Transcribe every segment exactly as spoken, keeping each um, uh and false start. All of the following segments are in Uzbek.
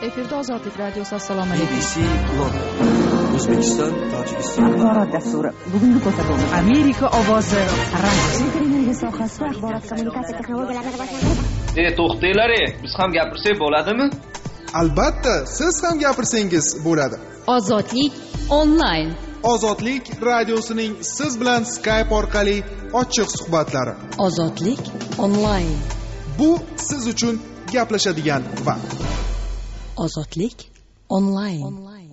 Efirda Ozodlik radiosi. Assalomu alaykum. B B C London, O'zbekiston, Tojikiston. Axborot dasturi. Bugungi ko'rsatuvimiz Amerika ovozi radio. Televiziya sohasida axborot kommunikatsiya texnologiyalarini rivojlantirish. E, to'xtanglar, biz ham gapirsak bo'ladimi? Albatta, siz ham gapirsangiz bo'ladi. Ozodlik onlayn. Ozodlik radiosining siz bilan Skype orqali ochiq suhbatlari. Ozodlik onlayn. Bu siz uchun gaplashadigan vaqt. Ozodlik onlayn.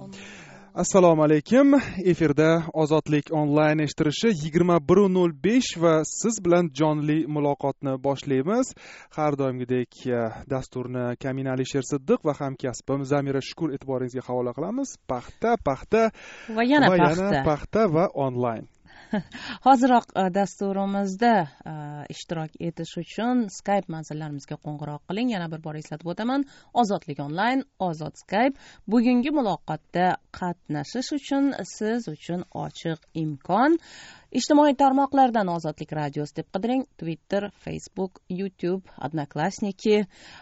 Assalomu alaykum. Efirda Ozodlik onlayn eshittirishi yigirma bir nol besh va siz bilan jonli muloqotni boshlaymiz. Har doimgidek dasturni Kamin Alisher Siddiq va hamkasbim Zamira Shukur e'tiboringizga havola qilamiz. Paxta, paxta va yana va paxta. yana paxta va onlayn. Hoziroq dasturimizda ishtirok etish uchun Skype manzillarimizga qo'ng'iroq qiling. Yana bir bor eslatib o'taman. Ozodlik onlayn, Ozod Skype. Bugungi muloqotda qatnashish uchun siz uchun ochiq imkon. Ijtimoiy tarmoqlardan Ozodlik radiosi deb qidiring. Twitter, Facebook, YouTube, Odnoklassniki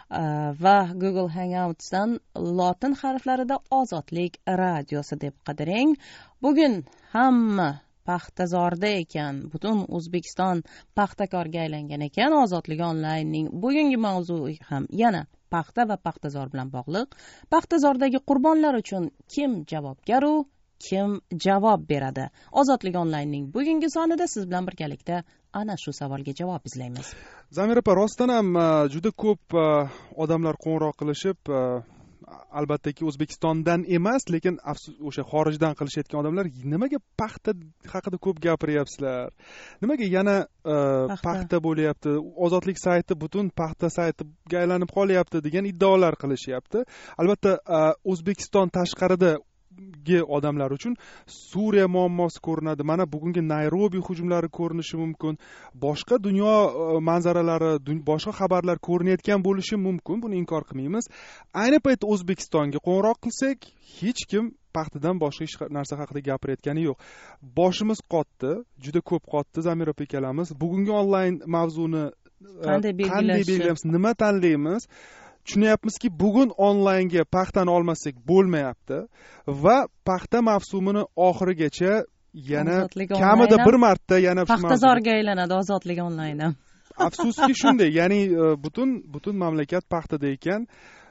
va Google Hangouts'dan lotin harflarida Ozodlik radiosi deb qidiring. Bugun hamma paxtazorda ekan, butun O'zbekiston paxtakorga aylangan ekan. Ozodlik onlaynning bugungi mavzui ham yana paxta va paxtazor bilan bog'liq. Paxtazordagi qurbonlar uchun kim javobgar u, kim javob beradi? Ozodlik onlaynning bugungi sonida siz bilan birgalikda ana shu savolga javob izlaymiz. Zamira opa, rostdan ham juda ko'p odamlar qo'ng'iroq qilishib, albattaki O'zbekistondan emas, lekin o'sha xorijdan qilishayotgan odamlar nimaga paxta haqida ko'p gapiryapsizlar? Nimaga yana paxta, paxta bo'lyapti? Ozodlik sayti butun paxta saytiga aylanib qolyapti degan iddaolar qilishyapti. Albatta, O'zbekiston tashqarida odamlar uchun Suriya muammosi ko'rinadi. Mana bugungi Nayrobi hujumlari ko'rinishi mumkin. Boshqa dunyo manzaralari, boshqa xabarlar ko'rinayotgan bo'lishi mumkin. Buni inkor qilmaymiz. Ayni paytda O'zbekistonga qo'ng'iroq qilsak, hech kim paxtadan boshqa hech narsa haqida gapirayotgani yo'q. Boshimiz qotdi, juda ko'p qotdi. Zamira opa ikkalamiz bugungi onlayn mavzuni qanday belgilaymiz, nima tanlaymiz? Tushunyapmizki, bugun onlaynga paxtani olmasak bo'lmayapti va paxta mavsumini oxirigacha yana kamida bir marta yana paxtazorga aylanadi Ozodlik onlayn ham. Afsuski shunday, ya'ni butun butun mamlakat paxtada ekan.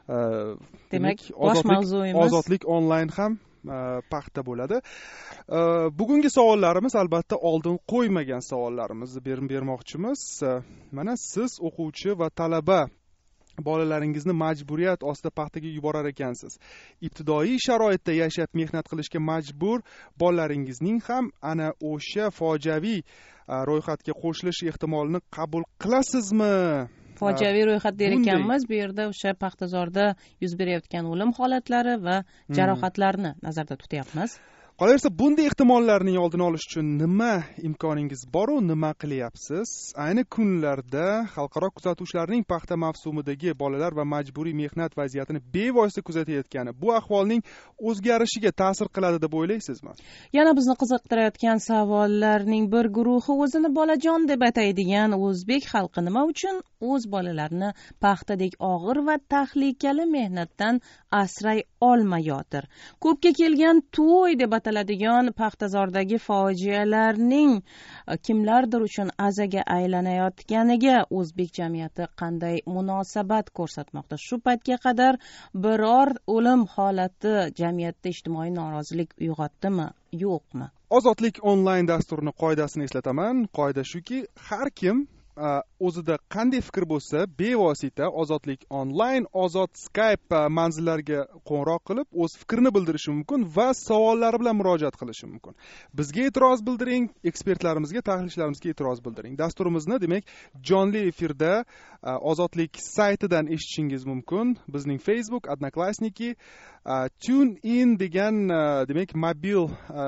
Demak, bosh mavzuyimiz Ozodlik onlayn ham paxta bo'ladi. Bugungi savollarimiz albatta oldin qo'ymagan savollarimizni bermoqchimiz. Mana siz o'quvchi va talaba bolalaringizni majburiyat ostida paxtaga yuborar ekansiz. Ibtidoiy sharoitda yashab mehnat qilishga majbur bolalaringizning ham ana o'sha fojiaviy ro'yxatga qo'shilish ehtimolini qabul qilasizmi? Fojiaviy ro'yxat der ekanmiz. Bu yerda o'sha paxtazorda yuz berayotgan o'lim holatlari va jarohatlarni nazarda tutyapmiz. Qolaversa, bunday ehtimollarning oldini olish uchun nima imkoningiz bor u nima qilyapsiz? Ayni kunlarda xalqaro kuzatuvchilarning paxta mavsumidagi bolalar va majburiy mehnat vaziyatini bevosita kuzatayotgani bu ahvolning o'zgarishiga ta'sir qiladi deb o'ylaysizmi? Yana bizni qiziqtirayotgan savollarning bir guruhi o'zini bolajon deb ataydigan o'zbek xalqi nima uchun o'z bolalarini paxtadek og'ir va tahlikali mehnatdan asray olmayotir? Ko'pga kelgan to'y deb ataladigan paxtazordagi fojialarning kimlardir uchun azaga aylanayotganiga o'zbek jamiyati qanday munosabat ko'rsatmoqda? Shu paytga qadar biror o'lim holati jamiyatda ijtimoiy norozilik uyg'otdimi, yo'qmi? Ozodlik onlayn dasturining qoidasini eslataman. Qoida shuki, har kim o'zida qanday fikr bo'lsa, bevosita Ozodlik onlayn, Ozod Skype manzillariga qo'ng'iroq qilib, o'z fikrini bildirishi mumkin va savollari bilan murojaat qilishi mumkin. Bizga e'tiroz bildiring, ekspertlarimizga, tahlilchilarimizga e'tiroz bildiring. Dasturimizni, demak, jonli efirda Ozodlik saytidan eshitishingiz mumkin. Bizning Facebook, Odnoklassniki, TuneIn degan, demak, mobil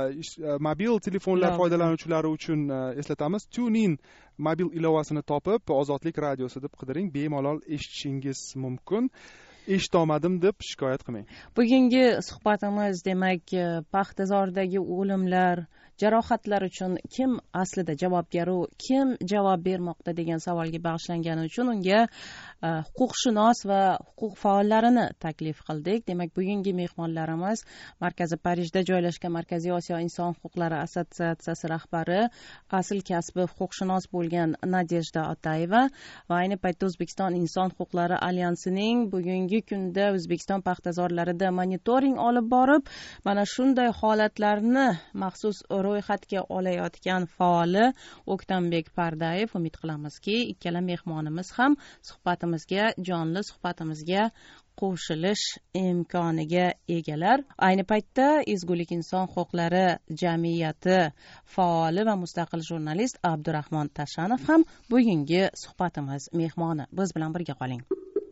mobil telefonlar foydalanuvchilari uchun eslatamiz. TuneIn mobil ilovasini topib, Ozodlik radiosi deb qidiring, bemalol eshitishingiz mumkin. eshitolmadim deb shikoyat qilmang. bugungi suhbatimiz demak paxtazordagi o'limlar, jarohatlar uchun kim aslida javobgaru, kim javob bermoqda degan savolga bag'ishlangani uchun unga huquqshunos va huquq faollarini taklif qildik. Demak, bugungi mehmonlarimiz Markazi Parijda joylashgan Markaziy Osiyo inson huquqlari assotsiatsiyasi rahbari, asl kasbi huquqshunos bo'lgan Nadejda Otayeva va ayni paytda O'zbekiston inson huquqlari alyansining bugungi kunda O'zbekiston paxtazorlarida monitoring olib borib, mana shunday holatlarni maxsus ro'yxatga olayotgan faoli O'ktanbek Pardayev. Umid qilamizki, ikkala mehmonimiz ham suhbatimizga, jonli suhbatimizga qo'shilish imkoniga egalar. Ayni paytda Ezgulik inson huquqlari jamiyati faoli va mustaqil jurnalist Abdurahmon Tashanov ham bugungi suhbatimiz mehmoni. Biz bilan birga qoling.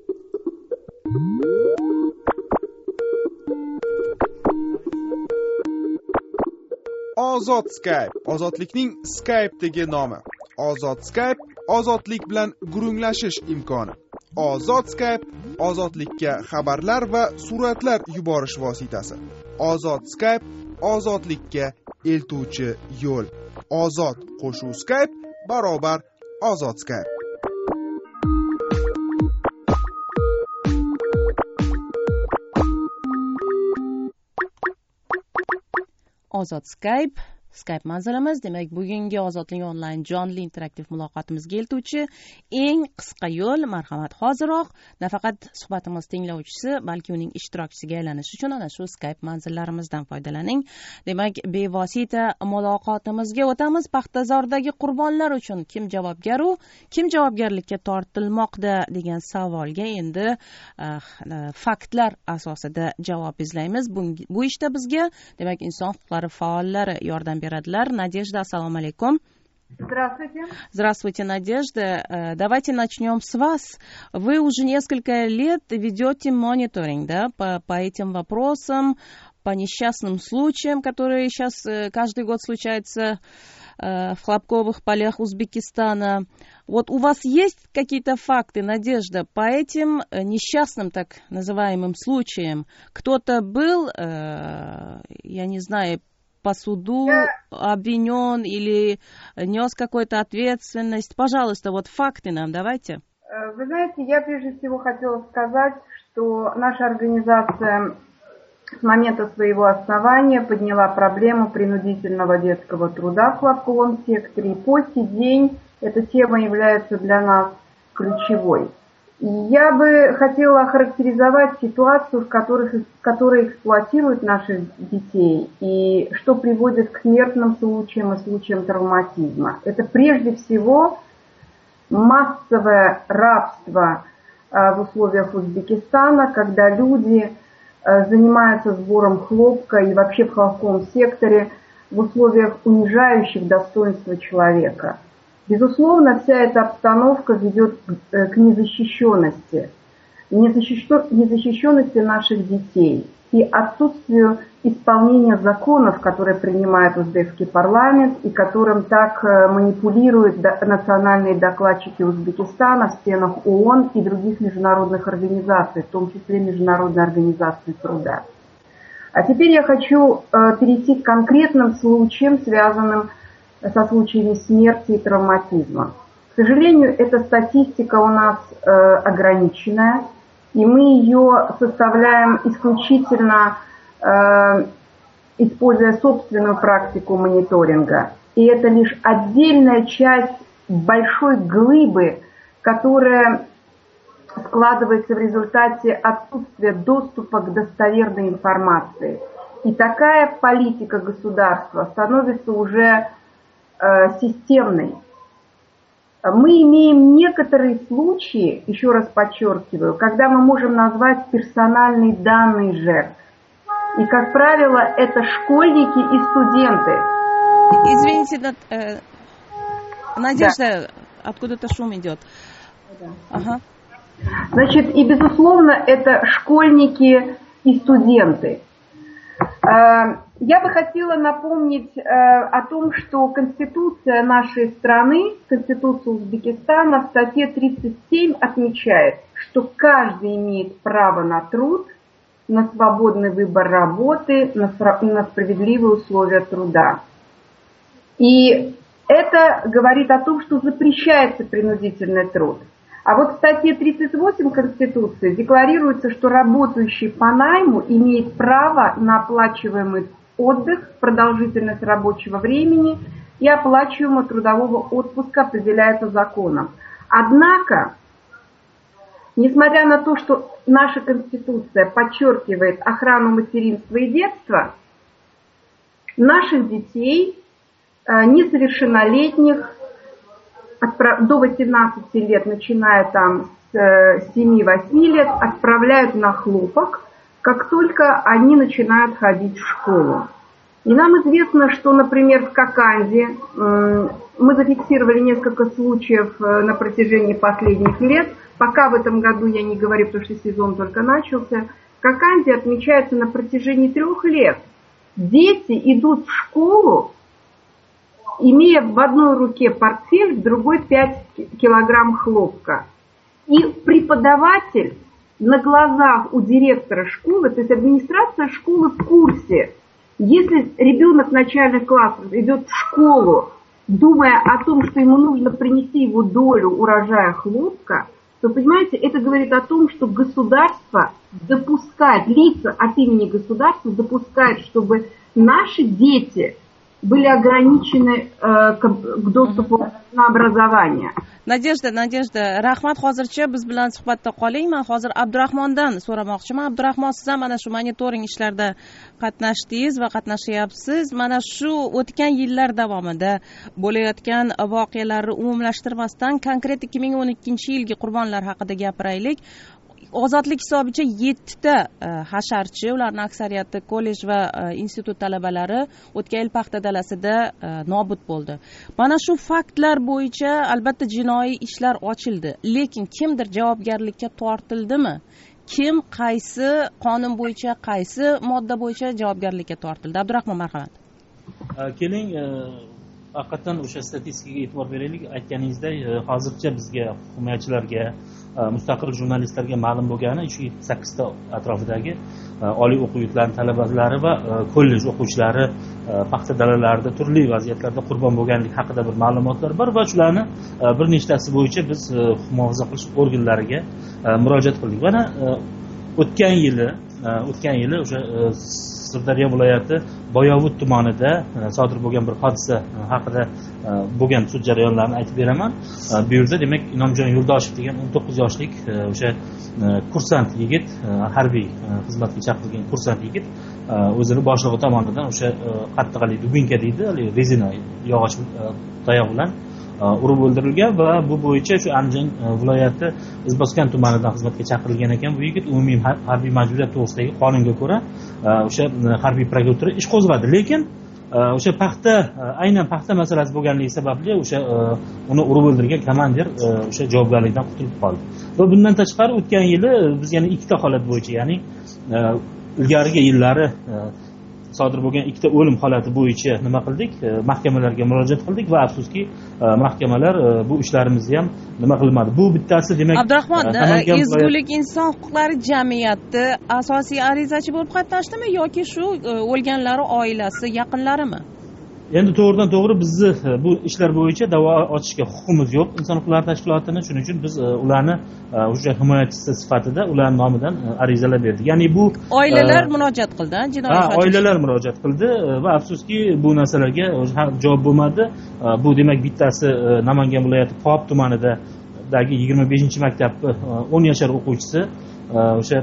Ozod Skype, ozodlikning Skype'dagi nomi. Ozod Skype, ozodlik bilan gurunglashish imkoni. Ozod Skype, ozodlikka xabarlar va suratlar yuborish vositasi. Ozod Skype, ozodlikka eltuvchi yo'l. Ozod qo'shuv Skype barobar Ozod Skype. Ozod Skype, Skype manzilamiz. Demak, bugungi Ozodlik onlayn jonli interaktiv muloqotimizga eltuvchi eng qisqa yo'l, marhamat, hoziroq nafaqat suhbatimiz tinglovchisi, balki uning ishtirokchisiga aylanish uchun ana shu Skype manzillarimizdan foydalaning. Demak, bevosita muloqotimizga o'tamiz. Paxtazordagi qurbonlar uchun kim javobgar u, kim javobgarlikka tortilmoqda degan savolga endi uh, faktlar asosida javob izlaymiz. Bu, bu ishda bizga, demak, inson huquqlari faollari yordam берadilar. Надежда, assalomu alaykum. Здравствуйте. Здравствуйте, Надежда. Давайте начнем с вас. Вы уже несколько лет ведете мониторинг, да, по, по этим вопросам, по несчастным случаям, которые сейчас каждый год случаются в хлопковых полях Узбекистана. Вот у вас есть какие-то факты, Надежда, по этим несчастным, так называемым случаям? Кто-то был, я не знаю, по суду я... обвинен или нес какую-то ответственность? Пожалуйста, вот факты нам давайте. Вы знаете, я прежде всего хотела сказать, что наша организация с момента своего основания подняла проблему принудительного детского труда в хлопковом секторе. И по сей день эта тема является для нас ключевой. И я бы хотела охарактеризовать ситуацию, в которых, которые эксплуатируют наших детей и что приводит к смертным случаям и случаям травматизма. Это прежде всего массовое рабство в условиях Узбекистана, когда люди занимаются сбором хлопка и вообще в хлопковом секторе в условиях, унижающих достоинство человека. Безусловно, вся эта обстановка ведет к незащищенности, незащищенности наших детей и отсутствию исполнения законов, которые принимает узбекский парламент и которым так манипулируют национальные докладчики Узбекистана в стенах ООН и других международных организаций, в том числе Международной организации труда. А теперь я хочу перейти к конкретным случаям, связанным со случаями смерти и травматизма. К сожалению, эта статистика у нас э, ограниченная, и мы ее составляем исключительно э, используя собственную практику мониторинга. И это лишь отдельная часть большой глыбы, которая складывается в результате отсутствия доступа к достоверной информации. И такая политика государства становится уже системной. Мы имеем некоторые случаи, еще раз подчеркиваю, когда мы можем назвать персональные данные жертв. И, как правило, это школьники и студенты. Извините, э, Надежда, да. Откуда-то шум идет. Да. Ага. Значит, и, безусловно, это школьники и студенты. Я бы хотела напомнить о том, что Конституция нашей страны, Конституция Узбекистана в статье тридцать семь отмечает, что каждый имеет право на труд, на свободный выбор работы, на справедливые условия труда. И это говорит о том, что запрещается принудительный труд. А вот в статье тридцать восемь Конституции декларируется, что работающий по найму имеет право на оплачиваемый отдых, продолжительность рабочего времени и оплачиваемого трудового отпуска определяется законом. Однако, несмотря на то, что наша Конституция подчеркивает охрану материнства и детства, наших детей, несовершеннолетних, до восемнадцати лет, начиная там с семи-восьми лет, отправляют на хлопок, как только они начинают ходить в школу. И нам известно, что, например, в Коканде мы зафиксировали несколько случаев на протяжении последних лет. Пока в этом году я не говорю, потому что сезон только начался. В Коканде отмечается на протяжении трех лет. Дети идут в школу, имея в одной руке портфель, в другой пять килограмм хлопка. И преподаватель на глазах у директора школы, то есть администрация школы в курсе, если ребенок начальных классов идет в школу, думая о том, что ему нужно принести его долю урожая хлопка, то, понимаете, это говорит о том, что государство допускает, лица от имени государства допускают, чтобы наши дети были ограничены э, к, к доступу на образование. Nadejda, Nadejda, rahmat. Hozircha biz bilan suhbatda qoling. Men hozir Abdurahmondan so'ramoqchiman. Abdurahmon, siz ham mana shu monitoring ishlarida qatnashdingiz va qatnashyapsiz. Mana shu o'tgan yillar davomida bo'layotgan voqealarni umumlashtirmasdan konkret ikki ming o'n ikkinchi yilgi qurbonlar haqida gapiraylik. Ozodlik hisobicha yettita hasharchi, ularning aksariyati kollej va institut talabalari o'tgan yil paxta dalasida nobud bo'ldi. Mana shu faktlar bo'yicha albatta jinoiy ishlar ochildi, lekin kimdir javobgarlikka tortildimi? Kim qaysi qonun bo'yicha, qaysi modda bo'yicha javobgarlikka tortildi? Abdurahmon, marhamat. Keling, haqiqatan o'sha statistikaga e'tibor beraylik. Aytganingizdek, hozircha bizga himoyachilarga, mustaqil jurnalistlarga ma'lum bo'lgani shu sakkizta atrofidagi oliy o'quv yurtlarining talabalari va kollej o'quvchilari paxta dalalarida turli vaziyatlarda qurbon bo'lganlik haqida bir ma'lumotlar bor va shularni bir nechtasi bo'yicha biz muhofaza qilish organlariga murojaat qildik. Mana o'tgan yili o'tgan yili o'sha Sirdaryo viloyati Boyovut tumanida sodir bo'lgan bir hodisa haqida bo'lgan sud jarayonlarini aytib beraman. Bu yerda demak Inomjon Yo'ldoshev degan o'n to'qqiz yoshlik o'sha kursant yigit, harbiy xizmatga chaqirilgan kursant yigit o'zini boshlig'i tomonidan o'sha qattiqali dubinka deydi, rezina yog'och tayoq bilan urib o'ldirilgan va bu bo'yicha shu Andijon viloyati Izboskan tumanidan xizmatga chaqirilgan ekan. Bu yigit umumiy harbiy majburiyat to'g'risidagi qonunga ko'ra o'sha harbiy prokuratura ish qo'zg'adi, lekin o'sha paxta, aynan paxta masalasi bo'lganligi sababli o'sha uni urib o'ldirgan komandir o'sha javobgarlikdan qutulib qoldi. Va bundan tashqari o'tgan yili biz yana ikkita holat bo'yicha, ya'ni ilgarigi yillari sodir bo'lgan ikkita o'lim holati bo'yicha nima qildik? Mahkamalarga murojaat qildik va afsuski mahkamalar bu ishlarimizni ham nima qilmadi. Bu bittasi demak Abdurahmon, ezgulik inson huquqlari jamiyati asosiy arizachi bo'lib qatnashdimi yoki shu o'lganlar oilasi, yaqinlarimi? Endi to'g'ridan to'g'ri bizni bu ishlar bo'yicha da'vo ochishga huquqimiz yo'q inson huquqlari tashkilotini. Shuning uchun biz ularni o'sha himoyachisi sifatida ular nomidan arizalar berdik. Ya'ni bu oilalar murojaat qildi, jinoiy ish. Oilalar murojaat qildi va afsuski bu narsalarga javob bo'lmadi. Bu demak bittasi Namangan viloyati Pop tumanidagi yigirma beshinchi maktabning o'n yashar o'quvchisi o'sha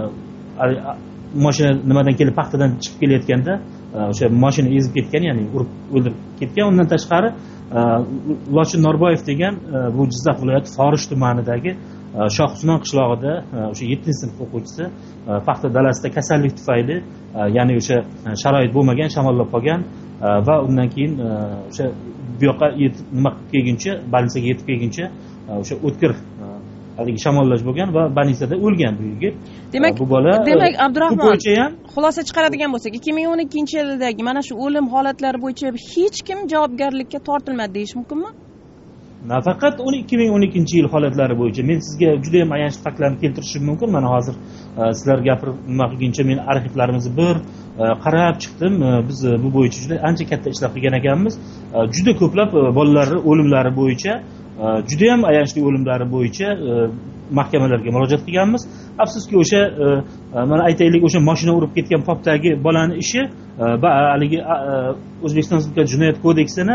mashina nimadan kelib paxtadan chiqib kelayotganda o'sha mashina ezib ketgan, ya'ni urib o'ldirib ketgan. Undan tashqari Lochin Norboyev degan bu Jizzax viloyati Forish tumanidagi Shoh Usmon qishlog'ida o'sha yettinchi sinf o'quvchisi paxta dalasida kasallik tufayli, ya'ni o'sha sharoit bo'lmagan, shamollab qolgan va undan keyin o'sha bu yoqqa nima qilib kelguncha, больницаga yetib kelguncha o'sha o'tkir haligi shamollash bo'lgan va больницада o'lgan bu yigit. Demak, bu bola demak Abdurahmon bo'yicha ham xulosa chiqaradigan bo'lsak, ikki ming o'n ikkinchi yildagi mana shu o'lim holatlari bo'yicha hech kim javobgarlikka tortilmadi deyish mumkinmi? Nafaqat ikki ming o'n ikkinchi yil holatlari bo'yicha men sizga juda ham ayanchli faktlarni keltirishim mumkin. Mana hozir sizlar gapirib nima qilguncha men arxivlarimizni bir qarab chiqdim. Biz bu bo'yicha juda ancha katta ishlar qilgan ekanmiz. Juda ko'plab bolalar o'limlari bo'yicha, juda ham ayanchli o'limlari bo'yicha mahkamalarga murojaat qilganmiz. Afsuski o'sha mana aytaylik o'sha mashina urib ketgan popdagi bolani ishi haligi O'zbekiston Respublikasi Jinoyat kodeksini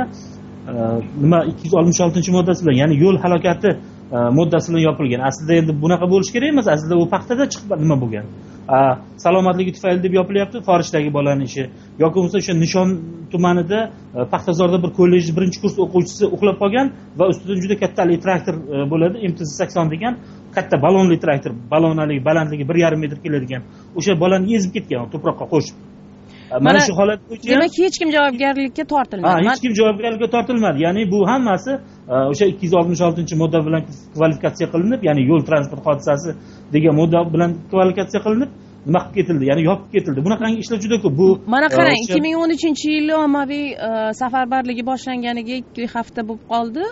nima ikki yuz oltmish oltinchi moddasi bilan, ya'ni yo'l halokati moddasi bilan yopilgan. Aslida endi bunaqa bo'lish kerak emas. Aslida u paxtada chiqib nima bo'lgan? Salomatligi tufayli deb yopilyapti Forijdagi bolaning ishi. Yoki bo'lmasa o'sha Nishon tumanida Paxtazorda bir kollej birinchi kurs o'quvchisi uxlab qolgan va ustidan juda katta traktor bo'ladi, M T Z sakson degan katta ballonli traktor, ballonali balandligi bir yarim metr keladigan. O'sha bolani ezib ketgan to'proqqa qo'shib. Mana shu holat bo'yicha demak hech kim javobgarlikka tortilmadi. Hech kim javobgarlikka tortilmadi. Ya'ni bu hammasi o'sha ikki yuz oltmish oltinchi modda bilan kvalifikatsiya qilinib, ya'ni yo'l transport hodisasi degan modda bilan kvalifikatsiya qilinib, nima qilib ketildi? Ya'ni yopib ketildi. Bunaqangi ishlar juda ko'p. Bu mana qarang, ikki ming o'n uchinchi yili ommaviy safarbarligi boshlanganiga ikki hafta bo'lib qoldi.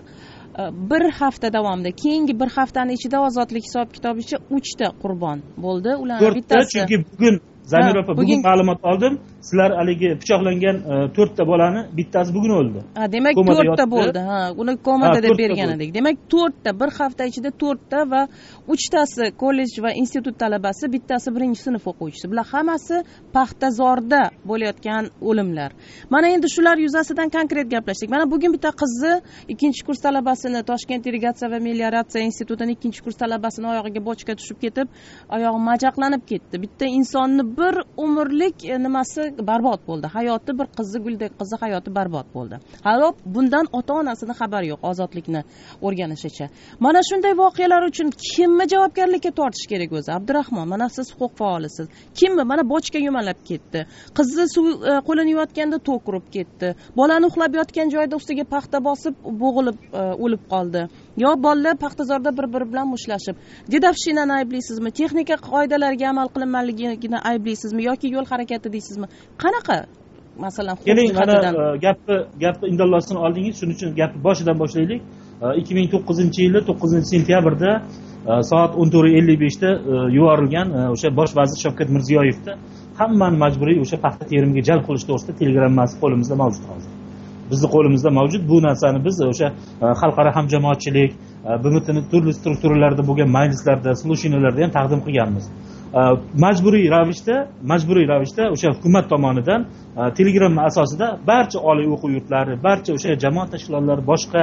Bir hafta davomida, keyingi bir haftani ichida ozodlik hisob-kitobicha uchta qurbon bo'ldi. Ularning bittasi chunki bugun Zamir opa, bugun ma'lumot oldim. Sizlar haligi pichoqlangan to'rtta bolani bittasi bugun o'ldi. Ha, demak to'rtta bo'ldi. Ha, uni komada deb bergan edik. Demak to'rtta bir hafta ichida to'rtta va uchtasi kollej va institut talabasi, bittasi birinchi sinf o'quvchisi. Bular hammasi Paxtazorda bo'layotgan o'limlar. Mana endi shular yuzasidan konkret gaplashdik. Mana bugun bitta qizni ikkinchi kurs talabasini Toshkent irrigatsiya va melioratsiya institutining ikkinchi kurs talabasini oyog'iga bochka tushib ketib, oyog'i majaqlanib ketdi. Bitta insonni bir umrlik nimasi barbod bo'ldi. Hayoti bir qizni guldek qizi hayoti barbod bo'ldi. Hali bundan ota-onasini xabari yo'q, ozodlikni o'rganishicha. Mana shunday voqealar uchun kimni javobgarlikka tortish kerak o'zi? Abdurahmon, mana siz huquq faolisiz. Kimni? Mana bochka yumalab ketdi. Qizni suv qo'lini yuvayotganda tok urib ketdi. Bolani uxlab yotgan joyda ustiga paxta bosib bo'g'ilib o'lib qoldi. Yo bolalar Paxtazorda bir-biri bilan mushlashib. Dedovshinani ayblaysizmi? Texnika qoidalariga amal qilinmaligini ayblaysizmi yoki yo'l harakati deysizmi? Qanaqa? Masalan, keling, mana gapni gapni indallosini oldingiz, shuning uchun gapni boshidan boshlaylik. ikki ming to'qqizinchi yili to'qqizinchi sentyabrda soat o'n to'rt ellik beshda yuborilgan o'sha bosh vazir Shavkat Mirziyoyevda hammani majburiy o'sha paxta terimiga jalb qilish to'g'risida telegrammasi qo'limizda mavjud hozir. Bizning qo'limizda mavjud. Bu narsani biz o'sha xalqaro hamjamoatchilik, B M Tning turli strukturalarida bo'lgan majlislarda, slушанияларда ham taqdim qilganmiz. Majburiy ravishda, majburiy ravishda o'sha hukumat tomonidan telegramma asosida barcha oliy o'quv yurtlari, barcha o'sha jamoat tashkilotlari, boshqa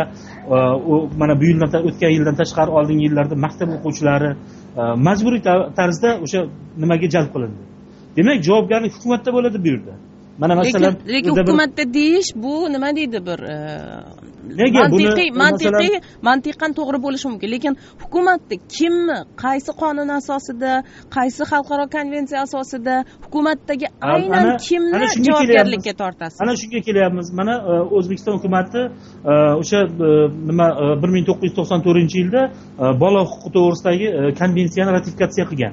mana bu yildan o'tgan yildan tashqari oldingi yillarda maktab o'quvchilari majburiy tarzda o'sha nimaga jalb qilindi. Demak, javobgarlik hukumatda bo'ladi bu yerda. Mana masalan, lekin hukumatda deyish bu nima deydi bir mantiqiy mantiqiy mantiqan to'g'ri bo'lishi mumkin, lekin hukumatda kimni, qaysi qonun asosida, qaysi xalqaro konvensiya asosida hukumatdagi aynan kimni javobgarlikka tortasiz? Ana shunga kelyapmiz. Mana O'zbekiston hukumatı o'sha nima bir ming to'qqiz yuz to'qson to'rtinchi yilda bola huquqi to'g'risidagi konvensiyani ratifikatsiya qilgan.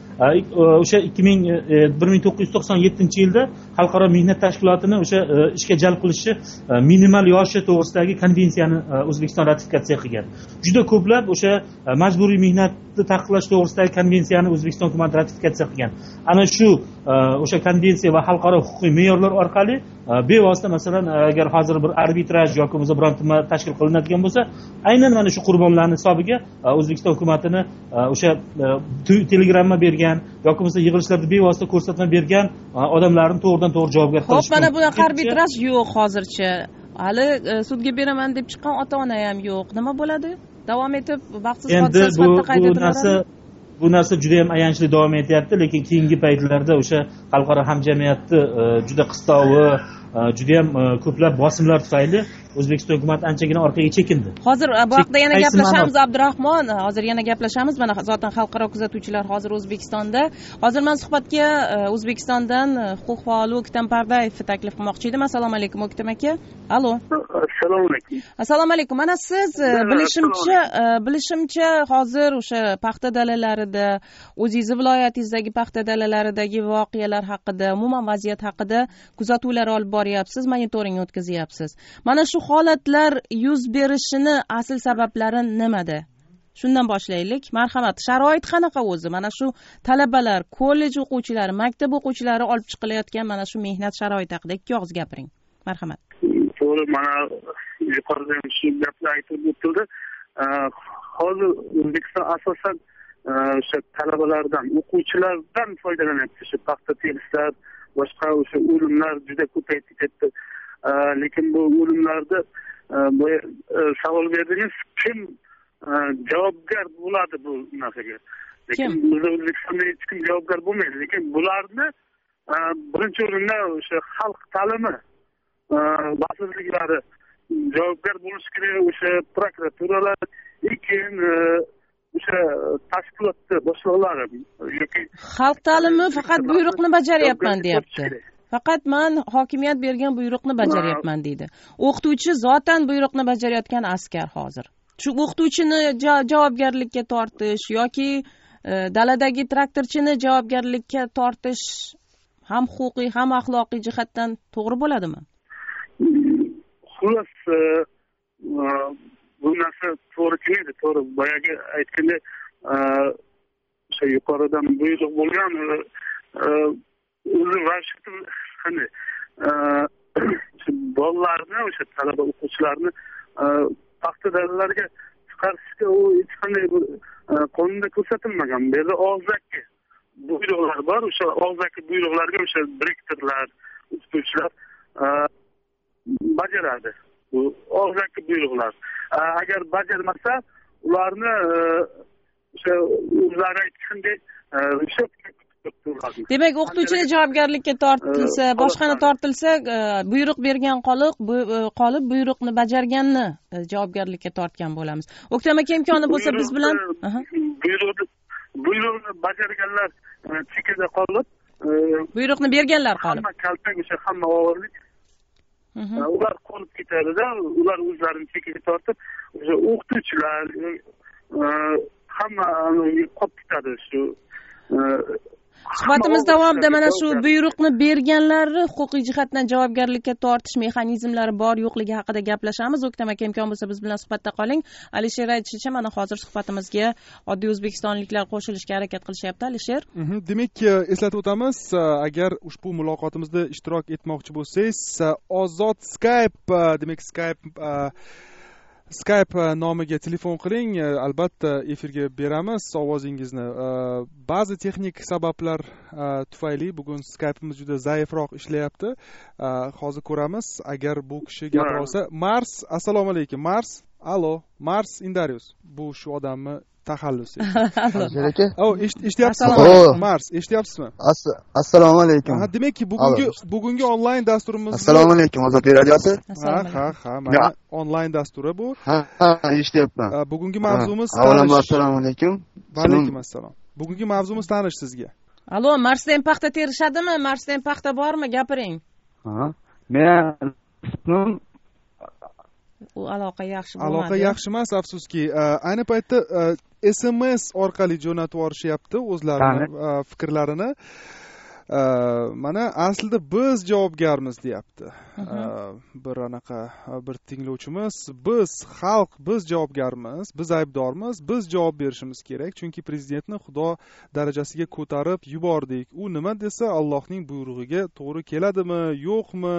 O'sha ikki ming bir ming to'qqiz yuz to'qson yettinchi yilda xalqaro mehnat tashkilotini o'sha ishga jalb qilishi minimal yoshi to'g'risidagi konvensiyani O'zbekiston ratifikatsiya qilgan. Juda ko'plab o'sha majburiy mehnatni taqiqlash to'g'risidagi konvensiyani O'zbekiston hukumati ratifikatsiya qilgan. Ana shu o'sha konvensiya va xalqaro huquqiy me'yorlar orqali bevosita, masalan, agar hozir bir arbitraj yoki bo'lmasa biron nima tashkil qilinadigan bo'lsa, aynan mana shu qurbonlarning hisobiga O'zbekiston hukumatini o'sha telegramma bergan yoki bo'lmasa yig'ilishlarda bevosita ko'rsatma bergan odamlarni to'g'ridan to'g'ri javobgar qilish. Xo'p, mana bunaqa arbitraj yo'q hozircha. Hali sudga beraman deb chiqqan ota-ona ham yo'q. Nima bo'ladi? Davom etib baxtsiz hodisa sifatida qayd etilaveradi. Bu narsa juda ham ayanchli davom etyapti, lekin keyingi paytlarda o'sha xalqaro hamjamiyatni juda qistovi judayam ko'plab bosimlar tufayli O'zbekiston hukumati anchagina orqaga chekindi. Hozir bu haqda yana Qaysi gaplashamiz ma'no- Abdurahmon. Hozir yana gaplashamiz. Mana zotan xalqaro kuzatuvchilar hozir O'zbekistonda. Hozir men suhbatga e, O'zbekistondan e, huquq faoli O'ktam Pardayevni taklif qilmoqchi edim. Assalomu alaykum O'ktam aka. Allo. Assalomu alaykum. Assalomu alaykum. Mana siz e, bilishimcha e, bilishimcha hozir o'sha paxta dalalarida, o'zingizni viloyatingizdagi paxta dalalaridagi voqealar haqida, umuman vaziyat haqida kuzatuvlar olib boryapsiz, monitoring o'tkazyapsiz. Mana shu holatlar yuz berishini asl sabablari nimada? Shundan boshlaylik. Marhamat, sharoit qanaqa o'zi? Mana shu talabalar, kollej o'quvchilari, maktab o'quvchilari olib chiqilayotgan mana shu mehnat sharoiti haqida ikki og'iz gapiring. Marhamat. To'g'ri, mana yuqorida ham shu gapni aytib o'tildi. Hozir O'zbekiston asosan o'sha talabalardan, o'quvchilardan foydalanyapti. Shu paxta terishlar, boshqa o'sha o'limlar juda ko'payib ketdi. Lekin bu o'limlarda bu savol berdingiz, kim javobgar bo'ladi bu narsaga? Lekin biz O'zbekistonda hech kim javobgar bo'lmaydi. Lekin bularni birinchi o'rinda o'sha xalq ta'limi vazirliklari javobgar bo'lishi kerak, o'sha prokuraturalar, lekin o'sha tashkilotni boshliqlari yoki Xalq ta'limi faqat buyruqni bajaryapman deyapti. Faqat men hokimiyat bergan buyruqni bajaryapman deydi. O'qituvchi zotan buyruqni bajarayotgan askar hozir. Shu o'qituvchini javobgarlikka tortish yoki daladagi traktorchini javobgarlikka tortish ham huquqiy, ham axloqiy jihatdan to'g'ri bo'ladimi? Xullas, bu narsa to'g'ri kelmaydi. To'g'ri, boyagi aytgandek, o'sha yuqoridan buyruq bo'lgan o'zi vashington qanday bolalarni, o'sha talaba o'quvchilarni paxta dalalarga chiqarishga u hech qanday qonunda ko'rsatilmagan. Bu yerda og'zaki buyruqlar bor. O'sha og'zaki buyruqlarga o'sha direktorlar, o'qituvchilar bajaradi. Bu og'zaki buyruqlar. Agar bajarmasa, ularni o'sha o'zlari aytgandek demak, o'qituvchini javobgarlikka tortilsa, boshqani tortilsa, buyruq bergan qolib, qolib buyruqni bajarganni javobgarlikka tortgan bo'lamiz. O'ktam aka, imkoni bo'lsa biz bilan buyruqni buyruqni bajarganlar chekada qolib, buyruqni berganlar qolib, hamma kaltak, o'sha hamma og'irlik ular qolib ketadi-da, ular o'zlarini chekkaga tortib, o'sha o'qituvchilar hamma qolib ketadi. Shu suhbatimiz davomida mana shu buyruqni berganlarni huquqiy jihatdan javobgarlikka tortish mexanizmlari bor yo'qligi haqida gaplashamiz. O'ktam aka, imkon bo'lsa biz bilan suhbatda qoling. Alisher aytishicha, mana hozir suhbatimizga oddiy o'zbekistonliklar qo'shilishga harakat qilishyapti. Alisher, demak, eslatib o'tamiz, agar ushbu muloqotimizda ishtirok etmoqchi bo'lsangiz, ozod Skype, demak Skype Skype nomiga telefon qiling, albatta efirga beramiz ovozingizni. Ba'zi texnik sabablar tufayli bugun Skype'imiz juda zaifroq ishlayapti. Hozir ko'ramiz. Agar bu kishi gapira olsa, Mars, assalomu alaykum. Mars, allo, Mars Indarius. Bu shu odamni taxallusi. aka. Oh, eshityapsizmi? Mars, eshityapsizmi? Assalomu alaykum. Ha, demak, bugungi bugungi onlayn dasturimiz. Assalomu alaykum, Ozod radiosi. Ha, ha, ha, mana onlayn dasturi bu. Ha, ha, eshityapman. Bugungi mavzumiz Avvalambor assalomu alaykum. Va alaykum assalom. Bugungi mavzumiz tanish sizga. Allo, Marsdan paxta terishadimi? Marsdan paxta bormi? Gapiring. Ha. Men u aloqa yaxshi bo'lmadi. Aloqa yaxshi emas, afsuski. Ayni paytda S M S orqali jo'natib yuborishyapti o'zlarini fikrlarini. Mana aslida biz javobgarmiz deyapti. Bir anaqa bir tinglovchimiz, biz xalq, biz javobgarmiz, biz aybdormiz, biz javob berishimiz kerak, chunki prezidentni xudo darajasiga ko'tarib yubordik. U nima desa Allohning buyrug'iga to'g'ri keladimi, yo'qmi?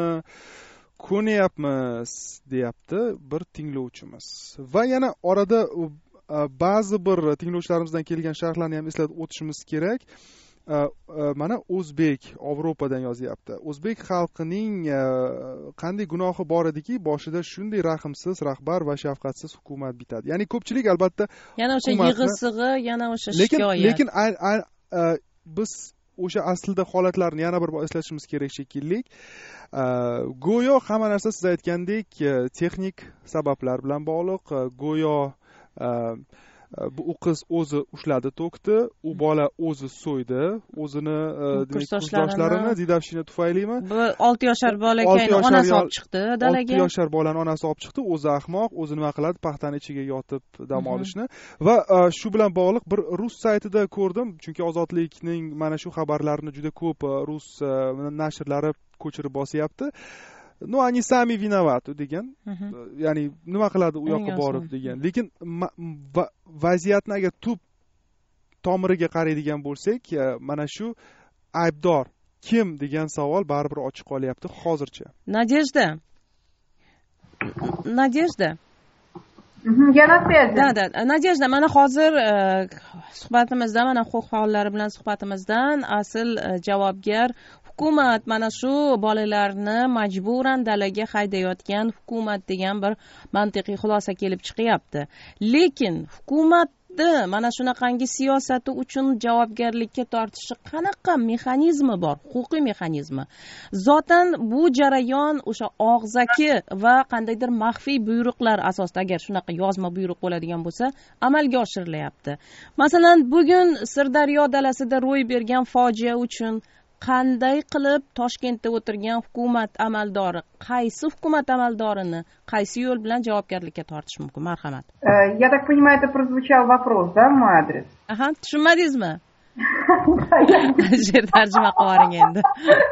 Ko'nyapmiz deyapti bir tinglovchimiz. Va yana orada ba'zi bir tinglovchilarimizdan kelgan sharhlarni ham eslatib o'tishimiz kerak. Mana O'zbek Yevropadan yozyapti. O'zbek xalqining qanday gunohi bor ediki, boshida shunday rahmsiz rahbar va shafqatsiz hukumat bitadi. Ya'ni ko'pchilik albatta yana o'sha yig'i-sig'i, yana o'sha shikoyat. Lekin lekin biz o'sha aslida holatlarni yana bir bor eslatishimiz kerak shekilli. Go'yo hamma narsa siz aytgandek texnik sabablar bilan bog'liq, go'yo bu u qiz o'zi ushladi tokni, u bola o'zi so'ydi, o'zini kursdoshlarini didavshina tufaylimi? Bu olti yoshar bola keyin onasi olib chiqdi dalaga. olti yoshar bolani onasi olib chiqdi, o'zi ahmoq, o'zi nima qiladi? Paxtani ichiga yotib dam olishni. Va shu bilan bog'liq bir rus saytida ko'rdim, chunki Ozodlikning mana shu xabarlarini juda ko'p rus nashrlari ko'chirib bosyapti. No, они sami vinovаты degan. Ya'ni nima qiladi u yoqqa borib degan. Lekin vaziyatni agar tub tomiriga qaraydigan bo'lsak, mana shu aybdor kim degan savol baribir ochiq qolyapti hozircha. Nadejda. Nadejda. Я на связи. Да, да. Nadejda, mana hozir suhbatimizda, mana huquq faollari bilan suhbatimizdan asl javobgar hukumat, mana shu bolalarni majburan dalaga haydayotgan hukumat degan bir mantiqiy xulosa kelib chiqyapti. Lekin hukumatni mana shunaqangi siyosati uchun javobgarlikka tortishi qanaqa mexanizmi bor, huquqiy mexanizmi? Zotan bu jarayon o'sha og'zaki va qandaydir maxfiy buyruqlar asosida, agar shunaqa yozma buyruq bo'ladigan bo'lsa, amalga oshirilyapti. Masalan, bugun Sirdaryo dalasida ro'y bergan fojia uchun qanday qilib Toshkentda o'tirgan hukumat amaldori, qaysi hukumat amaldorini qaysi yo'l bilan javobgarlikka tortish mumkin? Marhamat. Я так понимаю, это прозвучал вопрос, да, в мой адрес? Aha, tushunmadingizmi? Sher tarjima qiling endi.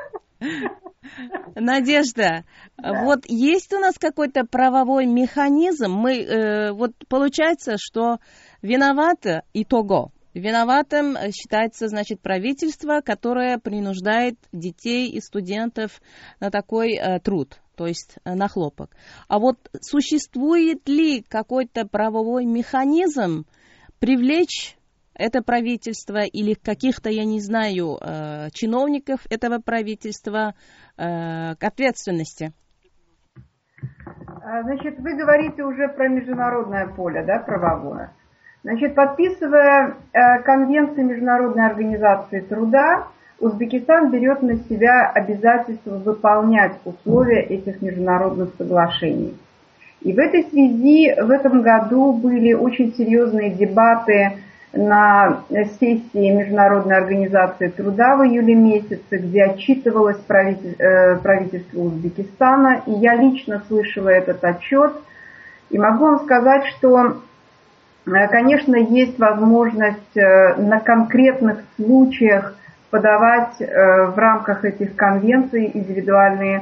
Надежда, вот есть у нас какой-то правовой механизм? Мы э, вот получается, что виноваты итого. Виноватым считается, значит, правительство, которое принуждает детей и студентов на такой э, труд, то есть э, на хлопок. А вот существует ли какой-то правовой механизм привлечь это правительство или каких-то, я не знаю, э, чиновников этого правительства э, к ответственности? Значит, вы говорите уже про международное поле, да, правовое. Значит, подписывая э, Конвенцию Международной организации труда, Узбекистан берет на себя обязательство выполнять условия этих международных соглашений. И в этой связи в этом году были очень серьезные дебаты на сессии Международной организации труда в июле месяце, где отчитывалось правительство Узбекистана. И я лично слышала этот отчет. И могу вам сказать, что, конечно, есть возможность на конкретных случаях подавать в рамках этих конвенций индивидуальные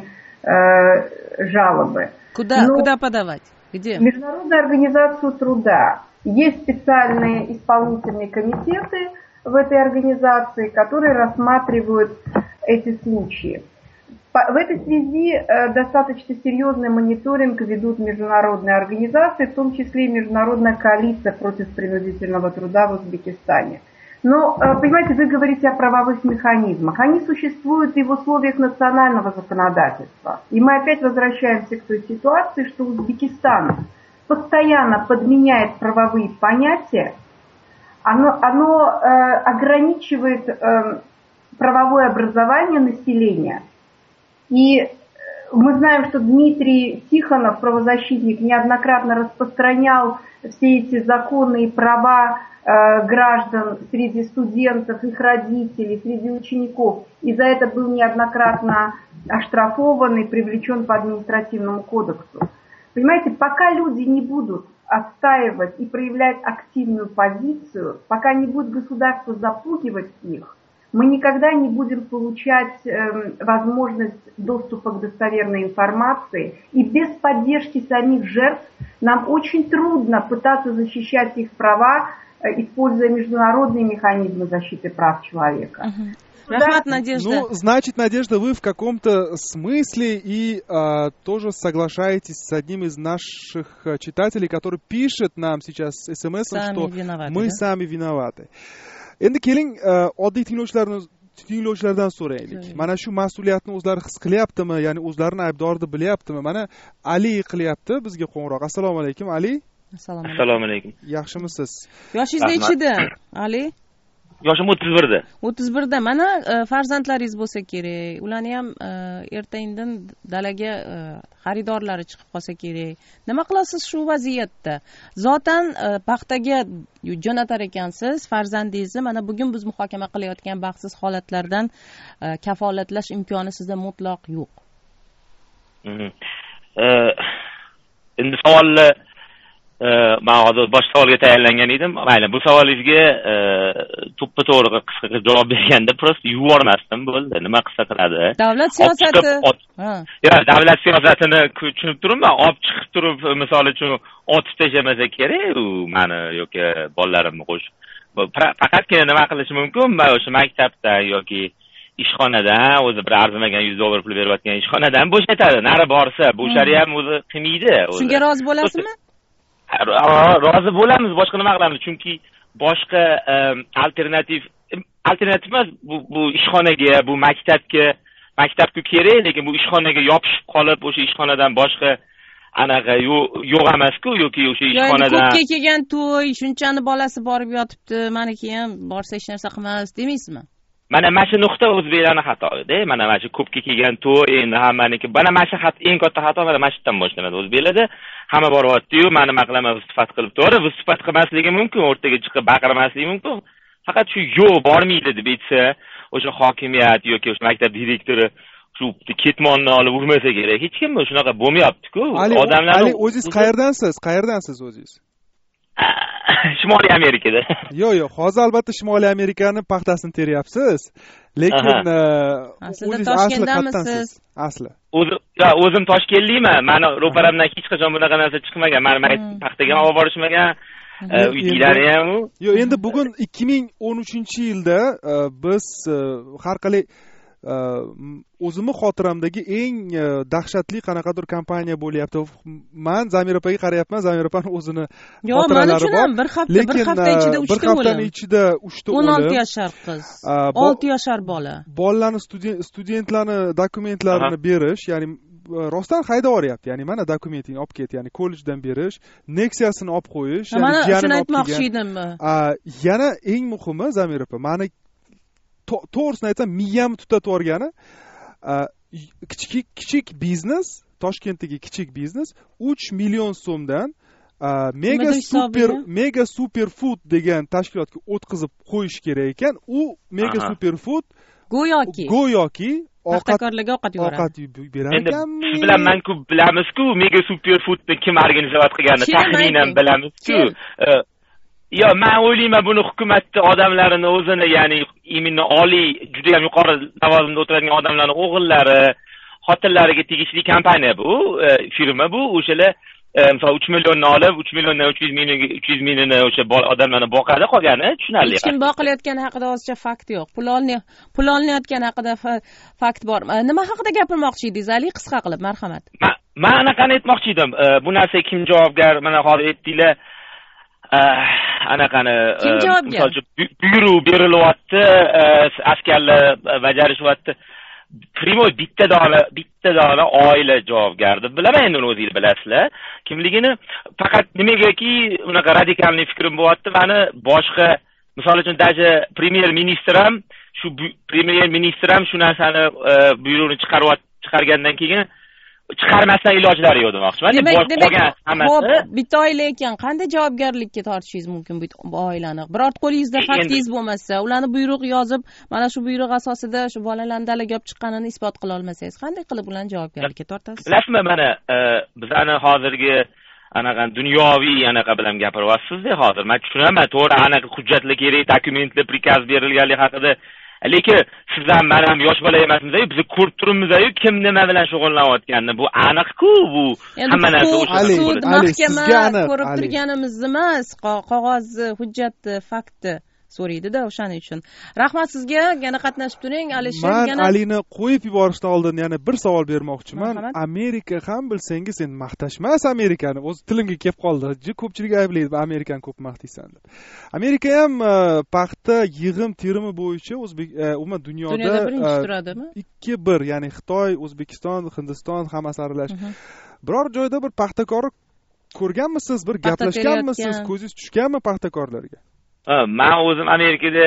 жалобы. Куда, куда подавать? Где? В Международную организацию труда. Есть специальные исполнительные комитеты в этой организации, которые рассматривают эти случаи. В этой связи достаточно серьезный мониторинг ведут международные организации, в том числе и Международная коалиция против принудительного труда в Узбекистане. Но, понимаете, вы говорите о правовых механизмах. Они существуют и в условиях национального законодательства. И мы опять возвращаемся к той ситуации, что Узбекистан постоянно подменяет правовые понятия, оно, оно э, ограничивает э, правовое образование населения. И мы знаем, что Дмитрий Тихонов, правозащитник, неоднократно распространял все эти законы и права э, граждан среди студентов, их родителей, среди учеников. И за это был неоднократно оштрафован и привлечен по административному кодексу. Понимаете, пока люди не будут отстаивать и проявлять активную позицию, пока не будет государство запугивать их, мы никогда не будем получать э, возможность доступа к достоверной информации. И без поддержки самих жертв нам очень трудно пытаться защищать их права, э, используя международные механизмы защиты прав человека. Uh-huh. Рахмат, Надежда. Ну, значит, Надежда, вы в каком-то смысле и а, тоже соглашаетесь с одним из наших читателей, который пишет нам сейчас смс, что виноваты, мы да? сами виноваты. Endi keling, oddiy tinglovchilarni tinglovchilardan so'raylik. Mana shu mas'uliyatni o'zlari his qilyaptimi, ya'ni o'zlarini aybdor deb bilyaptimi? Mana Ali qilyapti bizga qo'ng'iroq. Assalomu alaykum, Ali. Assalomu Assalomu alaykum. Yaxshimisiz? Yoshingiz nechida, Ali? yoshim o'ttiz birda. o'ttiz birda mana farzandlaringiz bo'lsa kerak, ularni ham erta indin dalaga xaridorlari chiqib qolsa kerak. Nima qilasiz shu vaziyatda? Zotan paxtaga jo'natar ekansiz farzandingizni, mana bugun biz muhokama qilayotgan baxtsiz holatlardan kafolatlash imkoni sizda mutlaq yo'q. Endi savolni men hozir bosh savolga tayyorlangan edim. Mayli, bu savolingizga to'ppa to'g'ri qisqa qilib javob berganda prosta yubormasdim, bo'ldi. Nima qilsa qiladi. Davlat siyosati. Ha. Davlat siyosatini tushunib turibman. Olib chiqib turib, misol uchun otib tashlamasa kerak, u meni yoki bolalarimni qo'shib. Faqatgina nima qilish mumkin? Men o'sha maktabdan yoki ishxonadan o'zi bir arzimagan yuz dollar pul berayotgan ishxonadan bo'shatadi. Nari borsa, bo'shari ham o'zi qilmaydi. Shunga rozi bo'lasizmi? Rozi bo'lamiz, boshqa nima qilamiz? Chunki boshqa alternativ alternativ emas, bu bu ishxonaga, bu maktabga, maktabga kerak, lekin bu ishxonaga yopishib qolib, o'sha ishxonadan boshqa anaqa yo'q emas-ku, yoki o'sha ishxonadan ko'pga kelgan to'y, shunchani bolasi borib yotibdi, meniki ham borsa hech narsa qilmas demaysizmi? Mana mana shu nuqta o'zbeklarning xatosi-da. Mana mana shu ko'pga kelgan to'y endi hammaniki. Mana mana shu xato eng katta xato mana mana shu yerdan boshlanadi o'zbeklarda. Hamma boryapti-yu, meni nima qilaman, sifat qilib to'g'ri, bu sifat qilmasligi mumkin, o'rtaga chiqib baqirmasligi mumkin. Faqat shu yo'q, bormaydi deb aytsa, o'sha hokimiyat yoki o'sha maktab direktori shu ketmonni olib urmasa kerak. Hech kim shunaqa bo'lmayapti-ku. Odamlar Ali, o'zingiz qayerdansiz? Qayerdansiz o'zingiz? Shimoliy Amerikada. Yo'q, yo'q, hozir albatta Shimoliy Amerikani paxtasini teryapsiz. Lekin aslida Toshkentdamisiz? Asli. O'zim, yo, o'zim Toshkentliman. Meni ro'paramdan hech qachon bunaqa narsa chiqmagan. Meni paxtaga olib borishmagan. Uydilari ham. Yo'q, endi bugun ikki ming o'n uchinchi yilda biz har qalay o'zimni xotiramdagi eng dahshatli qanaqadir kompaniya bo'lyapti. Men Zamir opaga qarayapman, Zamir opaning o'zini xotiralari bor. Bir hafta, bir hafta ichida uchta o'lim. Bir haftaning ichida uchta o'lim. o'n olti yashar qiz, olti yashar bola. Bolalarni studentlarni dokumentlarini berish, ya'ni rostdan haydab yuboryapti. Ya'ni mana dokumentingni olib ket, ya'ni kollejdan berish, Nexia'sini olib qo'yish, ya'ni mana shuni aytmoqchi edim. Yana eng muhimi Zamir opa, meni to'g'risini aytsam, miyamni tutatib yuborgani, kichik kichik biznes, Toshkentdagi kichik biznes uch million so'mdan mega super mega super food degan tashkilotga o'tkazib qo'yish kerak ekan. U mega super food go'yoki go'yoki paxtakorlarga ovqat yuboradi. Ovqat berar ekanmi? Siz bilan men-ku bilamiz-ku, mega super foodni kim organizatsiya qilganini taxminan bilamiz-ku. Yo, men o'ylayman buni hukumatning odamlarini o'zini, ya'ni imini oliy, juda ham yuqori lavozimda o'tiradigan odamlarning o'g'illari, xotinlariga tegishli kompaniya bu, firma bu, o'shalar misol uch millionni olib, uch milliondan uch yuz mingga uch yuz mingni o'sha odamlarni boqadi, qolgani tushunarli. Hech kim boqilayotgani haqida hozircha fakt yo'q. Pul olni pul olinayotgani haqida fakt bor. Nima haqida gapirmoqchi edingiz, Ali? Qisqa qilib, marhamat. Men anaqani aytmoqchi edim. Bu narsa kim javobgar? Mana hozir aytdinglar. Anaqani misol uchun buyruq berilyapti, askarlar bajarishyapti. Primoy bitta dona bitta dona oila javobgar deb bilaman, endi uni o'zingiz bilasizlar kimligini. Faqat nimagaki unaqa radikalniy fikrim bo'lyapti, meni boshqa misol uchun daja premyer ministr ham shu premyer ministr ham shu narsani buyruqni chiqarib chiqargandan keyin chiqarmasdan ilojlari yo'q demoqchiman. Demak, demak, ho'p, bitta oila ekan, qanday javobgarlikka tortishingiz mumkin bu oilani? Birorta qo'lingizda faktingiz bo'lmasa, ularni buyruq yozib, mana shu buyruq asosida shu bolalarni dalaga olib chiqqanini isbot qila olmasangiz, qanday qilib ularni javobgarlikka tortasiz? Bilasizmi, mana bizani hozirgi anaqa dunyoviy anaqa bilan gapiryapsiz-da hozir. Men tushunaman, to'g'ri, anaqa hujjatlar kerak, dokumentlar, prikaz berilganligi haqida. Lekin sizdan men ham yosh bola emasmiz-ku, biz ko'rib turibmiz-ku, kim nima bilan shug'ullanayotganini. Bu aniq-ku, bu hamma narsa o'sha. Sud, mahkama ko'rib turganimiz emas, qog'oz, hujjat, fakti so'raydi-da, o'shaning uchun. Rahmat sizga, yana qatnashib turing, Alisher. Men Alini qo'yib yuborishdan oldin yana bir savol bermoqchiman. Amerika ham bilsangiz, endi maqtashmas Amerikani, o'z tilimga kelib qoldi. Ko'pchilik ayblaydi, Amerikani ko'p maqtaysan deb. Amerika ham paxta yig'im terimi bo'yicha o'zbek umuman dunyoda dunyoda birinchi turadimi? ikki bir, ya'ni Xitoy, O'zbekiston, Hindiston hammasi aralash. Biror joyda bir paxtakorni ko'rganmisiz, bir gaplashganmisiz, ko'zingiz tushganmi paxtakorlarga? Men o'zim Amerikada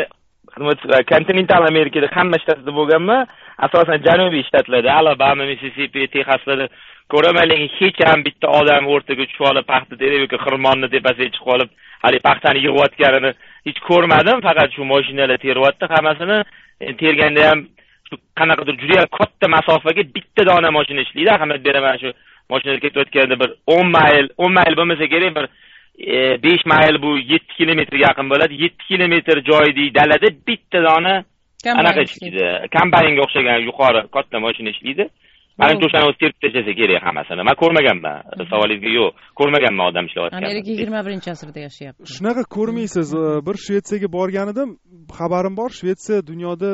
kontinental Amerikada hamma shtatida bo'lganman. Asosan janubiy shtatlarda, Alabama, Mississippi, Texaslarda ko'raman, lekin hech ham bitta odam o'rtaga tushib olib, paxta terib yoki xirmonni tepasiga chiqib olib, hali paxtani yig'ayotganini hech ko'rmadim. Faqat shu mashinalar teryapti hammasini. Terganda ham shu qanaqadir juda ham katta masofaga bitta dona mashina ishlaydi. Ahamiyat beraman, shu mashinalar ketayotganda bir o'n mayl, o'n mayl bo'lmasa kerak, bir besh mayl, bu yetti kilometrga yaqin bo'ladi. yetti kilometr joyda dalada bitta dona anaqa ishlaydi. Kombaynga o'xshagan yuqori katta mashina ishlaydi. Mana o'shani o'zi terib tashlasa kerak hammasini. Men ko'rmaganman. Savolingizga yo'q, ko'rmaganman odam ishlayotganini. Amerika yigirma birinchi asrda yashayapti. Shunaqa ko'rmaysiz. Bir Shvetsiyaga borgan edim, xabarim bor. Shvetsiya dunyoda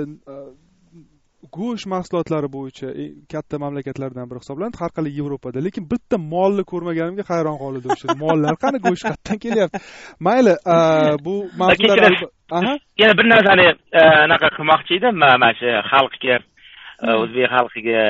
go'sht mahsulotlari bo'yicha katta mamlakatlardan biri hisoblanadi, har qalay Yevropada. Lekin bitta molni ko'rmaganimga hayron qoldim o'sha. Mollar qani, go'sht qayerdan kelyapti? Mayli, bu mavzular aha. Yana bir narsani anaqa qilmoqchi edim, mana shu xalqga, o'zbek xalqiga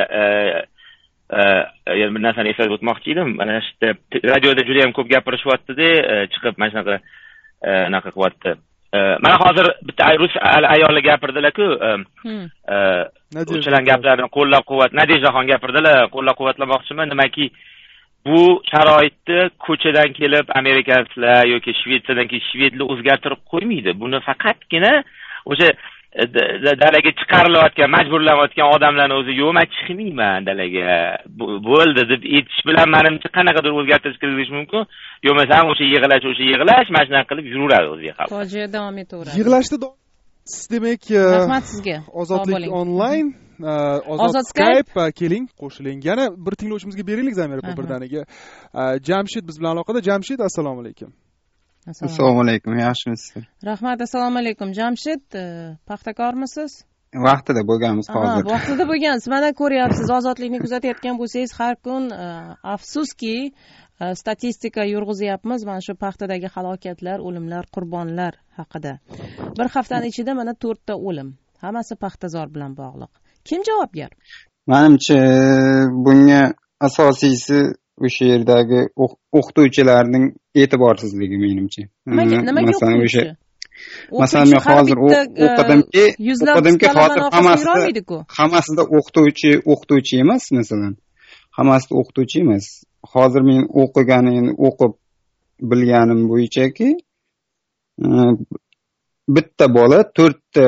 yana bir narsani eslatib o'tmoqchi edim. Mana shu radioda juda ham ko'p gapirishyapti-da, chiqib mana shunaqa anaqa qilyapti. Mana hozir bitta rus ayollar gapirdilar-ku, o'shalar gaplarini qo'llab-quvvat, Nadejdaxon gapirdilar, qo'llab-quvvatlamoqchiman. Nimaki, bu sharoitni ko'chadan kelib amerikaliklar yoki Shvetsiyadan kelib shvedlar o'zgartirib qo'ymaydi. Buni faqatgina o'sha dalaga chiqarilayotgan, majburlanayotgan odamlarning o'zi yo'q, men chiqmayman dalaga, bo'ldi deb aytish bilan menimcha qanaqadir o'zgartirish kiritish mumkin. Yo'qmasam o'sha yig'lash, o'sha yig'lash, mana shunaqa qilib yuraveradi o'zbek xalqi. Fojia davom etaveradi. Yig'lashda demak, rahmat sizga. Ozodlik onlayn, Ozod Skype, keling, qo'shiling. Yana bir tinglovchimizga beraylik Zamira birdaniga. Jamshid biz bilan aloqada. Jamshid, assalomu alaykum. Assalomu alaykum, yaxshimisiz? Rahmat, assalomu alaykum. Jamshid, paxtakormisiz? Vaqtida bo'lganmiz hozir. Ha, vaqtida bo'lgansiz. Mana ko'ryapsiz, ozodlikni kuzatayotgan bo'lsangiz, har kun afsuski statistika yurg'izyapmiz mana shu paxtadagi halokatlar, o'limlar, qurbonlar haqida. Bir haftani ichida mana to'rtta o'lim. Hammasi paxtazor bilan bog'liq. Kim javobgar? Menimcha, bunga asosiysi o'sha yerdagi o'qituvchilarning e'tiborsizligi menimcha. Nimaga o'qituvchi? Masalan, men hozir o'qidimki, o'qidimki hozir hammasida hammasida o'qituvchi, o'qituvchi emas, masalan. Hammasida o'qituvchi emas. Hozir men o'qiganim, o'qib bilganim bo'yichaki, bitta bola to'rtta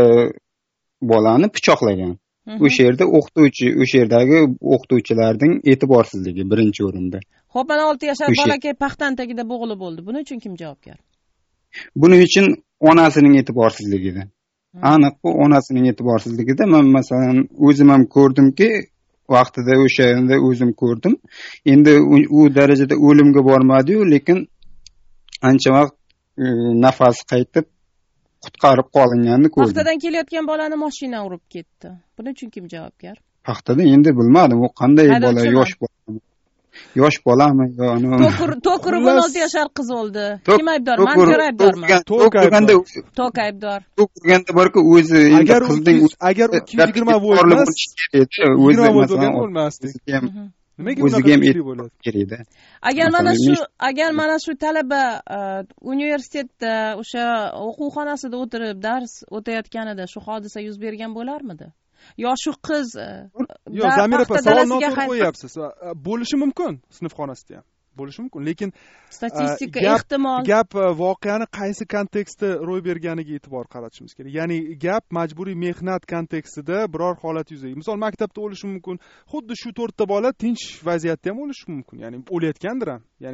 bolani pichoqlagan. O'sha yerda o'qituvchi, o'sha yerdagi o'qituvchilarning e'tiborsizligi birinchi o'rinda. Xo'p, mana olti yashar bolakay paxtan tagida bo'g'ilib bo'ldi. Buning uchun kim javobgar? Buning uchun onasining e'tiborsizligida. Aniq bu onasining e'tiborsizligida. Men masalan o'zim ham ko'rdimki, vaqtida o'shanda o'zim ko'rdim. Endi u darajada o'limga bormadi-yu, lekin ancha vaqt nafas qaytib qutqarib qolinganini ko'rdim. Paxtadan kelayotgan bolani mashina urib ketdi. Buning uchun kim javobgar? Paxtada endi bilmadim, u qanday bola, yosh bola. Yosh bolami yo To'kirib o'n olti yashar qiz o'ldi. Kim aybdor? Manzura aybdormi? To'kirganda Tok aybdor. To'kirganda borku o'zi endi qizning agar u ikki yuz yigirma volt emas, o'zi masalan bo'lmasdi. Nimaga o'ziga ham e'tibor kerakda? Agar mana shu agar mana shu talaba universitetda o'sha o'quvxonasida o'tirib dars o'tayotganida shu hodisa yuz bergan bo'larmidi? Yo shu qiz yo'q, Zamira opa, savol noto'g'ri qo'yapsiz. Bo'lishi mumkin, sinf xonasida ham. Bo'lishi mumkin, lekin statistika ehtimol gap voqeani qaysi kontekstda ro'y berganiga e'tibor qaratishimiz kerak. Ya'ni gap majburiy mehnat kontekstida biror holat yuzaga. Misol maktabda o'lishi mumkin, xuddi shu to'rtta bola tinch vaziyatda ham o'lishi mumkin. Ya'ni o'layotgandir ham. Ya'ni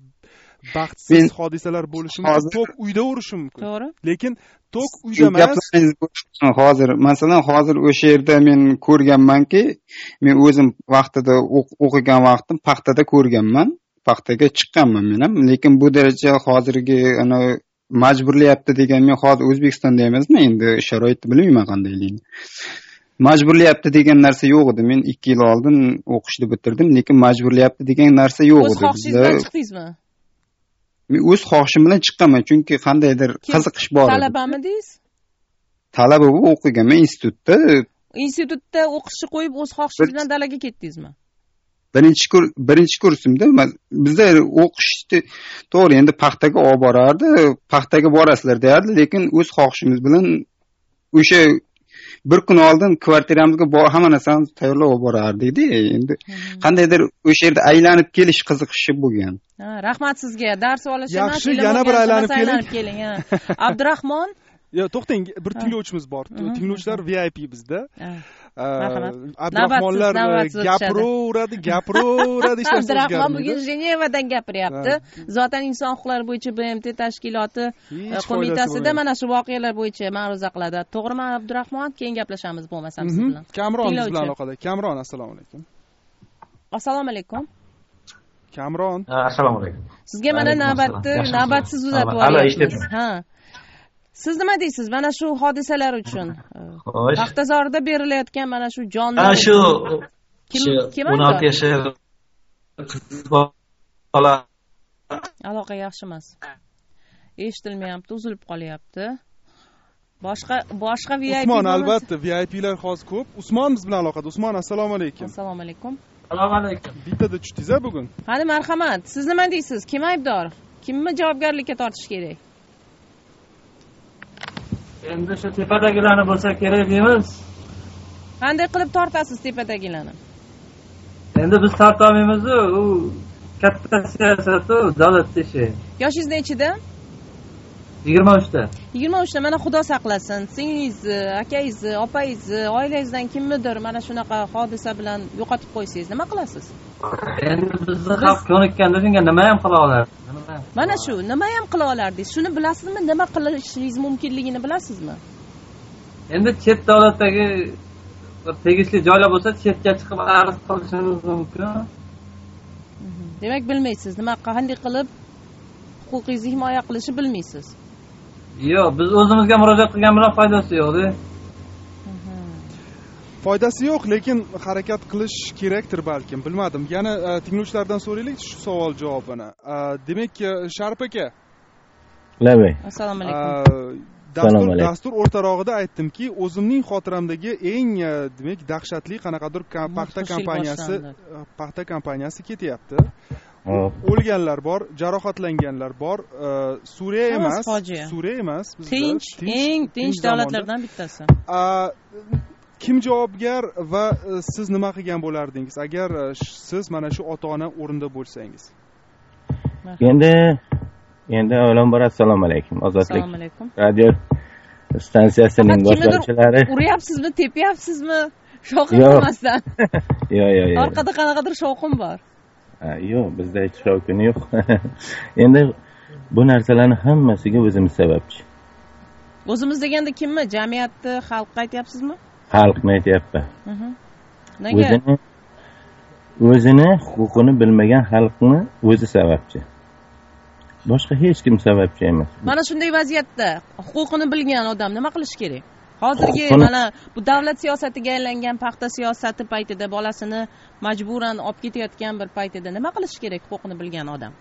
baxtsiz hodisalar bo'lishi mumkin. Tok uyda urishi mumkin. To'g'ri. Lekin tok uyda emas. Hozir masalan hozir o'sha yerda men ko'rganmanki, men o'zim vaqtida o'qigan vaqtim paxtada ko'rganman. Paxtaga chiqqanman men ham, lekin bu daraja hozirgi ana majburlayapti degan, men hozir O'zbekistonda emasman, endi sharoitni bilmayman qandayligini. Majburlayapti degan narsa yo'q edi. Men ikki yil oldin o'qishni bitirdim, lekin majburlayapti degan narsa yo'q edi. O'z xohishingizdan chiqdingizmi? Men o'z xohishim bilan chiqqanman, chunki qandaydir qiziqish bor edi. Talabamidingiz? Talaba bo'lib o'qiganman institutda. Institutda o'qishni qo'yib o'z xohishingiz bilan dalaga ketdingizmi? Birinchi kur birinchi kursimda bizda o'qishni to'g'ri endi paxtaga olib borardi, paxtaga borasizlar derdi, lekin o'z xohishimiz bilan o'sha bir kun oldin kvartiramizga hamma narsani tayyorlab olib borardikda. Endi qandaydir o'sha yerda aylanib kelish qiziqishi bo'lgan. Ha, rahmat sizga. Dars olish emas, yaxshi, yana bir aylanib keling. Abdurahmon, yo, to'xtang, bir tinglovchimiz bor. Tinglovchilar V I P bizda. Marhamat. Abdurahmonlar gapiraveradi, gapiraveradi, hech narsa o'zgarmaydi. Abdurahmon bugun Jenevadan gapiryapti. Zotan inson huquqlari bo'yicha B M T tashkiloti qo'mitasida mana shu voqealar bo'yicha ma'ruza qiladi. To'g'rimi, Abdurahmon? Keyin gaplashamiz bo'lmasam siz bilan. Kamron biz bilan aloqada. Kamron, assalomu alaykum. Assalomu alaykum. Kamron. Assalomu alaykum. Sizga mana navbatni navbatsiz uzatib yuboryapmiz. Ha. Siz nima deysiz mana shu hodisalar uchun? Paxtazorda berilayotgan mana shu jonli ana shu kim o'n olti yashar qiz bola aloqa yaxshi emas. Eshitilmayapti, uzilib qolyapti. Boshqa boshqa V I P Usmon, albatta V I P'lar hozir ko'p. Usmon biz bilan aloqada. Usmon, assalomu alaykum. Assalomu alaykum. Assalomu alaykum. Bittada tushdingiz-a bugun? Hadi marhamat. Siz nima deysiz? Kim aybdor? Kimni javobgarlikka tortish kerak? Endi shu tepadagilarni bo'lsa kerak deymiz. Qanday qilib tortasiz tepadagilarni? Endi biz tortolmaymiz, u katta siyosat-u, davlat ishi. Yoshingiz nechida? yigirma uchda. yigirma uchda mana Xudo saqlasin. Singingizni, akangizni, opang'izni, oilangizdan kimnidir mana shunaqa hodisa bilan yo'qotib qo'ysangiz, nima qilasiz? Endi bizni xalq ko'nikkanda shunga nima ham qila oladi? Mana shu, nima ham qila olardingiz? Shuni bilasizmi? Nima qilishingiz mumkinligini bilasizmi? Endi chet davlatdagi tegishli joylar bo'lsa, chetga chiqib arz qilishingiz mumkin. Demak, bilmaysiz, nima qanday qilib huquqingizni himoya qilishni bilmaysiz. Yo'q, biz o'zimizga murojaat qilgan bilan foydasi yo'q-da. Foydasi yo'q, lekin harakat qilish kerakdir balkim, bilmadim. Yana tinglovchilardan so'raylik shu savol javobini. Demak, Sharif aka. Labay. Assalomu alaykum. Dastur dastur o'rtarog'ida aytdimki, o'zimning xotiramdagi eng demak dahshatli qanaqadir paxta kompaniyasi paxta kompaniyasi ketyapti. O'lganlar bor, jarohatlanganlar bor. Suriya emas, Suriya emas, bizda tinch, eng tinch davlatlardan bittasi. Kim javobgar va siz nima qilgan bo'lardingiz agar siz mana shu ota-ona o'rinda bo'lsangiz? Endi endi avvalambor assalomu alaykum. Ozodlik. Assalomu alaykum. Radio stansiyasining boshlovchilari. Uryapsizmi, tepyapsizmi? Shovqin bo'lmasdan. Yo'q, yo'q, yo'q. Orqada qanaqadir shovqin bor. Yo'q, bizda hech shovqin yo'q. Endi bu narsalarning hammasiga o'zimiz sababchi. O'zimiz deganda kimmi? Jamiyatni, xalqni aytyapsizmi? Xalqni aytyapman. Nega? O'zini o'zini huquqini bilmagan xalqni o'zi sababchi. Boshqa hech kim sababchi emas. Mana shunday vaziyatda huquqini bilgan odam nima qilish kerak? Hozirgi mana bu davlat siyosatiga aylangan paxta siyosati paytida bolasini majburan olib ketayotgan bir paytida nima qilish kerak huquqini bilgan odam?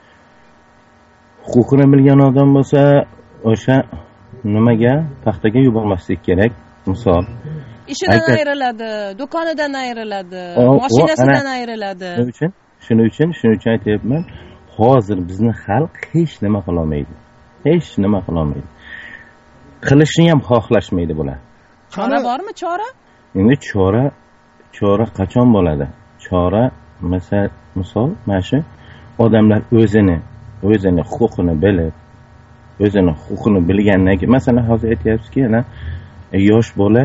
Huquqini bilgan odam bo'lsa, o'sha nimaga paxtaga yubormaslik kerak. Misol, ishidan ayriladi, do'konidan ayriladi, mashinasidan ayriladi. Shuning uchun, shuning uchun, shuning uchun aytayapman, hozir bizni xalq hech nima qila olmaydi. Hech nima qila olmaydi. Qilishni ham xohlashmaydi bular. Chora bormi, chora? Endi chora, chora qachon bo'ladi? Chora, misol, misol, mana shu odamlar o'zini, o'zini huquqini bilib, o'zini huquqini bilgandan keyin, masalan, hozir aytyapsizki, ana yosh bola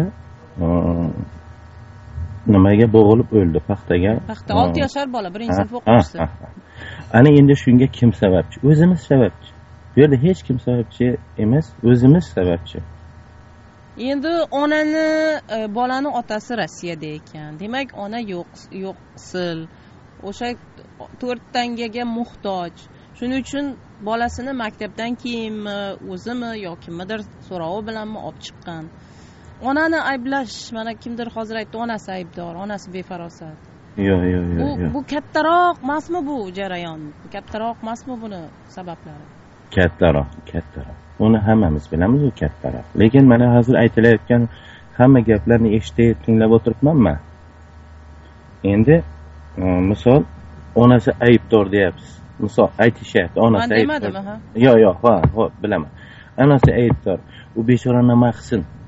nimaga bo'g'ilib o'ldi, paxtaga. Paxta olti yashar bola, birinchi sinf o'quvchisi. Ana endi shunga kim sababchi? O'zimiz sababchi. Bu yerda hech kim sababchi emas, o'zimiz sababchi. Endi onani, bolani otasi Rossiyada ekan. Demak, ona yo'q, yo'qsil. O'sha to'rt tangaga muhtoj. Shuning uchun bolasini maktabdan keyinmi, o'zimi yoki kimnidir so'rovi bilanmi olib chiqqan. Onani ayblash, mana kimdir hozir aytdi, onasi aybdor, onasi befarosat. Yo'q, yo'q, yo'q. Bu kattaroq emasmi bu jarayon? Kattaroq emasmi buni sabablari? Kattaroq, kattaroq. Uni hammamiz bilamiz, u kattaroq. Lekin mana hozir aytilayotgan hamma gaplarni eshitib, tinglab o'tiribman-man. Endi misol onasi aybdor deyapsiz. Misol aytishyapti, onasi aybdor. Men demadimmi, ha? Yo'q, yo'q, ha, xo'p, bilaman. Onasi aybdor. U bechora nima qilsin?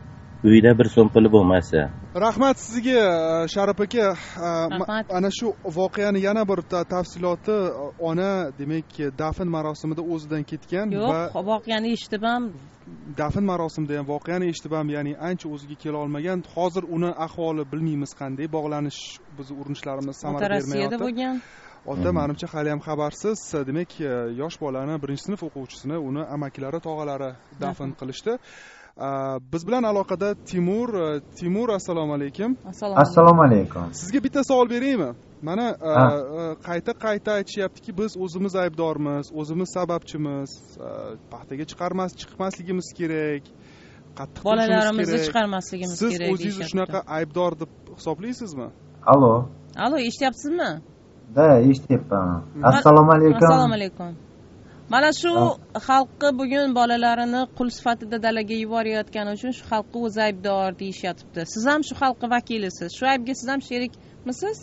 uyda bir so'm puli bo'lmasa. Rahmat sizga Sharif aka. Ana shu voqeani yana bir tafsiloti, ona demak dafn marosimida o'zidan ketgan va yo'q, voqeani eshitib ham dafn marosimida ham voqeani eshitib ham, ya'ni ancha o'ziga kela olmagan. Hozir uni ahvoli bilmaymiz qanday, bog'lanish biz urinishlarimiz samara bermayapti. Rossiyada bo'lgan. Ota menimcha hali ham xabarsiz. Demak, yosh bolani birinchi sinf o'quvchisini uni amakilari, tog'alari dafn qilishdi. Biz bilan aloqada Timur. Timur, assalomu alaykum. Assalomu alaykum. Sizga bitta savol beraymi? Mana qayta-qayta aytishyaptiki, biz o'zimiz aybdormiz, o'zimiz sababchimiz, paxtaga chiqarmas, chiqmasligimiz kerak. Qattiq bolalarimizni chiqarmasligimiz kerak. Siz o'zingizni shunaqa aybdor deb hisoblaysizmi? Allo. Allo, eshityapsizmi? Da, eshityapman. Assalomu alaykum. Assalomu alaykum. Mana shu xalqqa bugun bolalarini qul sifatida dalaga yuborayotgani uchun shu xalqqa o'zi aybdor deyishyapti. Siz ham shu xalqqa vakilisiz. Shu aybga siz ham sherikmisiz?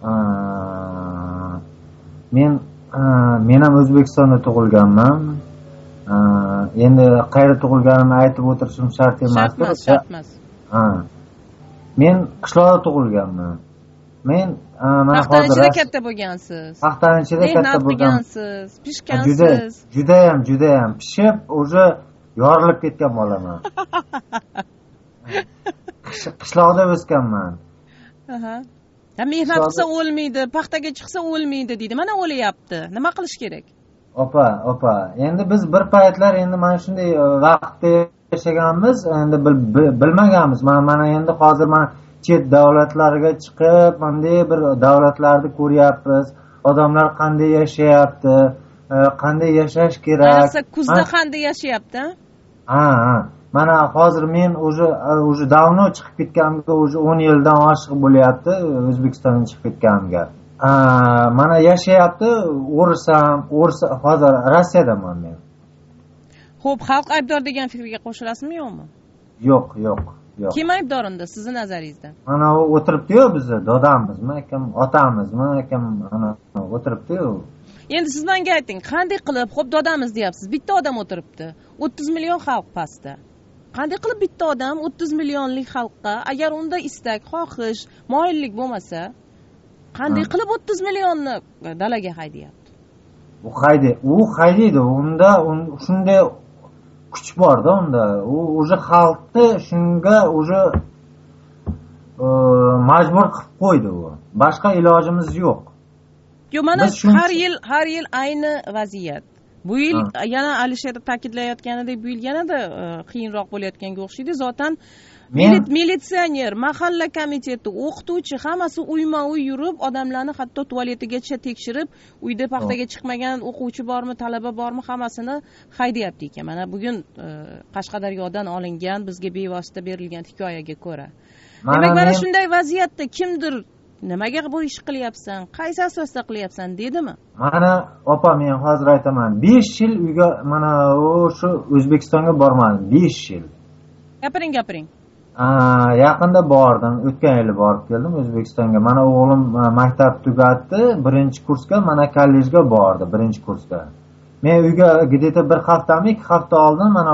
Men men ham O'zbekistonda tug'ilganman. Endi qayerda tug'ilganimni aytib o'tirishim shart emas. Shart emas. Ha. Men qishloqda tug'ilganman. Men mana hozir paxtachilikda katta bo'lgansiz. Paxtachilikda katta bo'lgansiz, pishgansiz. Juda ham, juda ham pishib, o'zi yorilib ketgan bolaman. Qishloqda o'sganman. Aha. Ha, mehnat qilsa o'lmaydi, paxtaga chiqsa o'lmaydi deydi. Mana o'layapti. Nima qilish kerak? Opa, opa. Endi biz bir paytlar endi mana shunday vaqtda yashaganmiz, endi bilmaganmiz. Mana mana endi hozir mana chet davlatlarga chiqib, bunday bir davlatlarni ko'ryapmiz. Odamlar qanday yashayapti, qanday yashash kerak. Ayniqsa kuzda qanday yashayapti? Ha, ha. Mana hozir men o'zi o'zi davno chiqib ketganimga o'zi o'n yildan oshiq bo'lyapti, O'zbekistondan chiqib ketganimga. Mana yashayapti, o'rsam, o'rsa hozir Rossiyadaman men. Xo'p, xalq aybdor degan fikrga qo'shilasizmi yo'qmi? Yo'q, yo'q. Kim aybdor unda sizni nazaringizda? Mana u o'tiribdi-yu, bizni dodamizmi, akam, otamizmi, akam ana o'tiribdi-yu. Endi siz menga ayting, qanday qilib, xo'p dodamiz deyapsiz, bitta odam o'tiribdi. o'ttiz million xalq pastda. Qanday qilib bitta odam o'ttiz millionlik xalqqa, agar unda istak, xohish, moyillik bo'lmasa, qanday qilib o'ttiz millionni dalaga haydayapti? U haydi, u haydaydi, unda shunday kuch borda unda. U o'zi xalqni shunga o'zi majbur qilib qo'ydi u. Boshqa ilojimiz yo'q. Yo, mana har yil har yil ayni vaziyat. Bu yil yana Alisher ta'kidlayotganidek, bu yil yanada qiyinroq bo'layotganga o'xshaydi. Zotan militsioner, mahalla komiteti, o'qituvchi hammasi uyma-uy yurib, odamlarni hatto tualetigacha tekshirib, uyda paxtaga chiqmagan o'quvchi bormi, talaba bormi, hammasini haydayapti ekan. Mana bugun Qashqadaryodan olingan, bizga bevosita berilgan hikoyaga ko'ra. Demak, mana shunday vaziyatda kimdir nimaga bu ish qilyapsan, qaysi asosda qilyapsan dedimi? Mana opa, men hozir aytaman, besh yil uyga mana o'sha O'zbekistonga bormadim, besh yil. Gapiring, gapiring. Yaqinda bordim, o'tgan yili borib keldim O'zbekistonga. Mana o'g'lim maktab tugatdi, birinchi kursga, mana kollejga bordi, birinchi kursga. Men uyga где-то bir haftami, ikki hafta oldin mana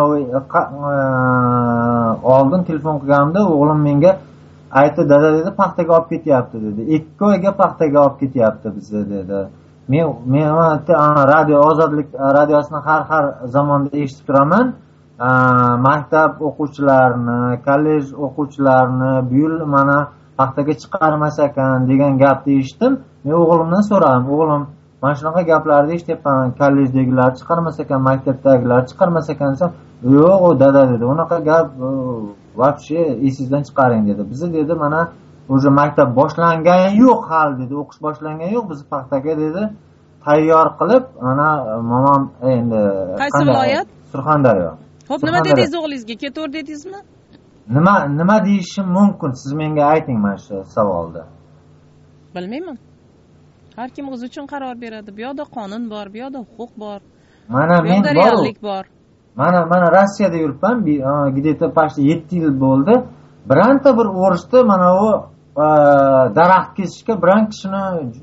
oldin telefon qilganimda o'g'lim menga aytdi, dada dedi, paxtaga olib ketyapti dedi. Ikki oyga paxtaga olib ketyapti bizni dedi. Men men radio Ozodlik radiosini har har zamonda eshitib turaman. Maktab o'quvchilarini, kollej o'quvchilarini bu yil mana paxtaga chiqarmas ekan degan gapni eshitdim. Men o'g'limdan so'radim, o'g'lim, mana shunaqa gaplarni eshityapman, kollejdagilar chiqarmas ekan, maktabdagilar chiqarmas ekan desam, yo'q, u dada dedi, unaqa gap вообще esingizdan chiqaring dedi. Bizni dedi, mana o'sha maktab boshlangan yo'q hali dedi, o'qish boshlangan yo'q, biz paxtaga dedi tayyor qilib, mana momam endi qaysi viloyat? Surxondaryo. Xo'p, nima dedingiz o'g'lingizga? Ketaver dedingizmi? Nima nima deyishim mumkin? Siz menga ayting mana shu savolda. Bilmayman. Har kim o'zi uchun qaror beradi. Bu yoqda qonun bor, bu yoqda huquq bor. Mana men reallik bor. Mana mana Rossiyada yuribman, где-то почти yetti yil bo'ldi. Biranta bir o'rishda mana u daraxt kesishga biron kishini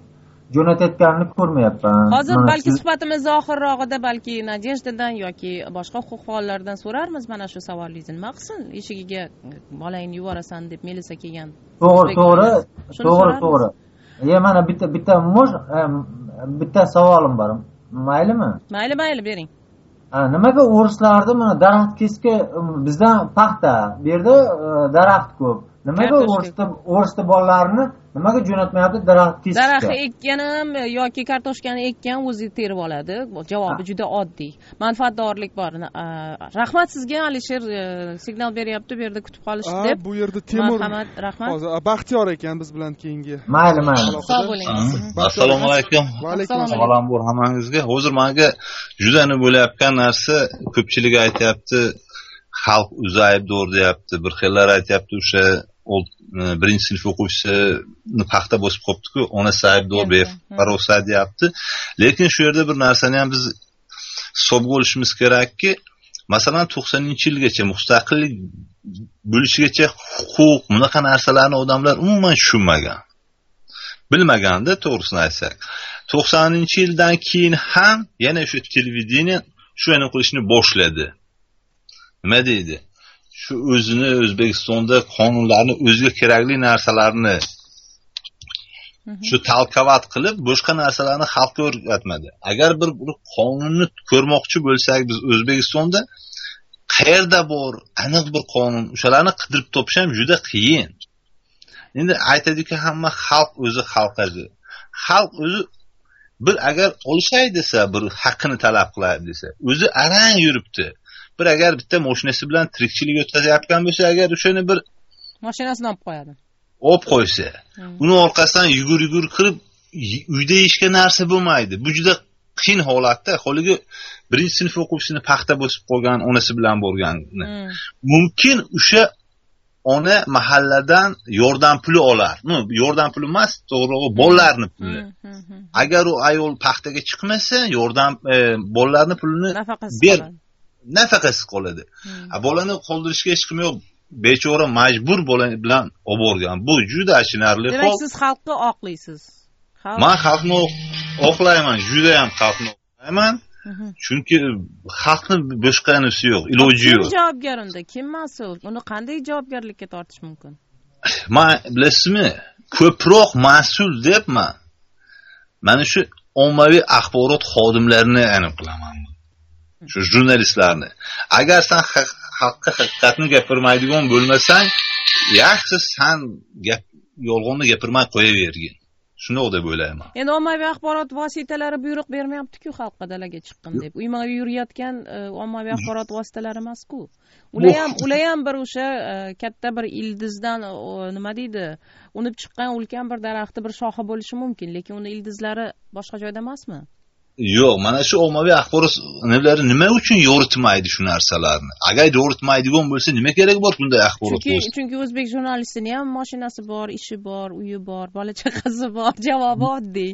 jo'natayotganini ko'rmayapman. Hozir balki suhbatimizni oxirrog'ida balki Nadejdadan yoki boshqa huquq faollardan so'rarmiz mana shu savolingizni. Nima qilsin eshigiga bolangni yuborasan deb Melisa kelgan. To'g'ri, to'g'ri. To'g'ri, to'g'ri. E mana bitta bitta mo'j bitta savolim bor. Maylimi? Mayli, mayli bering. Nimaga o'rislarda mana daraxt kesga bizdan paxta, bu yerda daraxt ko'p. Nimaga o'risda o'risda bolalarni nimaga jo'natmayapti daraxt kesishga? Daraxt ekkan ham yoki kartoshkani ekkan o'zi terib oladi. Javobi juda oddiy. Manfaatdorlik bor. Rahmat sizga Alisher signal beryapti, bu yerda kutib qolishdi deb. Bu yerda Temur marhamat, rahmat. Hozir Baxtiyor ekan biz bilan keyingi. Mayli, mayli. Sog' bo'ling. Assalomu alaykum. Va alaykum assalom bor hammangizga. Hozir menga juda ne bo'layotgan narsa ko'pchilik aytyapti, xalq o'zi aybdor deyapti, bir xillar aytyapti o'sha birinchi sinf o'quvchisini paxta bosib qolibdi-ku, onasi aybdor befarosa deyapti. Lekin shu yerda bir narsani ham biz hisobga olishimiz kerakki, masalan to'qsoninchi yilgacha mustaqillik bo'lishigacha huquq, bunaqa narsalarni odamlar umuman tushunmagan. Bilmaganda to'g'risini aytsak. to'qsoninchi yildan keyin ham yana o'sha televideniya shuni qilishni boshladi. Nima deydi? Shu o'zini O'zbekistonda qonunlarni o'ziga kerakli narsalarni shu talqavat qilib boshqa narsalarni xalqqa o'rgatmadi. Agar bir, bir qonunni ko'rmoqchi bo'lsak biz O'zbekistonda qayerda bor aniq bir qonun, o'shalarni qidirib topish ham juda qiyin. Endi aytadiki hamma xalq o'zi xalqadir. Xalq o'zi bir agar olishay desa, bir haqqini talab qiladi desa, o'zi arang yuribdi. Bir agar bitta mashinasi bilan tirikchilik o'tkazayotgan bo'lsa, agar o'shani bir mashinasini olib qo'yadi. Olib qo'ysa, uni orqasidan yugur-yugur qilib uyda yeyishga narsa bo'lmaydi. Bu juda qiyin holatda, holiga birinchi sinf o'quvchisini paxta bosib qo'ygan onasi bilan bo'lganini. Mumkin o'sha ona mahalladan yordam puli olar. No, yordam puli emas, to'g'ri, bolalarning puli. Agar u ayol paxtaga chiqmasa, yordam bolalarning pulini ber. Nafaqasiz qoladi. A bolani qoldirishga hech kim yo'q. Bechora majbur bola bilan olib borgan. Bu juda achinarli hol. Demak, siz xalqni oqlaysiz. Men xalqni oqlayman, juda ham xalqni oqlayman. Chunki xalqni boshqanisi yo'q, iloji yo'q. Kim javobgar unda? Kim mas'ul? Uni qanday javobgarlikka tortish mumkin? Men bilasizmi, ko'proq mas'ul debman. Mana shu ommaviy axborot xodimlarini aniq qilaman. Shu jurnalistlarni. Agar sen xalqqa haqiqatni gapirmaydigan bo'lmasang, yaxshi sen gap yolg'onni gapirmay qo'yavergin. Shuni deb o'ylayman. Endi ommaviy axborot vositalari buyruq bermayapti-ku xalqqa dalaga chiqqin deb. Uyma yurayotgan ommaviy axborot vositalari emas-ku. Ular ham, ular ham bir o'sha katta bir ildizdan nima deydi, unib chiqqan ulkan bir daraxtni bir shoxi bo'lishi mumkin, lekin uni ildizlari boshqa joyda emasmi? Yo'q, mana shu ommaviy axborot nolari nima uchun yoritmaydi shu narsalarni? Agar yoritmaydigan bo'lsa, nima kerak bor bunday axborot? Chunki chunki o'zbek jurnalistining ham mashinasi bor, ishi bor, uyi bor, bola chaqasi bor, javobi oddiy.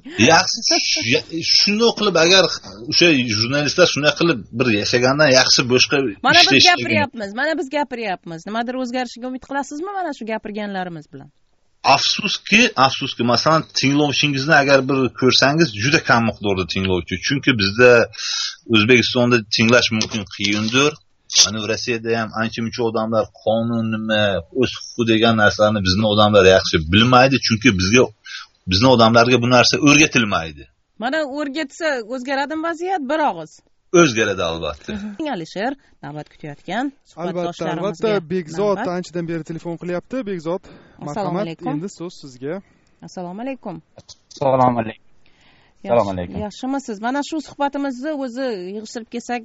Yaxshi, shunday qilib agar o'sha jurnalistlar shunday qilib bir yashagandan yaxshi boshqa mana biz gapiryapmiz, mana biz gapiryapmiz. Nimadir o'zgarishiga umid qilasizmi mana shu gapirganlarimiz bilan? Afsuski, afsuski, masalan, tinglovchingizni agar bir ko'rsangiz juda kam miqdorda tinglovchi. Chunki bizda O'zbekistonda tinglash mumkin qiyindir. Mana Rossiyada ham ancha-muncha odamlar qonun nima, o'z huquqi degan narsalarni bizning odamlar yaxshi bilmaydi, chunki bizga bizning odamlarga bu narsa o'rgatilmaydi. Mana o'rgatsa o'zgaradimi vaziyat bir og'iz? O'zgaradi albatta. Alisher navbat kutayotgan suhbatdoshlarimizga. Albatta, Bekzod anchadan beri telefon qilyapti. Bekzod, marhamat, endi so'z sizga. Assalomu alaykum. Assalomu alaykum. Assalomu alaykum. Yaxshimisiz? Mana shu suhbatimizni o'zi yig'ishtirib kelsak,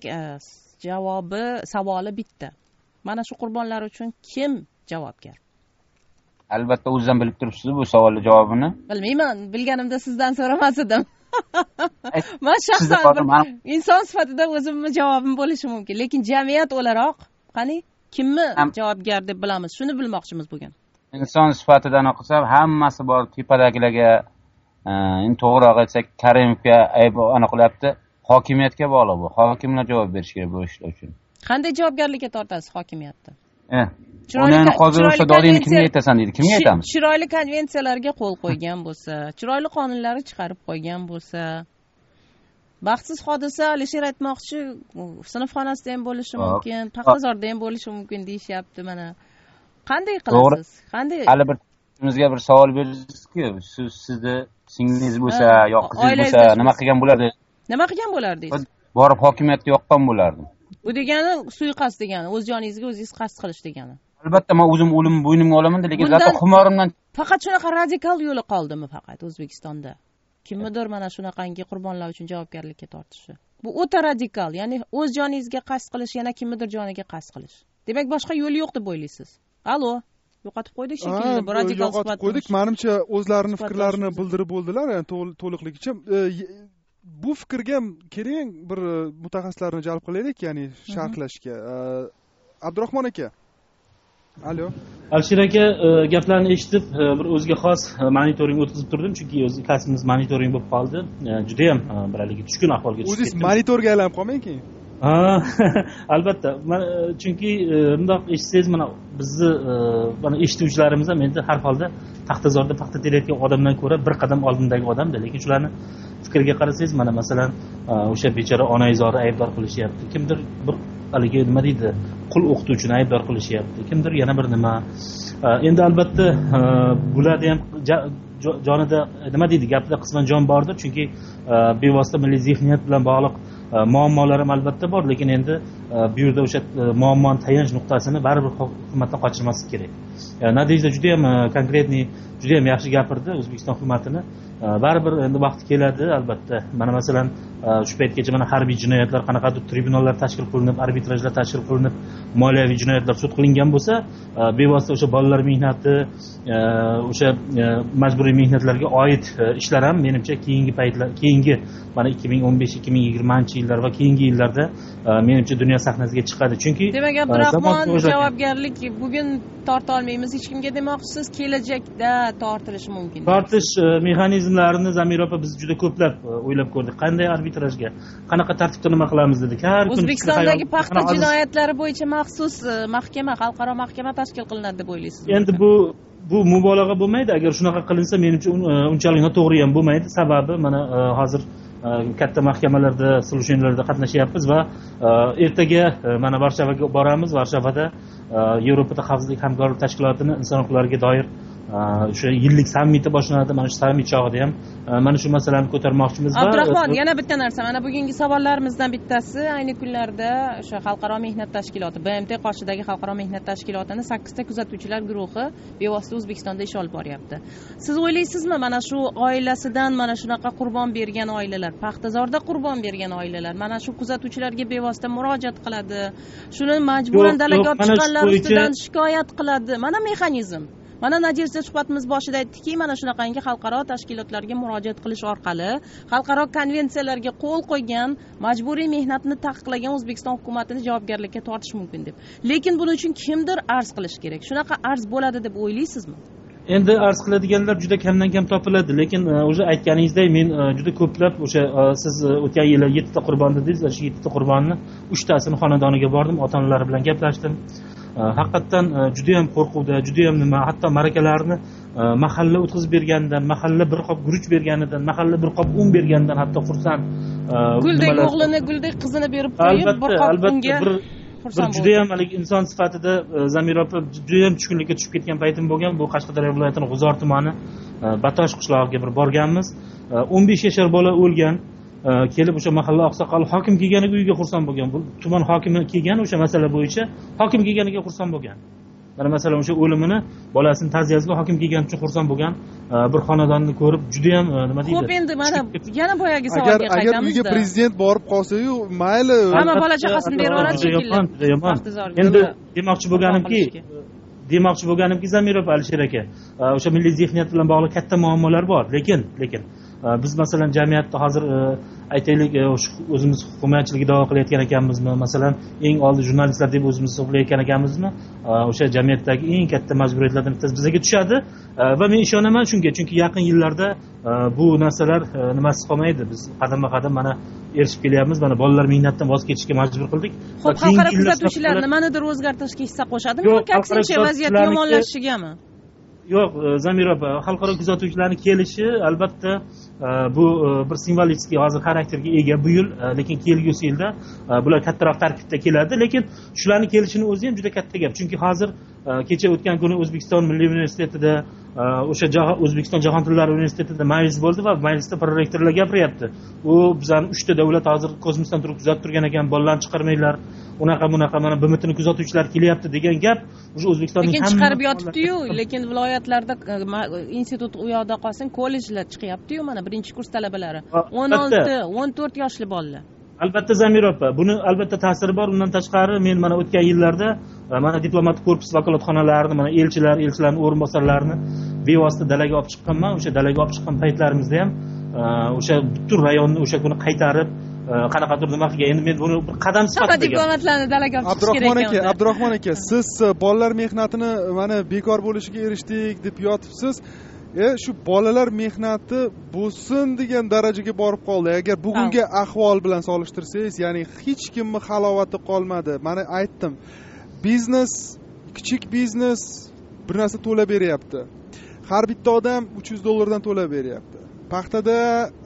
javobi, savoli bitta. Mana shu qurbonlar uchun kim javobgar? Albatta o'zingizdan bilib turibsiz bu savolning javobini. Bilmayman, bilganimda sizdan so'ramas edim. Men shaxsan inson sifatida o'zimni javobim bo'lishi mumkin, lekin jamiyat o'laroq qani kimni javobgar deb bilamiz? Shuni bilmoqchimiz bugun. Inson sifatidan qilsam, hammasi bor tepadagilarga, endi to'g'riroq aytsak, Karimovga ayb aniqlayapti. Hokimiyatga bog'liq bu. Hokimlar javob berish kerak bu ishlar uchun. Qanday javobgarlikka tortasiz hokimiyatda? Eh, uni hozir o'sha dodingni kimga aytasan deydi, kimga aytamiz? Chiroyli konvensiyalarga qo'l qo'ygan bo'lsa, chiroyli qonunlar chiqarib qo'ygan bo'lsa, baxtsiz hodisa Alisher aytmoqchi, sinfxonasida ham bo'lishi mumkin, paxtazorda ham bo'lishi mumkin deyishyapti. Mana qanday qilasiz? Qanday? Hali bir bizga bir savol berdingizki, siz sizni singlingiz bo'lsa, yo qizingiz bo'lsa, nima qilgan bo'lardi? Nima qilgan bo'lardingiz? Borib hokimiyatga yoqqan bo'lardim. Bu degani suiqasd degani, o'z joningizga o'zingiz qasd qilish degani. Albatta, men o'zim o'lim bo'ynimga olaman, lekin zато xumorimdan faqat shunaqa radikal yo'li qoldimi faqat O'zbekistonda? Kimnidir mana shunaqangi qurbonlar uchun javobgarlikka tortishi. Bu o'ta radikal, ya'ni o'z joningizga qasd qilish, yana kimnidir joniga qasd qilish. Demak, boshqa yo'l yo'q deb o'ylaysiz. Allo, yo'qotib qo'ydik shekilli, bu radikal suhbat. Yo'qotib qo'ydik. Menimcha o'zlarining fikrlarini bildirib bo'ldilar, ya'ni to'liqligicha. Bu fikrga keling bir mutaxassislarni jalb qilaylik, ya'ni sharhlashga. Abdurahmon aka. Allo. Alisher aka gaplarni eshitib bir o'ziga xos monitoring o'tkazib turdim, chunki o'z kasbimiz monitoring bo'lib qoldi. Juda ham bir haligi tushkun ahvolga tushib ketdim. O'zingiz monitorga aylanib qolmang keyin. Ha, albatta. Chunki bundoq eshitsangiz, mana bizni mana eshituvchilarimiz ham endi har holda paxtazorda paxta terayotgan odamdan ko'ra bir qadam oldindagi odamda, lekin shularni fikriga qarasangiz, mana masalan o'sha bechora onaizori aybdor qilishyapti. Kimdir bir haligi nima deydi, qul o'qituvchini aybdor qilishyapti, kimdir yana bir nima. Endi albatta bularda ham jonida nima deydi, gapda qisman jon bordir, chunki bevosita milliy zihniyat bilan bog'liq muammolar ham albatta bor, lekin endi bu yerda o'sha muammoni tayanch nuqtasini baribir hukumatdan qochirmaslik kerak. Natijada juda ham konkretniy, juda ham yaxshi gapirdi O'zbekiston hukumatini. Baribir endi vaqti keladi albatta. Mana masalan shu paytgacha mana harbiy jinoyatlar qanaqadir tribunallar tashkil qilinib, arbitrajlar tashkil qilinib, moliyaviy jinoyatlar sud qilingan bo'lsa, bevosita o'sha bolalar mehnati, o'sha majburiy mehnatlarga oid ishlar ham menimcha keyingi paytlar, keyingi mana ikki ming o'n besh ikki ming yigirmanchi yillar va keyingi yillarda menimcha dunyo sahnasiga chiqadi. Chunki demak, Abdurahmon javobgarlik bugun torta olmaymiz hech kimga demoqchisiz, kelajakda tortilishi mumkin. Tortish mexanizmlarini Zamira opa biz juda ko'plab o'ylab ko'rdik. Qanday arbitrajga, qanaqa tartibda nima qilamiz dedik. Har kun O'zbekistondagi paxta jinoyatlari bo'yicha maxsus mahkama, xalqaro mahkama tashkil qilinadi deb o'ylaysiz? Endi bu bu mubolag'a bo'lmaydi. Agar shunaqa qilinsa, menimcha unchalik noto'g'ri ham bo'lmaydi. Sababi mana hozir katta mahkamalarda, slushenlarda qatnashyapmiz va ertaga mana Varshavaga boramiz. Varshavada Yevropada xavfsizlik hamkorlik tashkilotining inson huquqlariga doir o'sha yillik sammiti boshlanadi. Mana shu sammit chog'ida ham mana shu masalani ko'tarmoqchimiz. Va Abdurahmon, yana bitta narsa, mana bugungi savollarimizdan bittasi ayni kunlarda o'sha xalqaro mehnat tashkiloti, B M T qoshidagi xalqaro mehnat tashkilotining sakkizta kuzatuvchilar guruhi bevosita O'zbekistonda ish olib boryapti. Siz o'ylaysizmi, mana shu oilasidan mana shunaqa qurbon bergan oilalar, paxtazorda qurbon bergan oilalar mana shu kuzatuvchilarga bevosita murojaat qiladi, shuni majburan dalaga olib chiqqanlar ustidan shikoyat qiladi. Mana mexanizm. Mana Nadezhda suhbatimiz boshida aytdiki, mana shunaqangi xalqaro tashkilotlarga murojaat qilish orqali xalqaro konvensiyalarga qo'l qo'ygan, majburiy mehnatni taqiqlagan O'zbekiston hukumatini javobgarlikka tortish mumkin deb. Lekin buning uchun kimdir arz qilish kerak. Shunaqa arz bo'ladi deb o'ylaysizmi? Endi arz qiladiganlar juda kamdan kam topiladi, lekin o'sha aytganingizdek men juda ko'plab o'sha siz o'tgan yili yettita qurbon dedingiz, shu yettita qurbonni uchtasini xonadoniga bordim, ota-onalari bilan gaplashdim. Haqiqatdan juda ham qo'rquvda, juda ham nima, hatto marakalarni mahalla o'tkazib berganidan, mahalla bir qop guruch berganidan, mahalla bir qop un berganidan hatto xursand. Guldek o'g'lini, guldek qizini berib qo'yib, bir qop unga bir juda ham hali inson sifatida Zamira opa juda ham tushkunlikka tushib ketgan paytim bo'lgan. Bu Qashqadaryo viloyatining G'uzor tumani Batosh qishlog'iga bir borganmiz. o'n besh yashar bola o'lgan. Kelib o'sha mahalla oqsoqoli hokim kelganiga uyga xursand bo'lgan. Bu tuman hokimi kelgan o'sha masala bo'yicha hokim kelganiga xursand bo'lgan. Mana masalan o'sha o'limini bolasini ta'ziyasiga hokim kelgani uchun xursand bo'lgan bir xonadonni ko'rib juda ham nima deydi? Xo'p, endi mana yana boyagi savolga qaytamiz. Agar uyga prezident borib qolsa-yu, mayli. Hamma bola chaqasini berib yuboradi shekilli. Juda yomon. Endi demoqchi bo'lganimki, demoqchi bo'lganimki Zamira opa, Alisher aka, o'sha milliy zihniyat bilan bog'liq katta muammolar bor, lekin lekin biz masalan jamiyatda hozir aytaylik o'zimiz himoyachilik da'vo qilayotgan ekanmizmi, masalan eng oldi jurnalistlar deb o'zimizni hisoblayotgan ekanmizmi, o'sha jamiyatdagi eng katta majburiyatlardan bittasi bizga tushadi va men ishonaman shunga, chunki yaqin yillarda bu narsalar nimasiz qolmaydi. Biz qadamma qadam mana erishib kelyapmiz. Mana bolalar mehnatdan voz kechishga majbur qildik. Xo'p, xalqaro kuzatuvchilar nimanidir o'zgartirishga hissa qo'shadimi yoki aksincha vaziyat yomonlashishigami? Yo'q, Zamira opa, xalqaro kuzatuvchilarning kelishi albatta bu bir simvolik hozir xarakterga ega bu yil, lekin kelgusi yilda bular kattaroq tarkibda keladi, lekin shularning kelishini o'zi ham juda katta gap. Chunki hozir kecha o'tgan kuni O'zbekiston Milliy universitetida o'sha O'zbekiston jahon tillari universitetida majlis bo'ldi va majlisda prorektorlar gapiryapti. U bizani uchta davlat hozir kosmosdan turib kuzatib turgan ekan, bolalarni chiqarmanglar, unaqa bunaqa mana B M Tni kuzatuvchilar kelyapti degan gap o'sha O'zbekistonning lekin chiqarib yotibdi-yu, lekin viloyatlarda institut u yoqda qolsin, kollejlar chiqyapti-yu, mana birinchi kurs talabalari o'n olti o'n to'rt yoshli bolalar. Albatta Zamira opa, buni albatta ta'siri bor. Undan tashqari men mana o'tgan yillarda mana diplomatik korpus vakolatxonalarini, mana elchilar, elchilarning o'rinbosarlarini bevosita dalaga olib chiqqanman. O'sha dalaga olib chiqqan paytlarimizda ham o'sha butun rayonni o'sha kuni qaytarib qanaqadir nima qilgan. Endi men buni bir qadam sifatida diplomatlarni dalaga olib chiqish kerak ekan. Abdurahmon aka, Abdurahmon aka, siz bolalar mehnatini mana bekor bo'lishiga erishdik deb yotibsiz. E shu bolalar mehnati bo'lsin degan darajaga borib qoldi. Agar bugungi ahvol bilan solishtirsangiz, ya'ni hech kimni halovati qolmadi. Mana aytdim, biznes, kichik biznes bir narsa to'lab beryapti. Har bitta odam uch yuz dollardan to'lab beryapti. Paxtada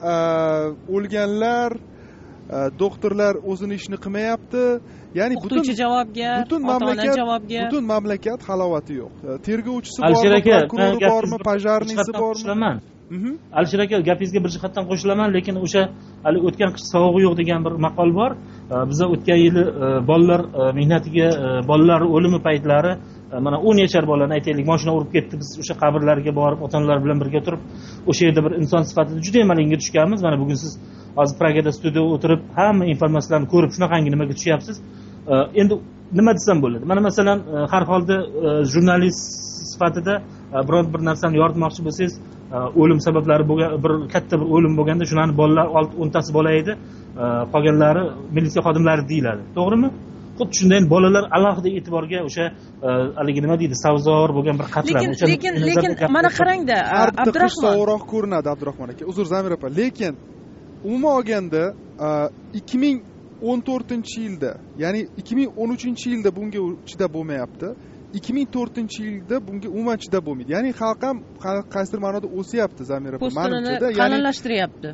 o'lganlar, doktorlar o'zini ishini qilmayapti. Ya'ni butun javobgar, butun mamlakat javobgar, butun mamlakat halovati yo'q. Tergovchisi bormi, prokurori bormi, pojarnisi bormi? Alisher aka, gapingizga bir jihatdan qo'shilaman, lekin o'sha hali o'tgan qish sovug'i yo'q degan bir maqol bor. Biz o'tgan yili bolalar mehnatiga, bolalar o'limi paytlari mana o'n yashar bolani aytaylik mashina urib ketdi. Biz o'sha qabrlarga borib ota-onalar bilan birga turib o'sha yerda bir inson sifatida juda ham malinga tushganmiz. Mana bugun siz hozir Pragada studiyada o'tirib hamma informatsiyalarni ko'rib shunaqangi nimaga tushyapsiz. Endi nima desam bo'ladi? Mana masalan har holda jurnalist sifatida biror bir narsani yoritmoqchi bo'lsangiz, o'lim sabablari bo'lgan bir katta bir o'lim bo'lganda shunani bolalar o'ntasi bola edi, qolganlari militsiya xodimlari deyiladi. To'g'rimi? Xuddi shunday bolalar alohida e'tiborga o'sha haligi nima deydi, savzor bo'lgan bir qatlam. Lekin lekin mana qarangda, Abdurahmon savroq ko'rinadi Abdurahmon aka. Uzr Zamir opa, lekin umuman olganda ikki ming o'n to'rtinchi yilda, ya'ni ikki ming o'n uchinchi yilda bunga chidab bo'lmayapti. ikki ming to'rtinchi yilda bunga umuman chidab bo'lmaydi. Ya'ni xalq ham qaysidir ma'noda o'syapti Zamir opa, menimcha, ya'ni qalinlashtiryapti.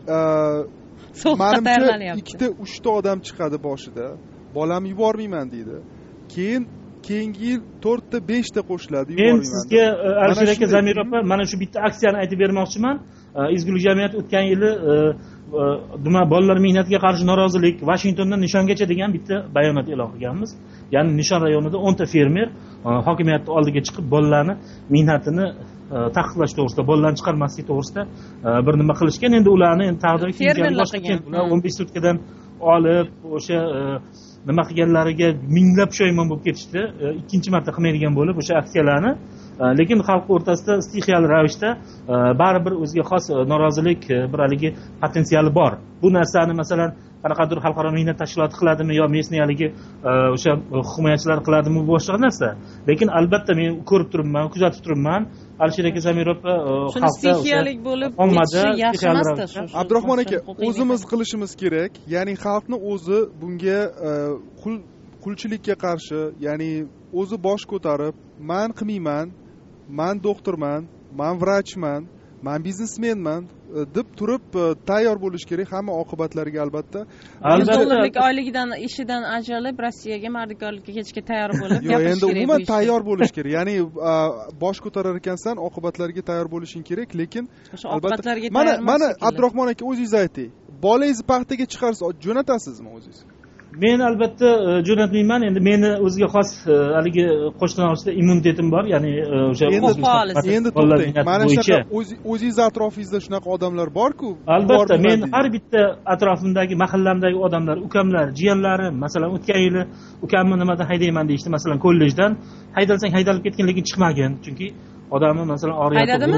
Menimcha ikkita uchta odam chiqadi boshida. Bolamni yubormayman deydi. Keyin keyingi yil to'rtta beshta qo'shiladi, yubormayman. Men sizga Alisher aka, Zamir opa, mana shu bitta aksiyani aytib bermoqchiman. Izgulik jamiyati o'tgan yili nima bolalar mehnatiga qarshi norozilik Vashingtondan Nishongacha degan bitta bayonot e'lon qilganmiz. Ya'ni Nishon rayonida o'nta fermer hokimiyat oldiga chiqib bolalarni mehnatini taqiqlash to'g'risida, bolalarni chiqarmaslik to'g'risida bir nima qilishgan. Endi ularni endi taqdiri keyinchalik boshqa ular o'n besh sutkadan olib o'sha nima qilganlariga minglab pushaymon bo'lib ketishdi. Ikkinchi marta qilmaydigan bo'lib o'sha aksiyalarni, lekin xalq o'rtasida stixiyali ravishda baribir o'ziga xos norozilik bir haligi potensiali bor. Bu narsani masalan qanaqadir xalqaro mehnat tashkiloti qiladimi yo mesni haligi o'sha himoyachilar qiladimi, bu boshqa narsa. Lekin albatta men ko'rib turibman, kuzatib turibman. Alisher aka, Zamir opa, xalqda stixiyalik bo'lib ketishi yaxshi emasda. Abdurahmon aka, o'zimiz qilishimiz kerak. Ya'ni xalqni o'zi bunga qulchilikka qarshi, ya'ni o'zi bosh ko'tarib, men qilmayman, men doktorman, men vrachman, men biznesmenman deb turib tayyor bo'lish kerak hamma oqibatlariga. Albatta dollarlik oyligidan ishidan ajralib Rossiyaga mardikorlikka ketishga tayyor bo'lib yo'q, endi umuman tayyor bo'lish kerak. Ya'ni bosh ko'tarar ekansan, oqibatlariga tayyor bo'lishing kerak. Lekin albatta mana mana Abdurahmon aka, o'zingiz ayting, bolangizni paxtaga chiqarsa jo'natasizmi o'zingiz? Men albatta jo'natmayman. Endi meni o'ziga xos haligi qo'shni orasida immunitetim bor, ya'ni o'sha endi to'xtang, mana shunaqa o'zingiz atrofingizda shunaqa odamlar bor-ku. Albatta men har bitta atrofimdagi mahallamdagi odamlar, ukamlar, jiyanlarim, masalan o'tgan yili ukamni nimadan haydayman deyishdi, masalan kollejdan. Haydalsang haydalib ketgin, lekin chiqmagin, chunki odamni masalan og'riyapti. Haydadimi?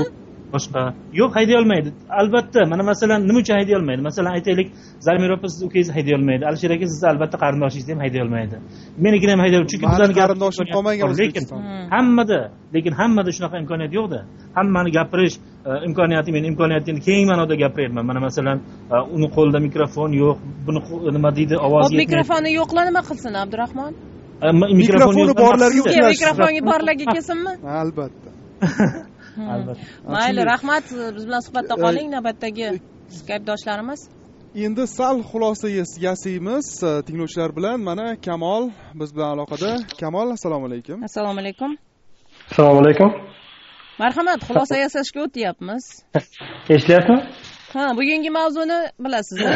boshqa yo'q hayday olmaydi. Albatta, mana masalan nima uchun hayday olmaydi? Masalan aytaylik, Zarmir opa siz ukangizni hayday olmaydi. Alisher aka sizni albatta qarindoshingizni ham hayday olmaydi. Menikini ham hayday olmaydi. Chunki bizlarning qarindoshim qolmagan, lekin hammada, lekin hammada shunaqa imkoniyat yo'q-da. Hammani gapirish imkoniyati, men imkoniyatini keng ma'noda gapiryapman. Mana masalan, uni qo'lida mikrofon yo'q, buni nima deydi, ovozi yetmaydi. Mikrofoni yo'qlar nima qilsin, Abdurahmon? Mikrofoni borlarga uqlash. Mikrofoni borlarga kelsinmi? Albatta. Albatta. Mayli, rahmat. Biz bilan suhbatda qoling, navbatdagi Skypedoshlarimiz. Endi sal xulosa yasaymiz tinglovchilar bilan. Mana Kamol biz bilan aloqada. Kamol, assalomu alaykum. Assalomu alaykum. Assalomu alaykum. Marhamat, xulosa yasashga o'tyapmiz. Eshityapsizmi? Ha, bugungi mavzuni bilasizmi?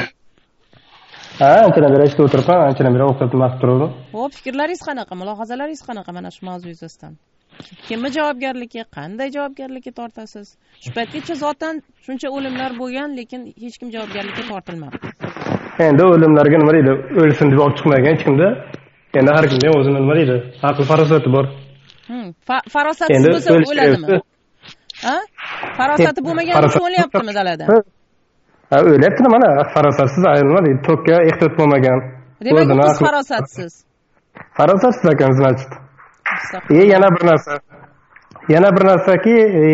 Ha, anchadan beri eshitib o'tiribman, anchadan beri o'qib mast turdim. Xo'p, fikrlaringiz qanaqa, mulohazalaringiz qanaqa mana shu mavzu yuzasidan? Kimni javobgarligi, qanday javobgarlikka tortasiz? Shu paytgacha zotan shuncha o'limlar bo'lgan, lekin hech kim javobgarlikka tortilmadi. Endi o'limlarga nima deydi? O'lsin deb olib chiqmagan hech kimda. Endi har kimning o'zini nima deydi? Aql farosati bor. Hmm, farosatsiz bo'lsa o'ladimi? Ha? Farosati bo'lmagan uchun o'lyaptimi dalada? Ha, o'lyapti mana, farosatsiz ayrilmadi, tokka ehtiyot bo'lmagan. Demak, siz farosatsiz. Farosatsiz ekan, значит. E yana bir narsa. Yana bir narsaki,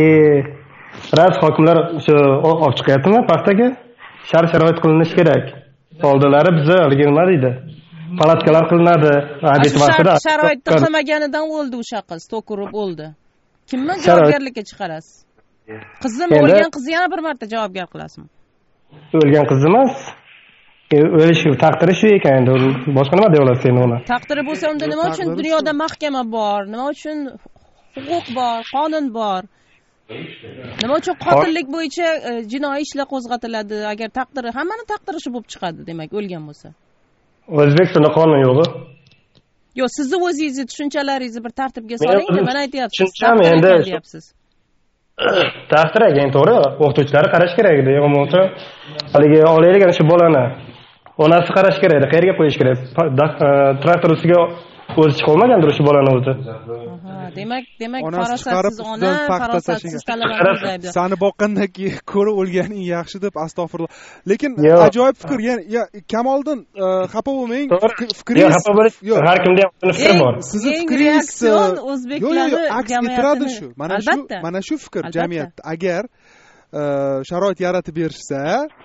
rais hokimlar shu olib chiqyaptimi paxtaga? Shart sharoit qilinishi kerak. Oldilari biza nima deydi? Palatkalar qilinadi, adit vaqtida. Sharoitni qilmaganidan o'ldi o'sha qiz, tok urib o'ldi. Kimni javobgarlikka chiqarasiz? Qizim o'lgan qizni yana bir marta javobgar qilasizmi? O'lgan qiz emas. O'lish taqdiri shu ekan, endi boshqa nima deya olasiz endi uni? Taqdiri bo'lsa, unda nima uchun dunyoda mahkama bor? Nima uchun huquq bor, qonun bor? Nima uchun qotillik bo'yicha jinoiy ishlar qo'zg'atiladi? Agar taqdiri, hammani taqdiri shu bo'lib chiqadi, demak, o'lgan bo'lsa. O'zbekistonda qonun yo'q-ku. Yo'q, sizni o'zingizni tushunchalaringizni bir tartibga soling, nima aytyapsiz? Tushuncham endi deyapsiz. Taqdir ekan, to'g'ri, o'qituvchilar qarash kerak edi. Yo'qmi, haligi olaylik ana shu bolani. Onasi qarash kerak edi, qayerga qo'yish kerak? Traktor ustiga o'zi chiqib olmagandir shu bolani o'zi. Aha, demak, demak farosatsiz ona, farosatsiz talabalar. Sani boqqandan keyin ko'ra o'lganing yaxshi deb astag'firulloh. Lekin ajoyib fikr, ya Kamoliddin, xafa bo'lmang. Fikringiz xafa bo'lish, har kimda ham fikr bor. Sizning fikringiz o'zbeklarni jamiyatini shu. Mana shu, mana shu fikr jamiyatda agar sharoit yaratib berishsa,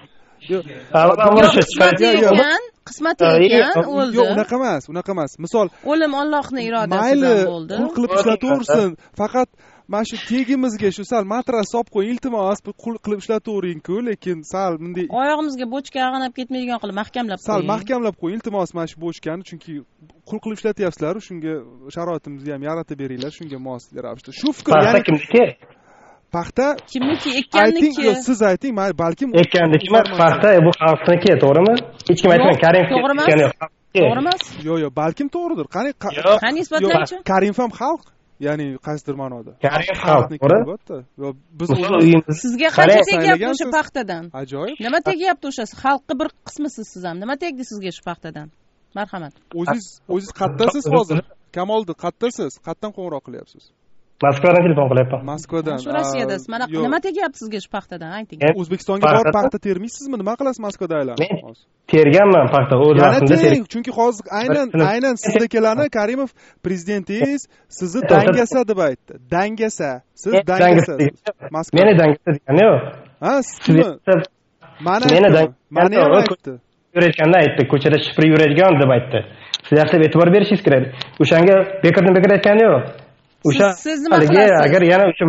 qismati ekan, o'ldi. Yo'q, unaqa emas, unaqa emas. Misol, o'lim Allohning irodasidan bo'ldi. Qul qilib ishlataversin. Faqat mana shu tegimizga shu sal matras solib qo'ying, iltimos, qul qilib ishlatavering-ku, lekin sal bunday oyog'imizga bochka ag'anab ketmaydigan qilib mahkamlab qo'ying. Sal mahkamlab qo'ying, iltimos, mana shu bochkani, chunki qul qilib ishlatyapsizlar, shunga sharoitimizni ham yaratib beringlar, shunga mos ravishda. Shu fikr, ya'ni kimniki? Paxta kimniki ekkanniki? Ayting, siz ayting, men balkim ekkanniki emas, paxta bu xalqniki, to'g'rimi? Hech kim aytmagan, Karimov to'g'ri emas. To'g'ri emas? Yo'q, yo'q, balkim to'g'ridir. Qani, qani isbotlaychi? Karimov ham xalq, ya'ni qaysidir ma'noda. Karimov xalq, albatta. Biz sizga qancha tegyapti o'sha paxtadan? Ajoyib. Nima tegyapti o'sha? Xalqqa bir qismisiz siz ham. Nima tegdi sizga shu paxtadan? Marhamat. O'zingiz o'zingiz qattasiz hozir? Kamoliddin, qattasiz? Qatdan qo'ng'iroq qilyapsiz? Moskvadan telefon qilyapman. Moskvadan. Shu Rossiyadasiz. Mana nima tegyapti sizga shu paxtadan? Ayting. O'zbekistonga borib paxta termaysizmi? Nima qilasiz Moskvada aylanib? Men terganman paxta o'z vaqtida tergan. Chunki hozir aynan aynan sizdagilarni Karimov prezidentingiz sizni dangasa deb aytdi. Dangasa. Siz dangasiz. Moskva. Meni dangasa degani yo'q. Ha, sizmi? Mana meni dangasa. Mani ham aytdi. Yurayotganda aytdi, ko'chada shifr yuradigan deb aytdi. Siz yaxshi e'tibor berishingiz kerak. O'shanga bekordan bekor aytgani yo'q. O'sha haligi agar yana o'sha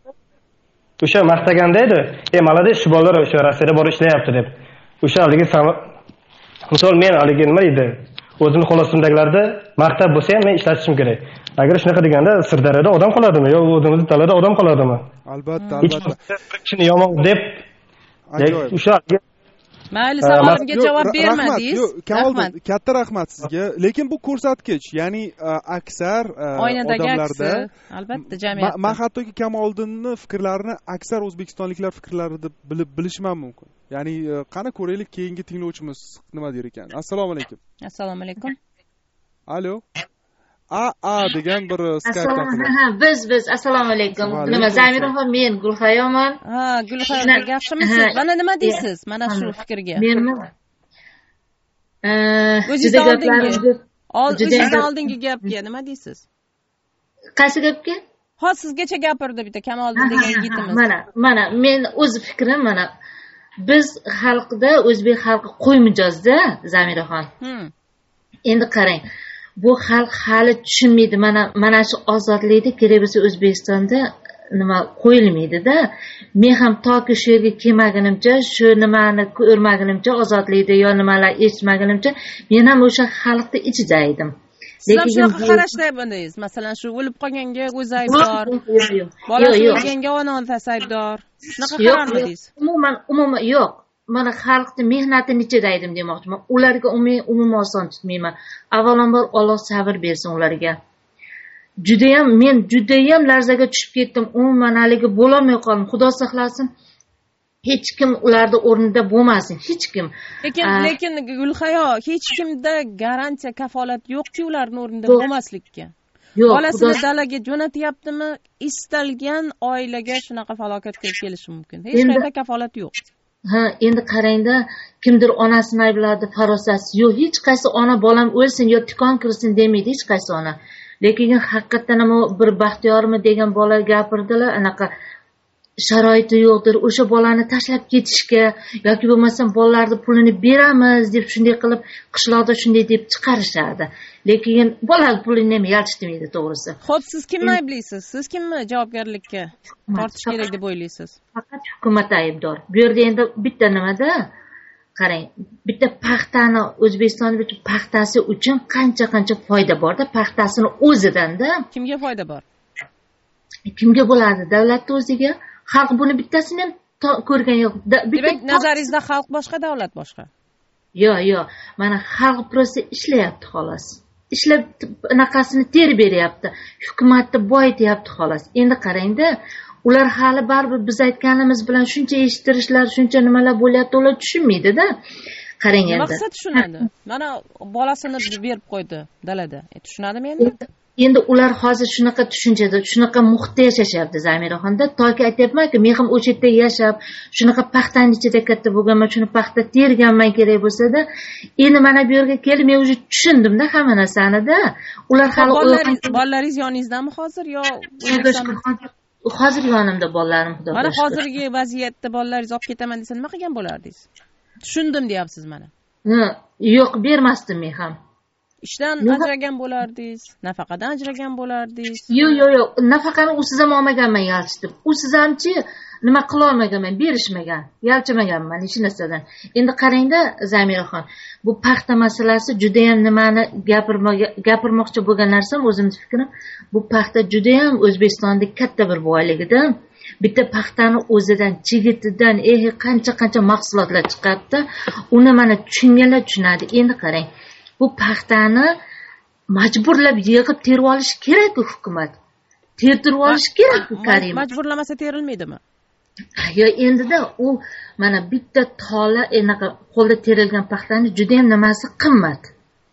o'sha maqtaganda edi, "Ey, malades, shu bolalar o'sha Rossiyada bor ishlayapti" deb. O'sha haligi misol men haligi nima deydi? O'zimni xolosimdagilarda maqtab bo'lsa ham men ishlatishim kerak. Agar shunaqa deganda Sirdaryoda odam qoladimi yo o'zimizning dalada odam qoladimi? Albatta, albatta. Kishini yomon deb o'sha mayli, savolimga javob bermadingiz. Kamoliddin, katta rahmat sizga. Lekin bu ko'rsatkich, ya'ni aksar odamlarda, albatta, jamiyatda. Men hattoki Kamoliddinning fikrlarini aksar o'zbekistonliklar fikrlari deb bilib bilishim mumkin. Ya'ni qani ko'raylik, keyingi tinglovchimiz nima der ekan. Assalomu alaykum. Assalomu alaykum. Alo. a a degan bir Skype'dan ha biz biz assalomu alaykum. Nima Zamiraxon, men Gulhayoman. Ha, Gulhayo yaxshimisiz? Mana nima deysiz? Mana shu fikrga. Menmi? O'zingiz oldingi O'zingiz oldingi gapga nima deysiz? Qaysi gapga? Hozir sizgacha gapirdi bitta Kamoliddin degan yigitimiz. Mana, mana men o'z fikrim mana biz xalqda o'zbek xalqi qo'y mijozda Zamiraxon. Endi qarang, bu xalq hali tushunmaydi. Mana mana shu ozodlikda kerak bo'lsa O'zbekistonda nima qo'yilmaydi-da. Men ham toki shu yerga kelmagunimcha, shu nimani ko'rmagunimcha, ozodlikda yo nimalar eshitmagunimcha, men ham o'sha xalqda ichida edim. Siz ham shunaqa qarashdaysiz. Masalan, shu o'lib qolganga o'zi aybdor. Bolasi o'lganga ona-onasi aybdor. Shunaqa qararmidingiz? Umuman, umuman yo'q. Mana xalqning mehnatini ichida edim demoqchiman. Ularga umuman oson tutmayman. Avvalambor Alloh sabr bersin ularga. Judayam men judayam larzaga tushib ketdim. Umuman haligi bo'lolmay qoldim. Xudo saqlasin. Hech kim ularda o'rnida bo'lmasin, hech kim. Lekin lekin Gulhayo, hech kimda garantiya, kafolat yo'q-ku ularning o'rnida bo'lmaslikka. Yo'q. Bolasini dalaga jo'natyaptimi, istalgan oilaga shunaqa falokat kelib kelishi mumkin. Hech qayerda kafolat yo'q. Ha, endi qarangda, kimdir onasini aybladi, farosati yo'q. Hech qaysi ona bolam o'lsin yo tikon kirsin demaydi hech qaysi ona. Lekin haqiqatan ham bir baxtiyormi degan bola gapirdilar, anaqa sharoiti yo'qdir, o'sha bolani tashlab ketishga yoki bo'lmasam bolalarni pulini beramiz deb shunday qilib qishloqda shunday deb chiqarishadi. Lekin bola pulini ham yalchitmaydi, to'g'risi. Xo'p, siz kimni ayblaysiz? Siz kimni javobgarlikka tortish kerak deb o'ylaysiz? Faqat hukumat aybdor. Bu yerda endi bitta nimada qarang, bitta paxtani O'zbekistonda bitta paxtasi uchun qancha-qancha foyda borda, paxtasini o'zidan-da. Kimga foyda bor? Kimga bo'ladi? Davlatning o'ziga. Xalq buni bittasini ham ko'rgan yo'q. Demak, nazaringizda xalq boshqa, davlat boshqa. Yo'q, yo'q. Mana xalq prosta ishlayapti xolos. Ishlab anaqasini terib beryapti. Hukumatni boyityapti xolos. Endi qarangda, ular hali baribir biz aytganimiz bilan shuncha eshittirishlar, shuncha nimalar bo'lyapti, ular tushunmaydi-da. Qarang endi. Maqsad tushunadi. Mana bolasini berib qo'ydi dalada. E, tushunadimi endi? Endi ular hozir shunaqa tushunchada, shunaqa muhitda yashashyapti Zamiraxonda. Toki aytyapman-ku, men ham o'sha yerda yashab, shunaqa paxtaning ichida katta bo'lganman, shuni paxta terganman kerak bo'lsa-da, endi mana bu yerga kelib men o'zi tushundim-da hamma narsani-da. Ular hali bolalaringiz yoningizdami hozir yo hozir yonimda bolalarim, xudo mana hozirgi vaziyatda bolalaringiz olib ketaman desa nima qilgan bo'lardingiz? Tushundim deyapsiz mana. Yo'q, bermasdim men ham. Ishdan ajragan bo'lardingiz, nafaqadan ajragan bo'lardingiz. Yo'q, yo'q, yo'q, nafaqani usiz ham olmaganman yalchitib. Usiz hamchi nima qila olmaganman, berishmagan, yalchimaganman hech narsadan. Endi qarangda Zamiraxon, bu paxta masalasi juda ham nimani gapirmoqchi bo'lgan narsam, o'zimning fikrim, bu paxta juda ham O'zbekistonda katta bir boyligida. Bitta paxtani o'zidan, chigitidan, eh qancha-qancha mahsulotlar chiqadi. Uni mana tushunganlar tushunadi. Endi qarang, bu paxtani majburlab yig'ib terib olish kerak-ku hukumat. Tertirib olish kerak-ku Karim. Majburlamasa terilmaydimi? Yo endi-da u mana bitta tola enaqa qo'lda terilgan paxtani juda ham nimasi qimmat.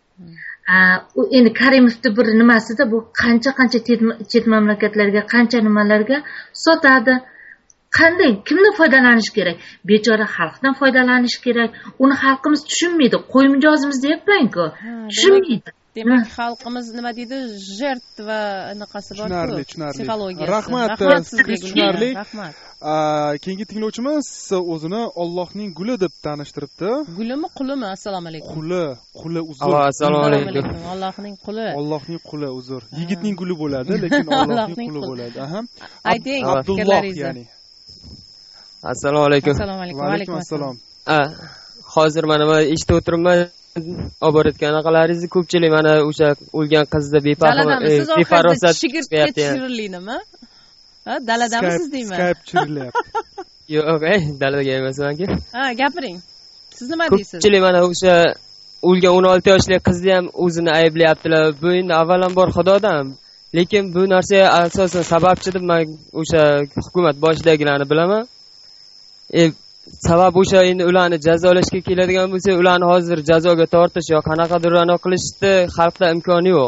U endi Karimovning bir nimasida bu qancha-qancha chet mamlakatlarga, qancha nimalarga sotadi. Qanday, kimdan foydalanish kerak? Bechora xalqdan foydalanish kerak. Uni xalqimiz tushunmaydi. Qo'y mijozimiz deyapman-ku. Tushunmaydi. Demak, xalqimiz nima deydi? Jertva anaqasi bor-ku. Tushunarli, tushunarli. Psixologiyasi. Rahmat, sizga tushunarli. Rahmat. Keyingi tinglovchimiz o'zini Allohning guli deb tanishtiribdi. Gulimi, qulimi? Assalomu alaykum. Quli, quli uzr. Assalomu alaykum. Allohning quli. Allohning quli uzr. Yigitning guli bo'ladi, lekin Allohning quli bo'ladi. Aha. Ayting, Abdulloh ya'ni. Assalomu alaykum. Assalomu alaykum. Va alaykum assalom. Ha, hozir mana men eshitib o'tiribman. Olib borayotgan anaqalaringizni ko'pchilik mana o'sha o'lgan qizni befarosat chirinlinimi? Ha, daladamisiz deyman. Skype chirilyapti. Yo'q, ey, daladaga emasman-ku. Ha, gapiring. Siz nima deysiz? Ko'pchilik mana o'sha o'lgan o'n olti yoshli qizni ham o'zini ayblayaptilar. Bu endi avvalambor Xudodan. Lekin bu narsaga asosan sababchi deb men o'sha hukumat boshidagilarni bilaman. E, sabab o'sha endi ularni jazolashga keladigan bo'lsa, ularni hozir jazoga tortish yo qanaqadir anaqa qilishni xalqda imkoni yo'q.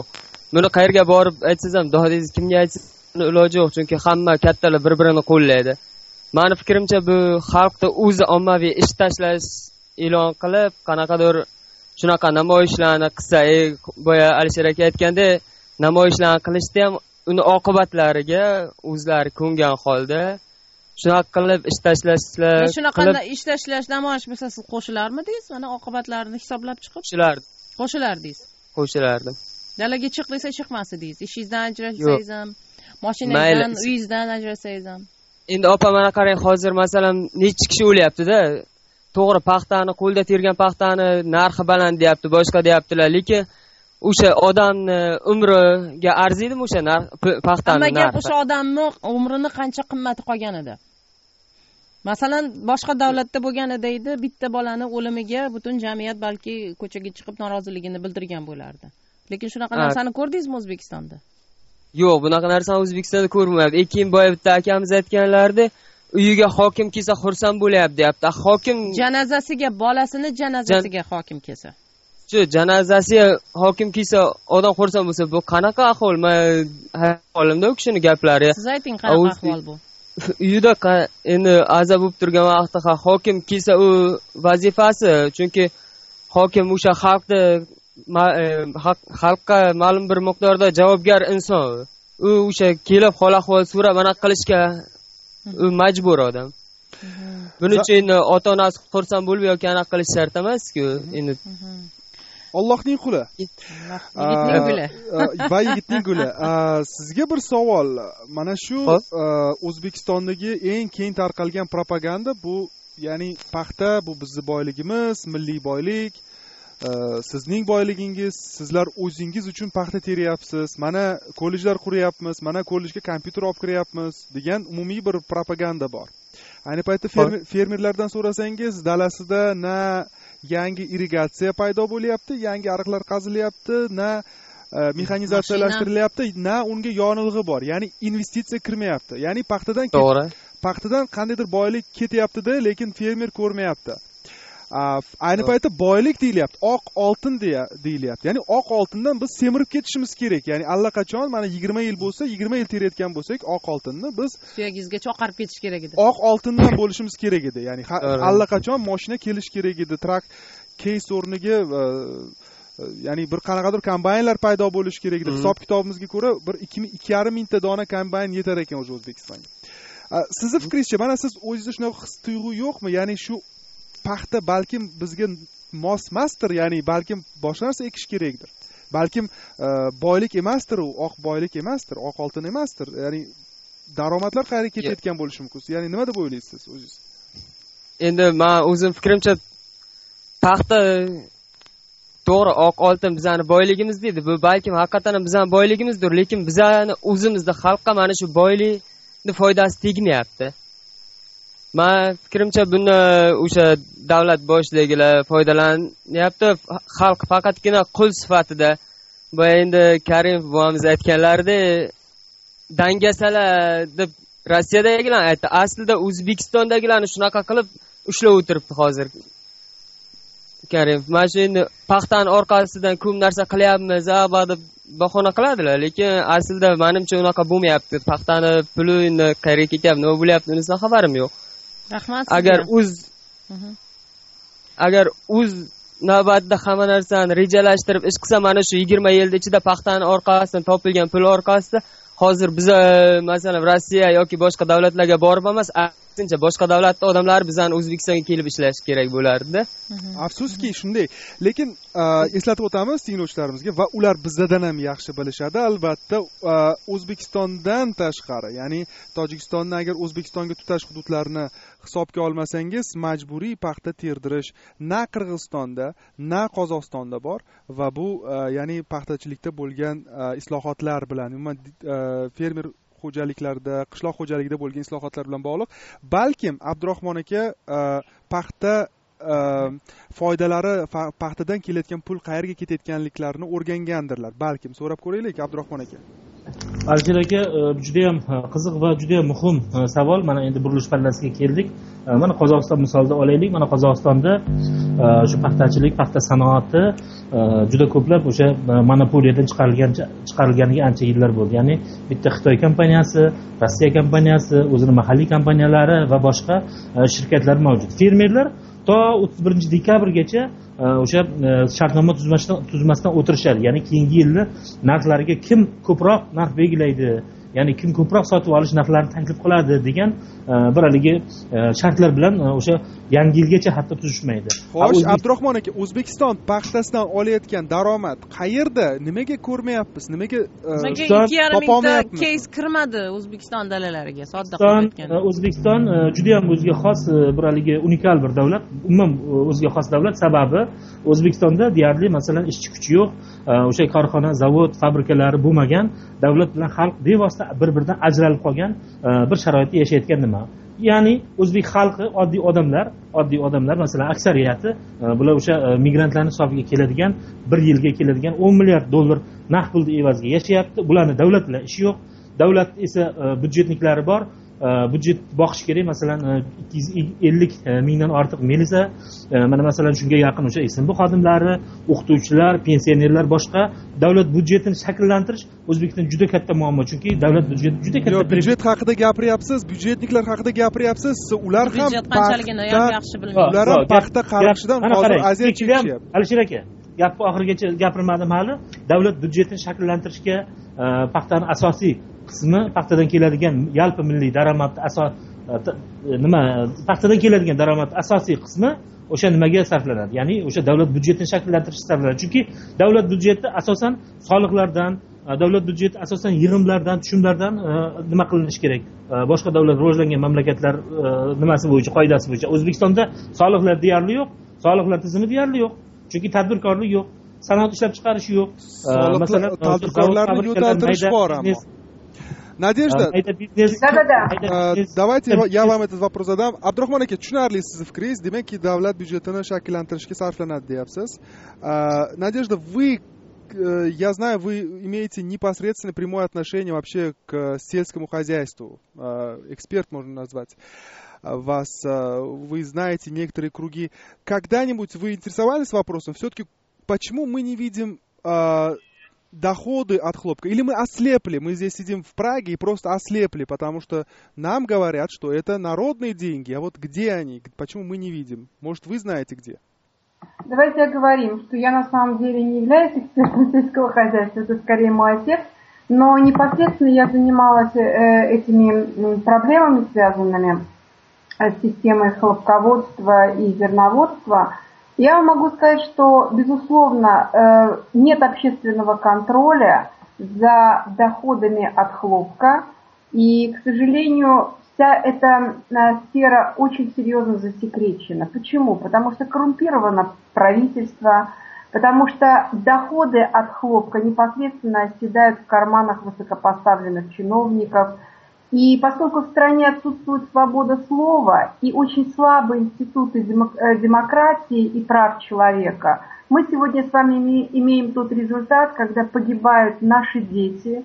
buni qayerga borib aytsangiz ham dodingiz kimga aytsangiz iloji yo'q, chunki hamma kattalar bir birini qo'llaydi. Mani fikrimcha bu xalqda o'zi ommaviy ish tashlash e'lon qilib qanaqadir shunaqa namoyishlarni qilsa, ey boya Alisher aka aytgandek, namoyishlarni qilishda ham uni oqibatlariga o'zlari ko'ngan holda shunaqa qilib ish tashlashlar. Shunaqa ish tashlash namoyish bo'lsa siz qo'shilarmidingiz? Mana oqibatlarini hisoblab chiqib qo'shilardi. Qo'shilardingiz. Qo'shilardim. Dalaga chiq desa chiqmasdingiz. Ishingizdan ajralsangiz ham, mashinangizdan, uyingizdan ajralsangiz ham. Endi opa mana qarang, hozir masalan necha kishi o'lyapti-da. To'g'ri, paxtani qo'lda tergan paxtani narxi baland deyapti, boshqa deyaptilar, lekin o'sha odamni umriga arziydimi o'sha narx paxtani narxi? Hamma gap o'sha odamni umrini qancha qimmati qolganida. Masalan, boshqa davlatda bo'lganida edi, bitta bolani o'limiga butun jamiyat balki ko'chaga chiqib noroziligini bildirgan bo'lardi. Lekin shunaqa narsani ko'rdingizmi O'zbekistonda? Yo'q, bunaqa narsani O'zbekistonda ko'rmayapti. Ekin boya bitta akamiz aytganlardi, uyiga hokim kelsa xursand bo'lyapti, deyapti. Hokim janozasiga, bolasini janozasiga hokim kelsa. Shu janozasiga hokim kelsa, odam xursand bo'lsa, bu qanaqa ahvol? Men holimda u kishining gaplari. Siz ayting, qanaqa ahvol bu? Uyida endi azab bo'lib turgan vaqtda hokim kelsa, u vazifasi, chunki hokim o'sha xalqni xalqqa ma'lum bir miqdorda javobgar inson. U o'sha kelib hol ahvol so'rab mana qilishga u majbur odam. Buning uchun ota-onasi xursand bo'lib yoki anaqa qilish shart emas-ku. Endi Allohning quli. Yigitning guli. Va yigitning guli. Sizga bir savol. Mana shu O'zbekistondagi eng keng tarqalgan propaganda bu, ya'ni paxta bu bizning boyligimiz, milliy boylik. Sizning boyligingiz, sizlar o'zingiz uchun paxta teryapsiz, mana kollejlar quryapmiz, mana kollejga kompyuter olib kiryapmiz degan umumiy bir propaganda bor. Ayni paytda fermerlardan so'rasangiz, dalasida na yangi irrigatsiya paydo bo'lyapti, yangi ariqlar qazilyapti, na mexanizatsiyalashtiryapti, na unga yonilg'i bor. Ya'ni investitsiya kirmayapti. Ya'ni paxtadan paxtadan qandaydir boylik ketyapti-da, lekin fermer ko'rmayapti. Ayni paytda boylik deyilyapti, oq oltin deyilyapti. Ya'ni oq oltindan biz semirib ketishimiz kerak. Ya'ni allaqachon mana yigirma yil bo'lsa, yigirma yil terayotgan bo'lsak, oq oltinni biz suyagingizgacha oqarib ketish kerak edi. Oq oltindan bo'lishimiz kerak edi. Ya'ni allaqachon mashina kelish kerak edi, trak case o'rniga ya'ni bir qanaqadir kombaynlar paydo bo'lish kerak edi. Hisob kitobimizga ko'ra bir ikki yarim mingta dona kombayn yetar ekan o'zi O'zbekistonga. Sizni fikringizcha, mana siz o'zingizda shunaqa his tuyg'u yo'qmi? Ya'ni shu paxta balkim bizga mos emasdir, ya'ni balkim boshqa narsa ekish kerakdir. Balkim boylik emasdir, u oq boylik emasdir, oq oltin emasdir. Ya'ni daromadlar qayerga ketayotgan bo'lishi mumkin. Ya'ni nima deb o'ylaysiz o'zingiz? Endi men o'zim fikrimcha paxta to'g'ri oq oltin bizning boyligimiz deydi. Bu balkim haqiqatan ham bizning boyligimizdir, lekin bizning o'zimizda xalqqa mana shu boylikning foydasi tegmayapti. Men fikrimcha buni o'sha davlat boshligilar foydalanyapti. Xalq faqatgina qul sifatida, bu endi Karim bobomiz aytganlaridek, dangasalar deb Rossiyadagilar aytdi. Aslida O'zbekistondagilarni shunaqa qilib ushlab o'tiribdi hozir. Karim, mana shu endi paxtani orqasidan ko'p narsa qilyapmiz, va deb bahona qiladilar, lekin aslida menimcha unaqa bo'lmayapti. Paxtani puli endi qayerga ketyapti, nima bo'lyapti, unisidan xabarim yo'q. Rahmat. Agar o'z agar o'z navbatda hamma narsani rejalashtirib ish qilsa, mana shu yigirma yil ichida paxtani orqasidan topilgan pul orqasida hozir biz masalan Rossiya yoki boshqa davlatlarga borib emas, aksincha boshqa davlatda odamlar bizning O'zbekistonga kelib ishlash kerak bo'lardi. Afsuski shunday. Lekin eslatib o'tamiz tinglovchilarimizga, va ular bizdan ham yaxshi bilishadi, albatta O'zbekistondan tashqari, ya'ni Tojikistonni agar O'zbekistonga tutash hududlarini hisobga olmasangiz, majburiy paxta terdirish na Qirg'izistonda, na Qozog'istonda bor, va bu ya'ni paxtachilikda bo'lgan islohotlar bilan, umuman fermer xo'jaliklarda, qishloq xo'jaligida bo'lgan islohotlar bilan bog'liq. Balkim Abdurahmon aka paxta foydalari, paxtadan kelayotgan pul qayerga ketayotganliklarini o'rgangandirlar. Balkim so'rab ko'raylik Abdurahmon aka. Alisher aka, juda ham qiziq va juda ham muhim savol. Mana endi burilish pallasiga keldik. Mana Qozog'iston misolida olaylik. Mana Qozog'istonda shu paxtachilik paxta sanoati juda ko'plab o'sha monopoliyadan chiqarilgan chiqarilganiga ancha yillar bo'ldi. Ya'ni bitta Xitoy kompaniyasi, Rossiya kompaniyasi, o'zining mahalliy kompaniyalari va boshqa shirkatlar mavjud. Fermerlar to o'ttiz birinchi dekabrgacha o'sha shartnoma tuzmasdan o'tirishadi. Ya'ni keyingi yilni narxlariga kim ko'proq narx belgilaydi, ya'ni kim ko'proq sotib olish narxlarini taklif qiladi degan bir haligi shartlar bilan o'sha yangi yilgacha hatto tuzishmaydi. Xo'sh, Abdurahmon aka, O'zbekiston paxtasidan olayotgan daromad qayerda? Nimaga ko'rmayapmiz? Nimaga ikki yarim mingta keys kirmadi O'zbekiston dalalariga sodda qilayotgan? O'zbekiston juda ham o'ziga xos bir haligi unikal bir davlat, umuman o'ziga xos davlat. Sababi O'zbekistonda deyarli masalan ishchi kuchi yo'q, o'sha korxona, zavod, fabrikalari bo'lmagan, davlat bilan xalq bevosita bir-biridan ajralib qolgan bir sharoitda yashayotgan nima? Ya'ni o'zbek xalqi, oddiy odamlar, oddiy odamlar masalan aksariyati bular o'sha migrantlarning hisobiga keladigan, bir yilga keladigan o'n milliard dollar naqd pulni evaziga yashayapti. Bularning davlat bilan ishi yo'q. Davlat esa byudjetniklari bor. Budjet boqish kerak, masalan ikki yuz ellik mingdan ortiq milisa, mana masalan shunga yaqin o'sha S M B xodimlari, o'qituvchilar, pensionerlar, boshqa davlat budjetini shakllantirish O'zbekistonda juda katta muammo, chunki davlat budjeti juda katta. Yo'q, budjet haqida gapiryapsiz, byudjetniklar haqida gapiryapsiz. Ular ham qanchaligini ham yaxshi bilmaydi. Ular ham paxta qarishidan hozir aziyat chekishyapti. Alisher aka, gapni oxirigacha gapirmadim hali. Davlat budjetini shakllantirishga paxtaning asosiy qismi, paxtadan keladigan yalpi milliy daromad asos nima paxtadan keladigan daromad asosiy qismi o'sha nimaga sarflanadi? Ya'ni o'sha davlat budjetini shakllantirishga sarflanadi. Chunki davlat budjeti asosan soliqlardan, davlat budjeti asosan yig'imlardan, tushumlardan nima qilinishi kerak? Boshqa davlat rivojlangan mamlakatlar nimasi bo'yicha, qoidasi bo'yicha O'zbekistonda soliqlar deyarli yo'q, soliqlar tizimi deyarli yo'q. Chunki tadbirkorlik yo'q, sanoat ishlab chiqarish yo'q. Masalan, tadbirkorlarni yo'taltirish bor ammo. Надежда, давайте я вам этот вопрос задам. Abdurahmon aka, tushunarli sizni fikringiz. Demakki, davlat byudjetini shakllantirishga sarflanadi deyapsiz. Надежда, вы, я знаю, вы имеете непосредственно прямое отношение вообще к сельскому хозяйству. Эксперт можно назвать вас. Вы знаете некоторые круги. Когда-нибудь вы интересовались вопросом, все-таки почему мы не видим доходы от хлопка? Или мы ослепли, мы здесь сидим в Праге и просто ослепли, потому что нам говорят, что это народные деньги, а вот где они, почему мы не видим? Может, вы знаете где? Давайте оговорим, что я на самом деле не являюсь экспертом сельского хозяйства, это скорее мой отец, но непосредственно я занималась этими проблемами, связанными с системой хлопководства и зерноводства. Я вам могу сказать, что, безусловно, нет общественного контроля за доходами от хлопка, и, к сожалению, вся эта сфера очень серьезно засекречена. Почему? Потому что коррумпировано правительство, потому что доходы от хлопка непосредственно оседают в карманах высокопоставленных чиновников. И поскольку в стране отсутствует свобода слова и очень слабые институты демократии и прав человека, мы сегодня с вами имеем тот результат, когда погибают наши дети,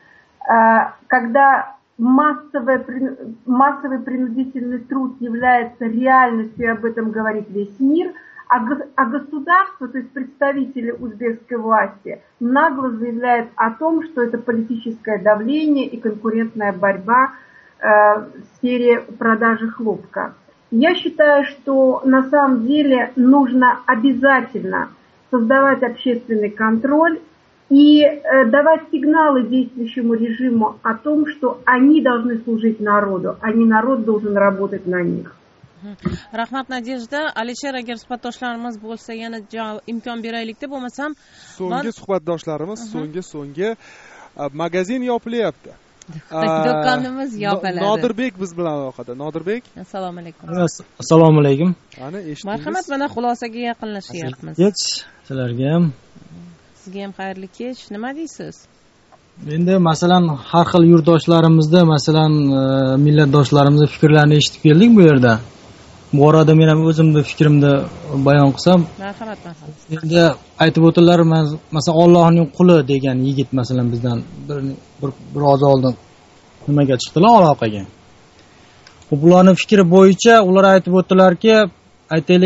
когда массовый, массовый принудительный труд является реальностью, и об этом говорит весь мир, а государство, то есть представители узбекской власти, нагло заявляют о том, что это политическое давление и конкурентная борьба э, в сфере продажи хлопка. Я считаю, что на самом деле нужно обязательно создавать общественный контроль и э, давать сигналы действующему режиму о том, что они должны служить народу, а не народ должен работать на них. Rahmat Nadejda. Alisher, agar suhbatdoshlarimiz bo'lsa yana imkon beraylik-da, bo'lmasam so'nggi suhbatdoshlarimiz so'nggi so'nggi magazin yopilyapti. Do'konimiz yopiladi. Nodirbek biz bilan aloqada. Nodirbek, assalomu alaykum. Assalomu alaykum. Ana eshitdingiz. Marhamat, mana xulosaga yaqinlashyapmiz. Kech sizlarga ham. Sizga ham xayrli kech. Nima deysiz? Endi masalan har xil yurtdoshlarimizda, masalan millatdoshlarimizning fikrlarini eshitib keldik bu yerda. Bu orada men ham o'zimni fikrimni bayon qilsam, marhamat, marhamat. Endi aytib o'tdilar, masalan Allohning quli degan yigit masalan bizdan bir bir biroz oldin nimaga chiqdilar, aloqaga. Ularning fikri bo'yicha ular aytib o'tdilarki, aytaylik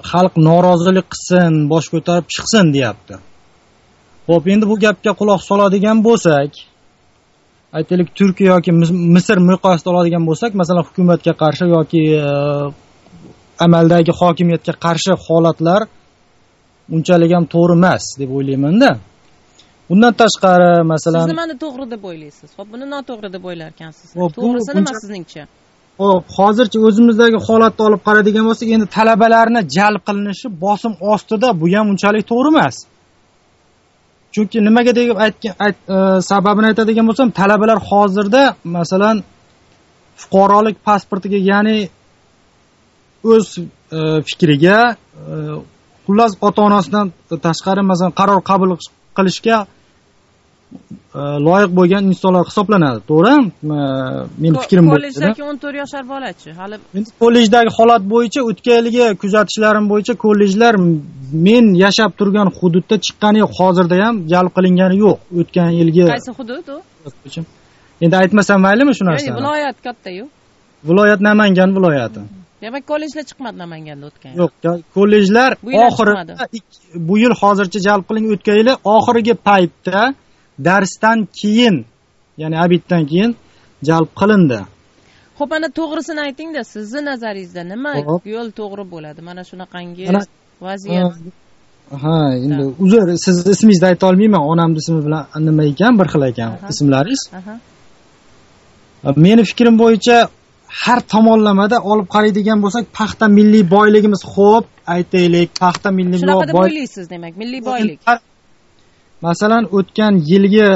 xalq norozilik qilsin, bosh ko'tarib chiqsin deyapti. Xo'p, endi bu gapga quloq soladigan bo'lsak, aytaylik Turkiya yoki Misr miqyosida oladigan bo'lsak, masalan hukumatga qarshi yoki amaldagi hokimiyatga qarshi holatlar unchalik ham to'g'ri emas deb o'ylayman-da. Bundan tashqari, masalan, siz nimani to'g'ri deb o'ylaysiz? Xo'p, buni noto'g'ri deb o'ylar ekansiz. To'g'risi nima sizningcha? Xo'p, hozircha o'zimizdagi holatni olib qaraydigan bo'lsak, endi talabalarni jalb qilinishi bosim ostida, bu ham unchalik to'g'ri emas. Chunki nimaga deb aytgan ayt, e, sababini aytadigan bo'lsam, talabalar hozirda masalan fuqarolik pasportiga, ya'ni o'z e, fikriga, e, xullas ota-onasidan tashqari masalan qaror qabul qilishga e, loyiq bo'lgan insonlar hisoblanadi, to'g'rimi? Mening fikrim bo'yicha. Kollejdagi o'n to'rt yoshar bolachi, hali endi kollejdagi holat bo'yicha o'tgan yilgi kuzatishlarim bo'yicha kollejlar men yashab turgan hududda chiqqani yo'q, hozirda ham jalb qilingani yo'q. O'tgan yilgi qaysi hudud u? Endi aytmasam maylimi shu narsani? Yo'q, viloyat katta-yu. Viloyat Namangan viloyati. Demak, kollejlar chiqmadi Namanganda o'tgan yil. Yo'q, kollejlar oxirida bu yil hozircha jalb qiling, o'tgan yili oxirgi paytda darsdan keyin, ya'ni abitdan keyin jalb qilindi. Xo'p, ana to'g'risini ayting-da, sizning nazaringizda nima yo'l to'g'ri bo'ladi? Mana shunaqangi vaziyat. Ha, endi uzr, siz ismingizni ayta olmayman, onamning ismi bilan nima ekan, bir xil ekan ismlaringiz. Meni fikrim bo'yicha har tomonlamada olib qaraydigan bo'lsak, paxta milliy boyligimiz, xo'p, aytaylik, paxta milliy boylik. Shunaqa deb o'ylaysiz, demak, milliy boylik. Masalan, o'tgan yilgi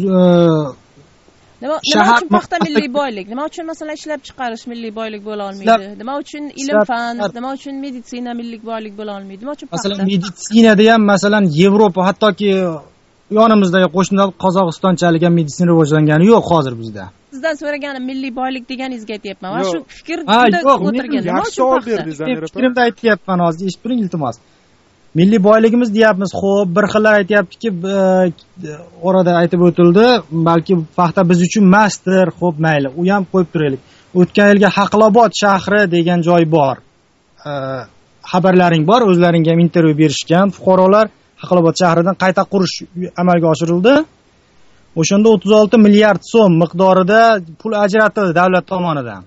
Nima uchun paxta milliy boylik? Nima uchun masalan ishlab chiqarish milliy boylik bo'la olmaydi? Nima uchun ilm fan, nima uchun meditsina milliy boylik bo'la olmaydi? Nima uchun paxta? Masalan, meditsinada ham masalan Yevropa, hattoki yonimizdagi qo'shnilar Qozog'istonchalik ham meditsina rivojlangani yo'q hozir bizda. Sizdan so'raganim milliy boylik deganingizga aytyapman. Va shu fikr juda o'tirgan. Nima uchun paxta? Fikrimda aytyapman, hozir eshitib turing iltimos. Milliy boyligimiz deyapmiz, xo'p, bir xillar aytayaptiki, orada aytib o'tildi, balki paxta biz uchun emasdir, xo'p, mayli, u ham qo'yib turaylik. O'tgan yilgi Haqlobod shahri degan joy bor. Xabarlaring bor, o'zlaringga ham intervyu berishgan fuqarolar. Haqlobod shahridan qayta qurish amalga oshirildi. O'shanda o'ttiz olti milliard so'm miqdorida pul ajratildi davlat tomonidan.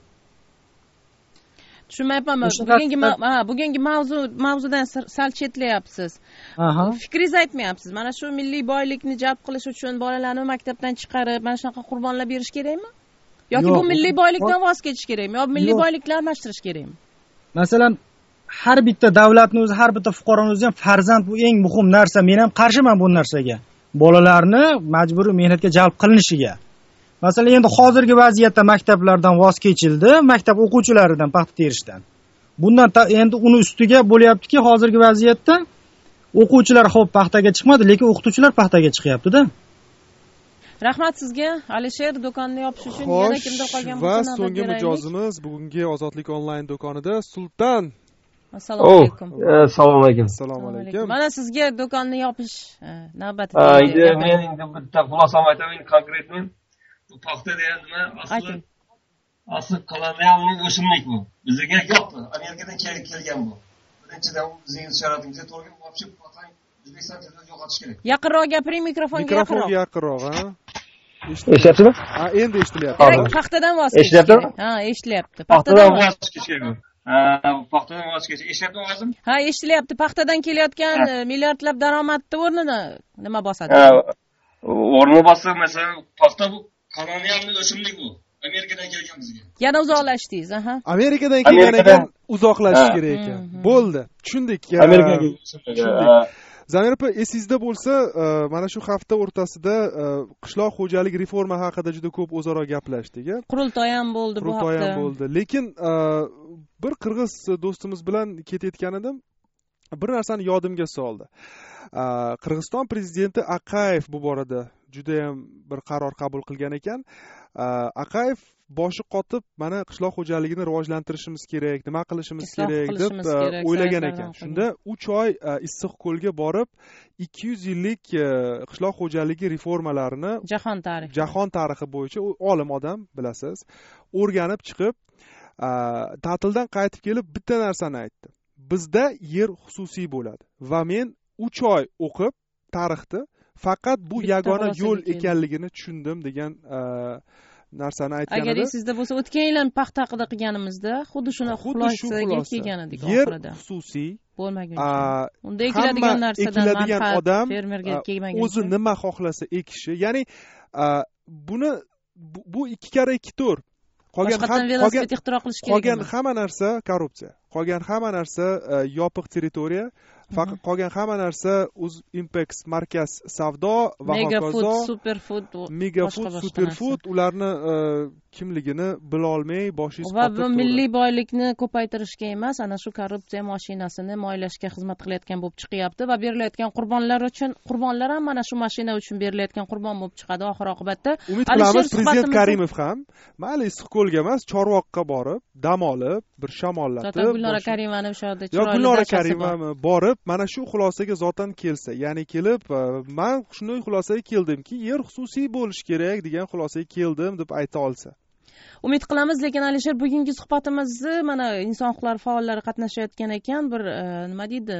Tushunmayapman. Bugungi ha, bugungi mavzu mavzudan sal chetlayapsiz. Fikringizni aytmayapsiz. Mana shu milliy boylikni jalb qilish uchun bolalarni maktabdan chiqarib, mana shunaqa qurbonlar berish kerakmi? Yoki bu milliy boylikdan voz kechish kerakmi? Yo milliy boylikni almashtirish kerakmi? Masalan, har bitta davlatning o'zi, har bitta fuqaroning o'zi ham farzand bu eng muhim narsa. Men ham qarshiman bu narsaga. Bolalarni majburiy mehnatga jalb qilinishiga. Masalan, endi hozirgi vaziyatda maktablardan voz kechildi, maktab o'quvchilaridan paxta terishdan. Bundan endi uni ustiga bo'lyaptiki, hozirgi vaziyatda o'quvchilar xo'p paxtaga chiqmadi, lekin o'qituvchilar paxtaga chiqyapti-da. Rahmat sizga, Alisher, do'konni yopish uchun yana kimdir qolgan bo'lsa va so'nggi mijozimiz bugungi Ozodlik onlayn do'konida Sultan. Assalomu alaykum. Assalomu alaykum. Assalomu alaykum. Mana sizga do'konni yopish navbati. Endi men endi bitta xulosam aytaman, konkretmen. Bu paxta degan nima? Asli asli kolonialniy o'simlik bu. Bizga yo'q. Amerikadan kelgan bu. Birinchidan bizning sharoitimizga to'g'ri вообще O'zbekiston tilini yo'qotish kerak. Yaqinroq gapiring, mikrofonga yaqinroq. Mikrofonga yaqinroq, ha? Eshityapsizmi? Ha, endi eshitilyapti. Demak, paxtadan voz kechish. Eshityaptimi? Ha, eshitilyapti. Paxtadan voz kechish kerak. Ha, paxtadan voz kechish. Eshityaptimi ovozim? Ha, eshitilyapti. Paxtadan kelayotgan milliardlab daromadni o'rnini nima bosadi? Ha, o'rni bossa, masalan, paxta bu kolonialniy o'simlik bu. Amerikadan kelgan bizga. Yana uzoqlashdingiz, aha. Amerikadan kelgan ekan, uzoqlashish kerak ekan. Bo'ldi, tushundik. Amerikaga tushundik. Zamir opa, esingizda bo'lsa, mana shu hafta o'rtasida qishloq xo'jalik reforma haqida juda ko'p o'zaro gaplashdik. Qurultoy ham bo'ldi bu hafta. Qurultoy ham bo'ldi. Lekin bir qirg'iz do'stimiz bilan ketayotgan edim, bir narsani yodimga soldi. Qirg'iziston prezidenti Aqayev bu borada juda ham bir qaror qabul qilgan ekan. Aqayev boshi qotib, mana qishloq xo'jaligini rivojlantirishimiz kerak, nima qilishimiz kerak deb o'ylagan ekan. Shunda uch oy Issiqko'lga borib, ikki yuz yillik qishloq xo'jaligi reformalarini jahon tarixi jahon tarixi bo'yicha olim odam, bilasiz, o'rganib chiqib, ta'tildan qaytib kelib bitta narsani aytdi. bizda yer xususiy bo'ladi va men uch oy o'qib tarixni faqat bu yagona yo'l ekanligini tushundim degan narsani aytgan edi. Agar esingizda bo'lsa, o'tgan yil ham paxta haqida qilganimizda xuddi shuni xulosaga kelgan edik oxirida. Yer xususiy bo'lmaguncha. Unda ekiladigan narsadan manfaat odam fermerga kelmaguncha. O'zi nima xohlasa ekishi, ya'ni buni bu ikki karra ikki to'rt. Qolgan velosiped ixtiro qilish kerak. Qolgan hamma narsa korrupsiya. Qolgan hamma narsa yopiq territoriya. Faqat qolgan hamma narsa uz Impex markaz savdo va hokazo. Megafood, superfood, Megafood, superfood ularni kimligini bila olmay boshingiz qotib turadi. Va bu milliy boylikni ko'paytirishga emas, ana shu korrupsiya mashinasini moylashga xizmat qilayotgan bo'lib chiqyapti va berilayotgan qurbonlar uchun, qurbonlar ham mana shu mashina uchun berilayotgan qurbon bo'lib chiqadi oxir oqibatda. Umid qilamiz prezident Karimov ham mayli Issiqko'lga emas, Chorvoqqa borib, dam olib, bir shamollatib. Zotan Gulnora Karimani o'sha yerda chiroyli. Yo, Gulnora Karimani borib, mana shu xulosaga zotan kelsa, ya'ni kelib, men shunday xulosaga keldimki, yer xususiy bo'lish kerak degan xulosaga keldim deb ayta olsa. Umid qilamiz, lekin Alisher, bugungi suhbatimizni mana inson huquqlari faollari qatnashayotgan ekan, bir nima deydi,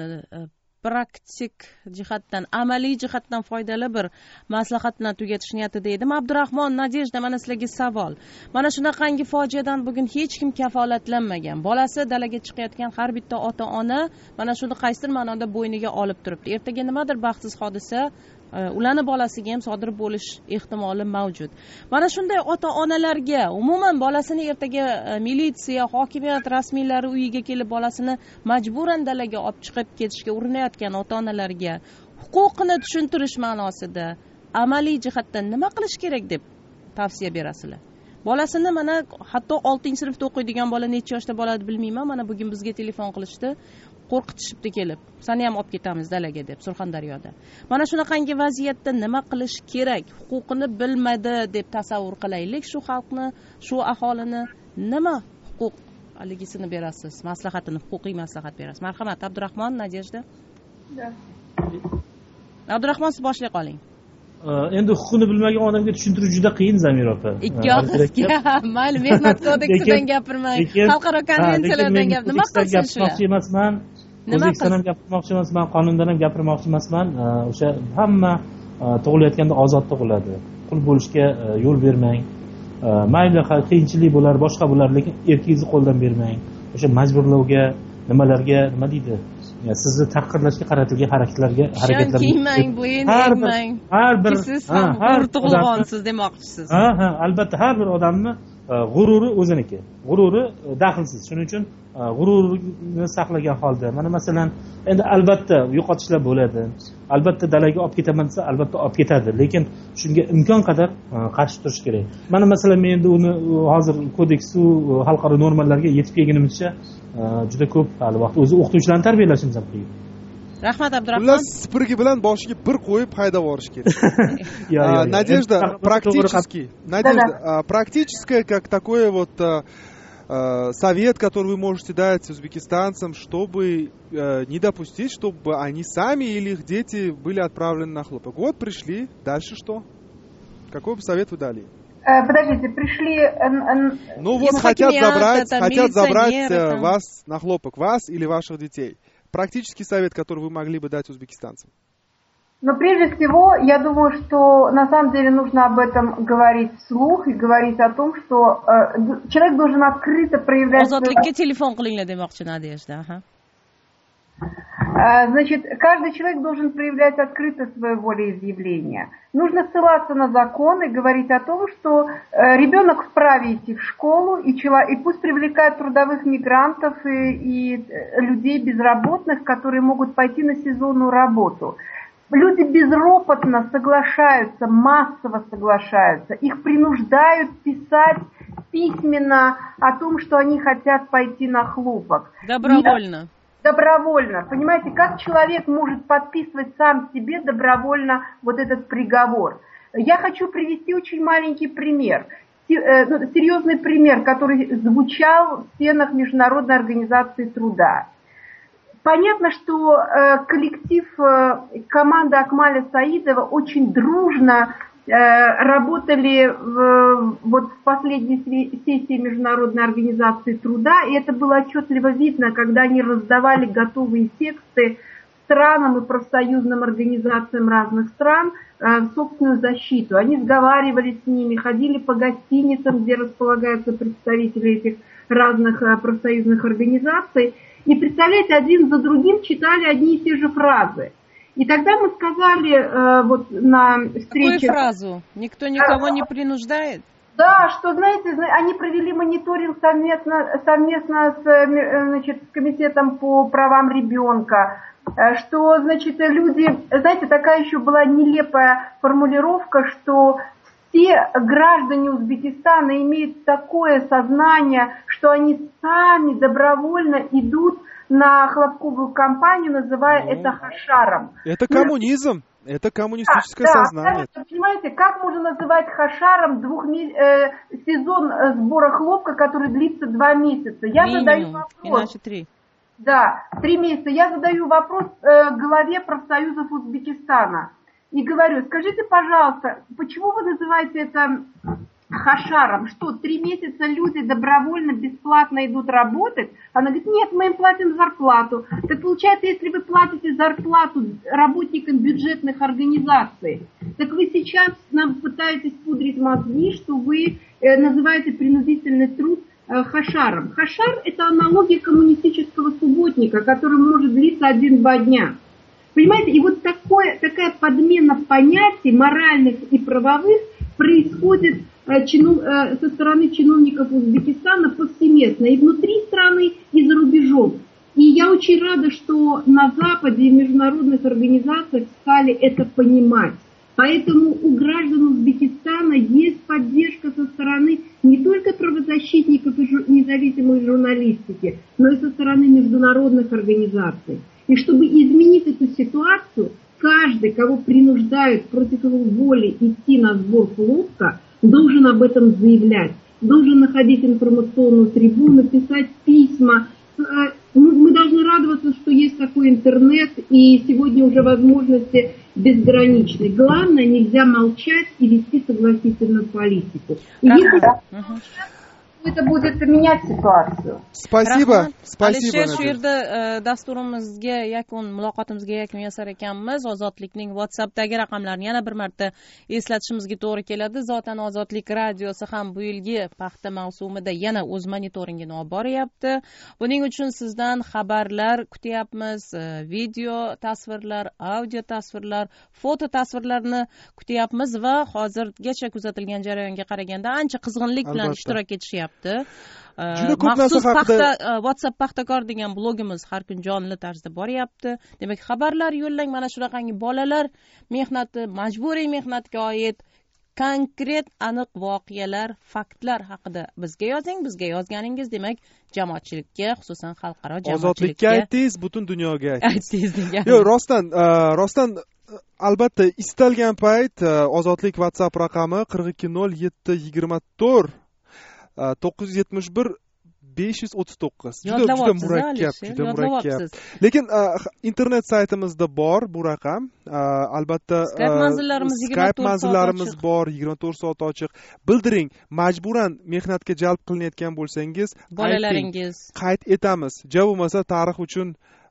praktik jihatdan, amaliy jihatdan foydali bir maslahat bilan tugatish niyatida edim. Abdurahmon, Nadejda, mana sizlarga savol. Mana shunaqangi fojiadan bugun hech kim kafolatlanmagan. Bolasi dalaga chiqayotgan har bitta ota-ona mana shuni qaysidir ma'noda bo'yniga olib turibdi. Ertaga nimadir baxtsiz hodisa ularni bolasiga ham sodir bo'lish ehtimoli mavjud. Mana shunday ota-onalarga, umuman bolasini ertaga militsiya, hokimiyat rasmiylari uyiga kelib bolasini majburan dalaga olib chiqib ketishga urinayotgan ota-onalarga huquqini tushuntirish ma'nosida amaliy jihatdan nima qilish kerak deb tavsiya berasizlar? Bolasini mana hatto oltinchi sinfda o'qiydigan bola necha yoshda bo'ladi bilmayman, mana bugun bizga telefon qilishdi. Qo'rqitishibdi kelib, sani ham olib ketamiz dalaga deb Surxondaryoda. Mana shunaqangi vaziyatda nima qilish kerak? Huquqini bilmadi deb tasavvur qilaylik. Shu xalqni, shu aholini nima huquq haligisini berasiz? Maslahatini, huquqiy maslahat berasiz. Marhamat, Abdurahmon, Nadejda. Abdurahmon, siz boshlay qoling. Endi huquqini bilmagan odamga tushuntirish juda qiyin, Zamira opa. Ikki og'izga, mayli, mehnat kodeksidan gapirmang, xalqaro konvensiyalardan gap. Nima qilsin shular? Emasman. O'zbekiston ham gapirmoqchi emasman, qonundan ham gapirmoqchi emasman. O'sha hamma tug'ilayotganda ozod tug'iladi. Qul bo'lishga yo'l bermang. Mayli qiyinchilik bo'lar, boshqa bo'lar, lekin erkingizni qo'ldan bermang. O'sha majburlovga, nimalarga, nima deydi? Sizni tahqirlashga qaratilgan harakatlarga, harakatlarga kiymang, bo'yin egmang. Har bir siz ham hur tug'ilgansiz demoqchisiz. Ha, ha, albatta har bir odamni g'ururi o'ziniki. G'ururi daxlsiz. Shuning uchun g'ururini saqlagan holda, mana masalan, endi albatta yo'qotishlar bo'ladi. Albatta dalaga olib ketaman desa, albatta olib ketadi, lekin shunga imkon qadar qarshi turish kerak. Mana masalan, men endi uni hozir kodeks va xalqaro normalarga yetib kelgunimizcha juda ko'p hali vaqt o'zi o'qituvchilarni tarbiyalashimiz ham qiyin. Rahmat, Abdurahmon. Xullas, spirgi bilan boshiga bir qo'yib haydab yuborish kerak. Надежда, практически, Надежда, практически как такое вот совет, который вы можете дать узбекистанцам, чтобы не допустить, чтобы они сами или их дети были отправлены на хлопок. Вот пришли, дальше что? Какой бы совет вы дали? Подождите, пришли... Ну вот хотят забрать, хотят забрать вас на хлопок, вас или ваших детей. Практический совет, который вы могли бы дать узбекистанцам? Но прежде всего, я думаю, что на самом деле нужно об этом говорить вслух и говорить о том, что э, человек должен открыто проявлять... Ozodlikka telefon qilinglar demoqchi Nadejda. Значит, каждый человек должен проявлять открыто свое волеизъявление. Нужно ссылаться на закон и говорить о том, что э, ребенок вправе идти в школу, и, чело... и пусть привлекают трудовых мигрантов и, и людей безработных, которые могут пойти на сезонную работу. Люди безропотно соглашаются, массово соглашаются. Их принуждают писать письменно о том, что они хотят пойти на хлопок. Добровольно. Добровольно. Понимаете, как человек может подписывать сам себе добровольно вот этот приговор? Я хочу привести очень маленький пример. Серьезный пример, который звучал в стенах Международной организации труда. Понятно, что э, коллектив, э, команда Акмаля Саидова очень дружно работали в, вот в последней сессии Международной организации труда, и это было отчетливо видно, когда они раздавали готовые тексты странам и профсоюзным организациям разных стран в собственную защиту. Они сговаривались с ними, ходили по гостиницам, где располагаются представители этих разных профсоюзных организаций, и, представляете, один за другим читали одни и те же фразы. И тогда мы сказали э, вот на встрече... Какую фразу? Никто никого не принуждает? Да, что, знаете, они провели мониторинг совместно, совместно с, значит, с Комитетом по правам ребенка, что, значит, люди... Знаете, такая еще была нелепая формулировка, что все граждане Узбекистана имеют такое сознание, что они сами добровольно идут на хлопковую кампанию, называя ну, это хашаром. Это коммунизм, ну, это коммунистическое да, сознание. Да, понимаете, как можно называть хашаром двухмесяц... э, сезон сбора хлопка, который длится два месяца? Я Минимум, задаю вопрос. Иначе три. Да, три месяца. Я задаю вопрос э, главе профсоюзов Узбекистана. И говорю, скажите, пожалуйста, почему вы называете это хашаром? Что, три месяца люди добровольно, бесплатно идут работать? Она говорит, нет, мы им платим зарплату. Так получается, если вы платите зарплату работникам бюджетных организаций, так вы сейчас нам пытаетесь пудрить мозги, что вы э, называете принудительный труд э, хашаром. Хашар – это аналогия коммунистического субботника, который может длиться один-два дня. Понимаете, и вот такое, такая подмена понятий моральных и правовых происходит э, чинов, э, со стороны чиновников Узбекистана повсеместно, и внутри страны, и за рубежом. И я очень рада, что на Западе и в международных организациях стали это понимать. Поэтому у граждан Узбекистана есть поддержка со стороны не только правозащитников и жур, независимой журналистики, но и со стороны международных организаций. И чтобы изменить эту ситуацию, каждый, кого принуждают против его воли идти на сбор хлопка, должен об этом заявлять, должен находить информационную трибуну, писать письма. Мы должны радоваться, что есть такой интернет, и сегодня уже возможности безграничны. Главное, нельзя молчать и вести согласительную политику. И если это будет менять ситуацию. Спасибо. Спасибо. Alisher, shu yerda dasturimizga yakun, muloqotimizga yakun yasar ekanmiz. Ozodlikning WhatsAppdagi raqamlarini yana bir marta eslatishimizga to'g'ri keladi. Zotan Ozodlik radiosi ham bu yilgi paxta mavsumida yana o'z monitoringini olib boryapti. Buning uchun sizdan xabarlar kutyapmiz, video tasvirlar, audio tasvirlar, foto tasvirlarni kutyapmiz va hozirgacha kuzatilgan jarayonga qaraganda ancha qizg'inlik bilan ishtirok etishyapti. Juda ko'p narsa haqida WhatsApp paxtakor degan blogimiz har kun jonli tarzda boryapti. Demak, xabarlar yo'llang, mana shunaqangi bolalar mehnati, majburiy mehnatga oid konkret aniq voqealar, faktlar haqida bizga yozing. Bizga yozganingiz demak jamoatchilikka, xususan xalqaro jamoatchilikka ozodlikka aytdingiz, butun dunyoga aytdingiz degan. Yo'q, rostdan, rostdan albatta istalgan payt Ozodlik WhatsApp raqami qirq ikki nol yetti yigirma to'rt to'qqiz yuz yetmish bir besh yuz o'ttiz to'qqiz. Juda juda murakkab, juda murakkab. Lekin internet saytimizda bor bu raqam. Albatta Skype manzillarimiz Skype manzillarimiz bor, yigirma to'rt soat ochiq. Bildiring, majburan mehnatga jalb qilinayotgan bo'lsangiz, bolalaringiz qayd etamiz. Ja bo'lmasa tarix uchun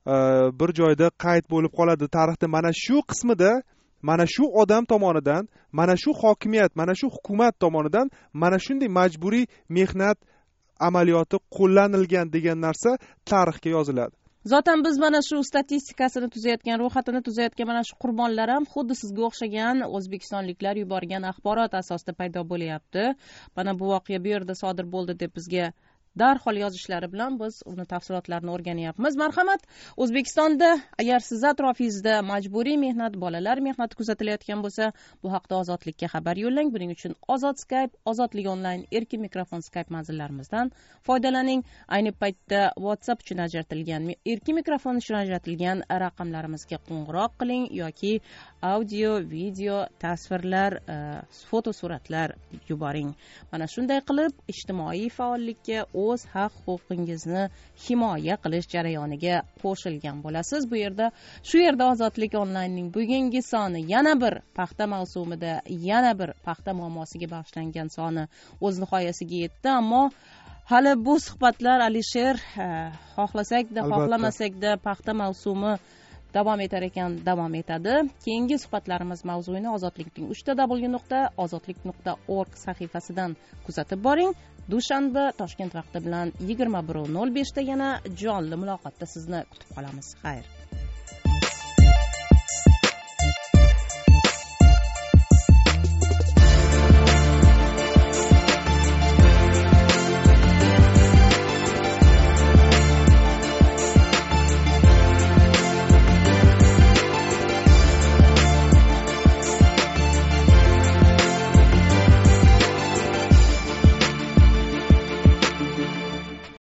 bir joyda qayd bo'lib qoladi. Tarixda mana shu qismida mana shu odam tomonidan, mana shu hokimiyat, mana shu hukumat tomonidan mana shunday majburiy mehnat amaliyoti qo'llanilgan degan narsa tarixga yoziladi. Zotan biz mana shu statistikasini tuzayotgan, ro'yxatini tuzayotgan mana shu qurbonlar ham xuddi sizga o'xshagan o'zbekistonliklar yuborgan axborot asosida paydo bo'lyapti. Mana bu voqea bu yerda sodir bo'ldi deb bizga darhol yozishlari bilan biz uni tafsilotlarini o'rganyapmiz. Marhamat, O'zbekistonda agar siz atrofingizda majburiy mehnat, bolalar mehnati kuzatilayotgan bo'lsa, bu haqda Ozodlikka xabar yo'llang. Buning uchun Ozod Skype, Ozodlik onlayn, erkin mikrofon Skype manzillarimizdan foydalaning. Ayni paytda WhatsApp uchun ajratilgan, erkin mikrofon uchun ajratilgan raqamlarimizga qo'ng'iroq qiling yoki audio, video, tasvirlar, foto suratlar yuboring. Mana shunday qilib ijtimoiy faollikka, o'z haq huquqingizni himoya qilish jarayoniga qo'shilgan bo'lasiz. Bu yerda shu yerda ozodlik onlaynning bugungi soni yana bir paxta mavsumida yana bir paxta muammosiga bag'ishlangan soni o'z nihoyasiga yetdi. Ammo hali bu suhbatlar Alisher xohlasak-da xohlamasak-da paxta mavsumi davom etar ekan, davom etadi. Keyingi suhbatlarimiz mavzuyini ozodlikning uch ta w nuqta ozodlik nuqta org sahifasidan kuzatib boring. Dushanba Toshkent vaqti bilan yigirma bir nol besh da yana jonli muloqotda sizni kutib qolamiz. Xayr.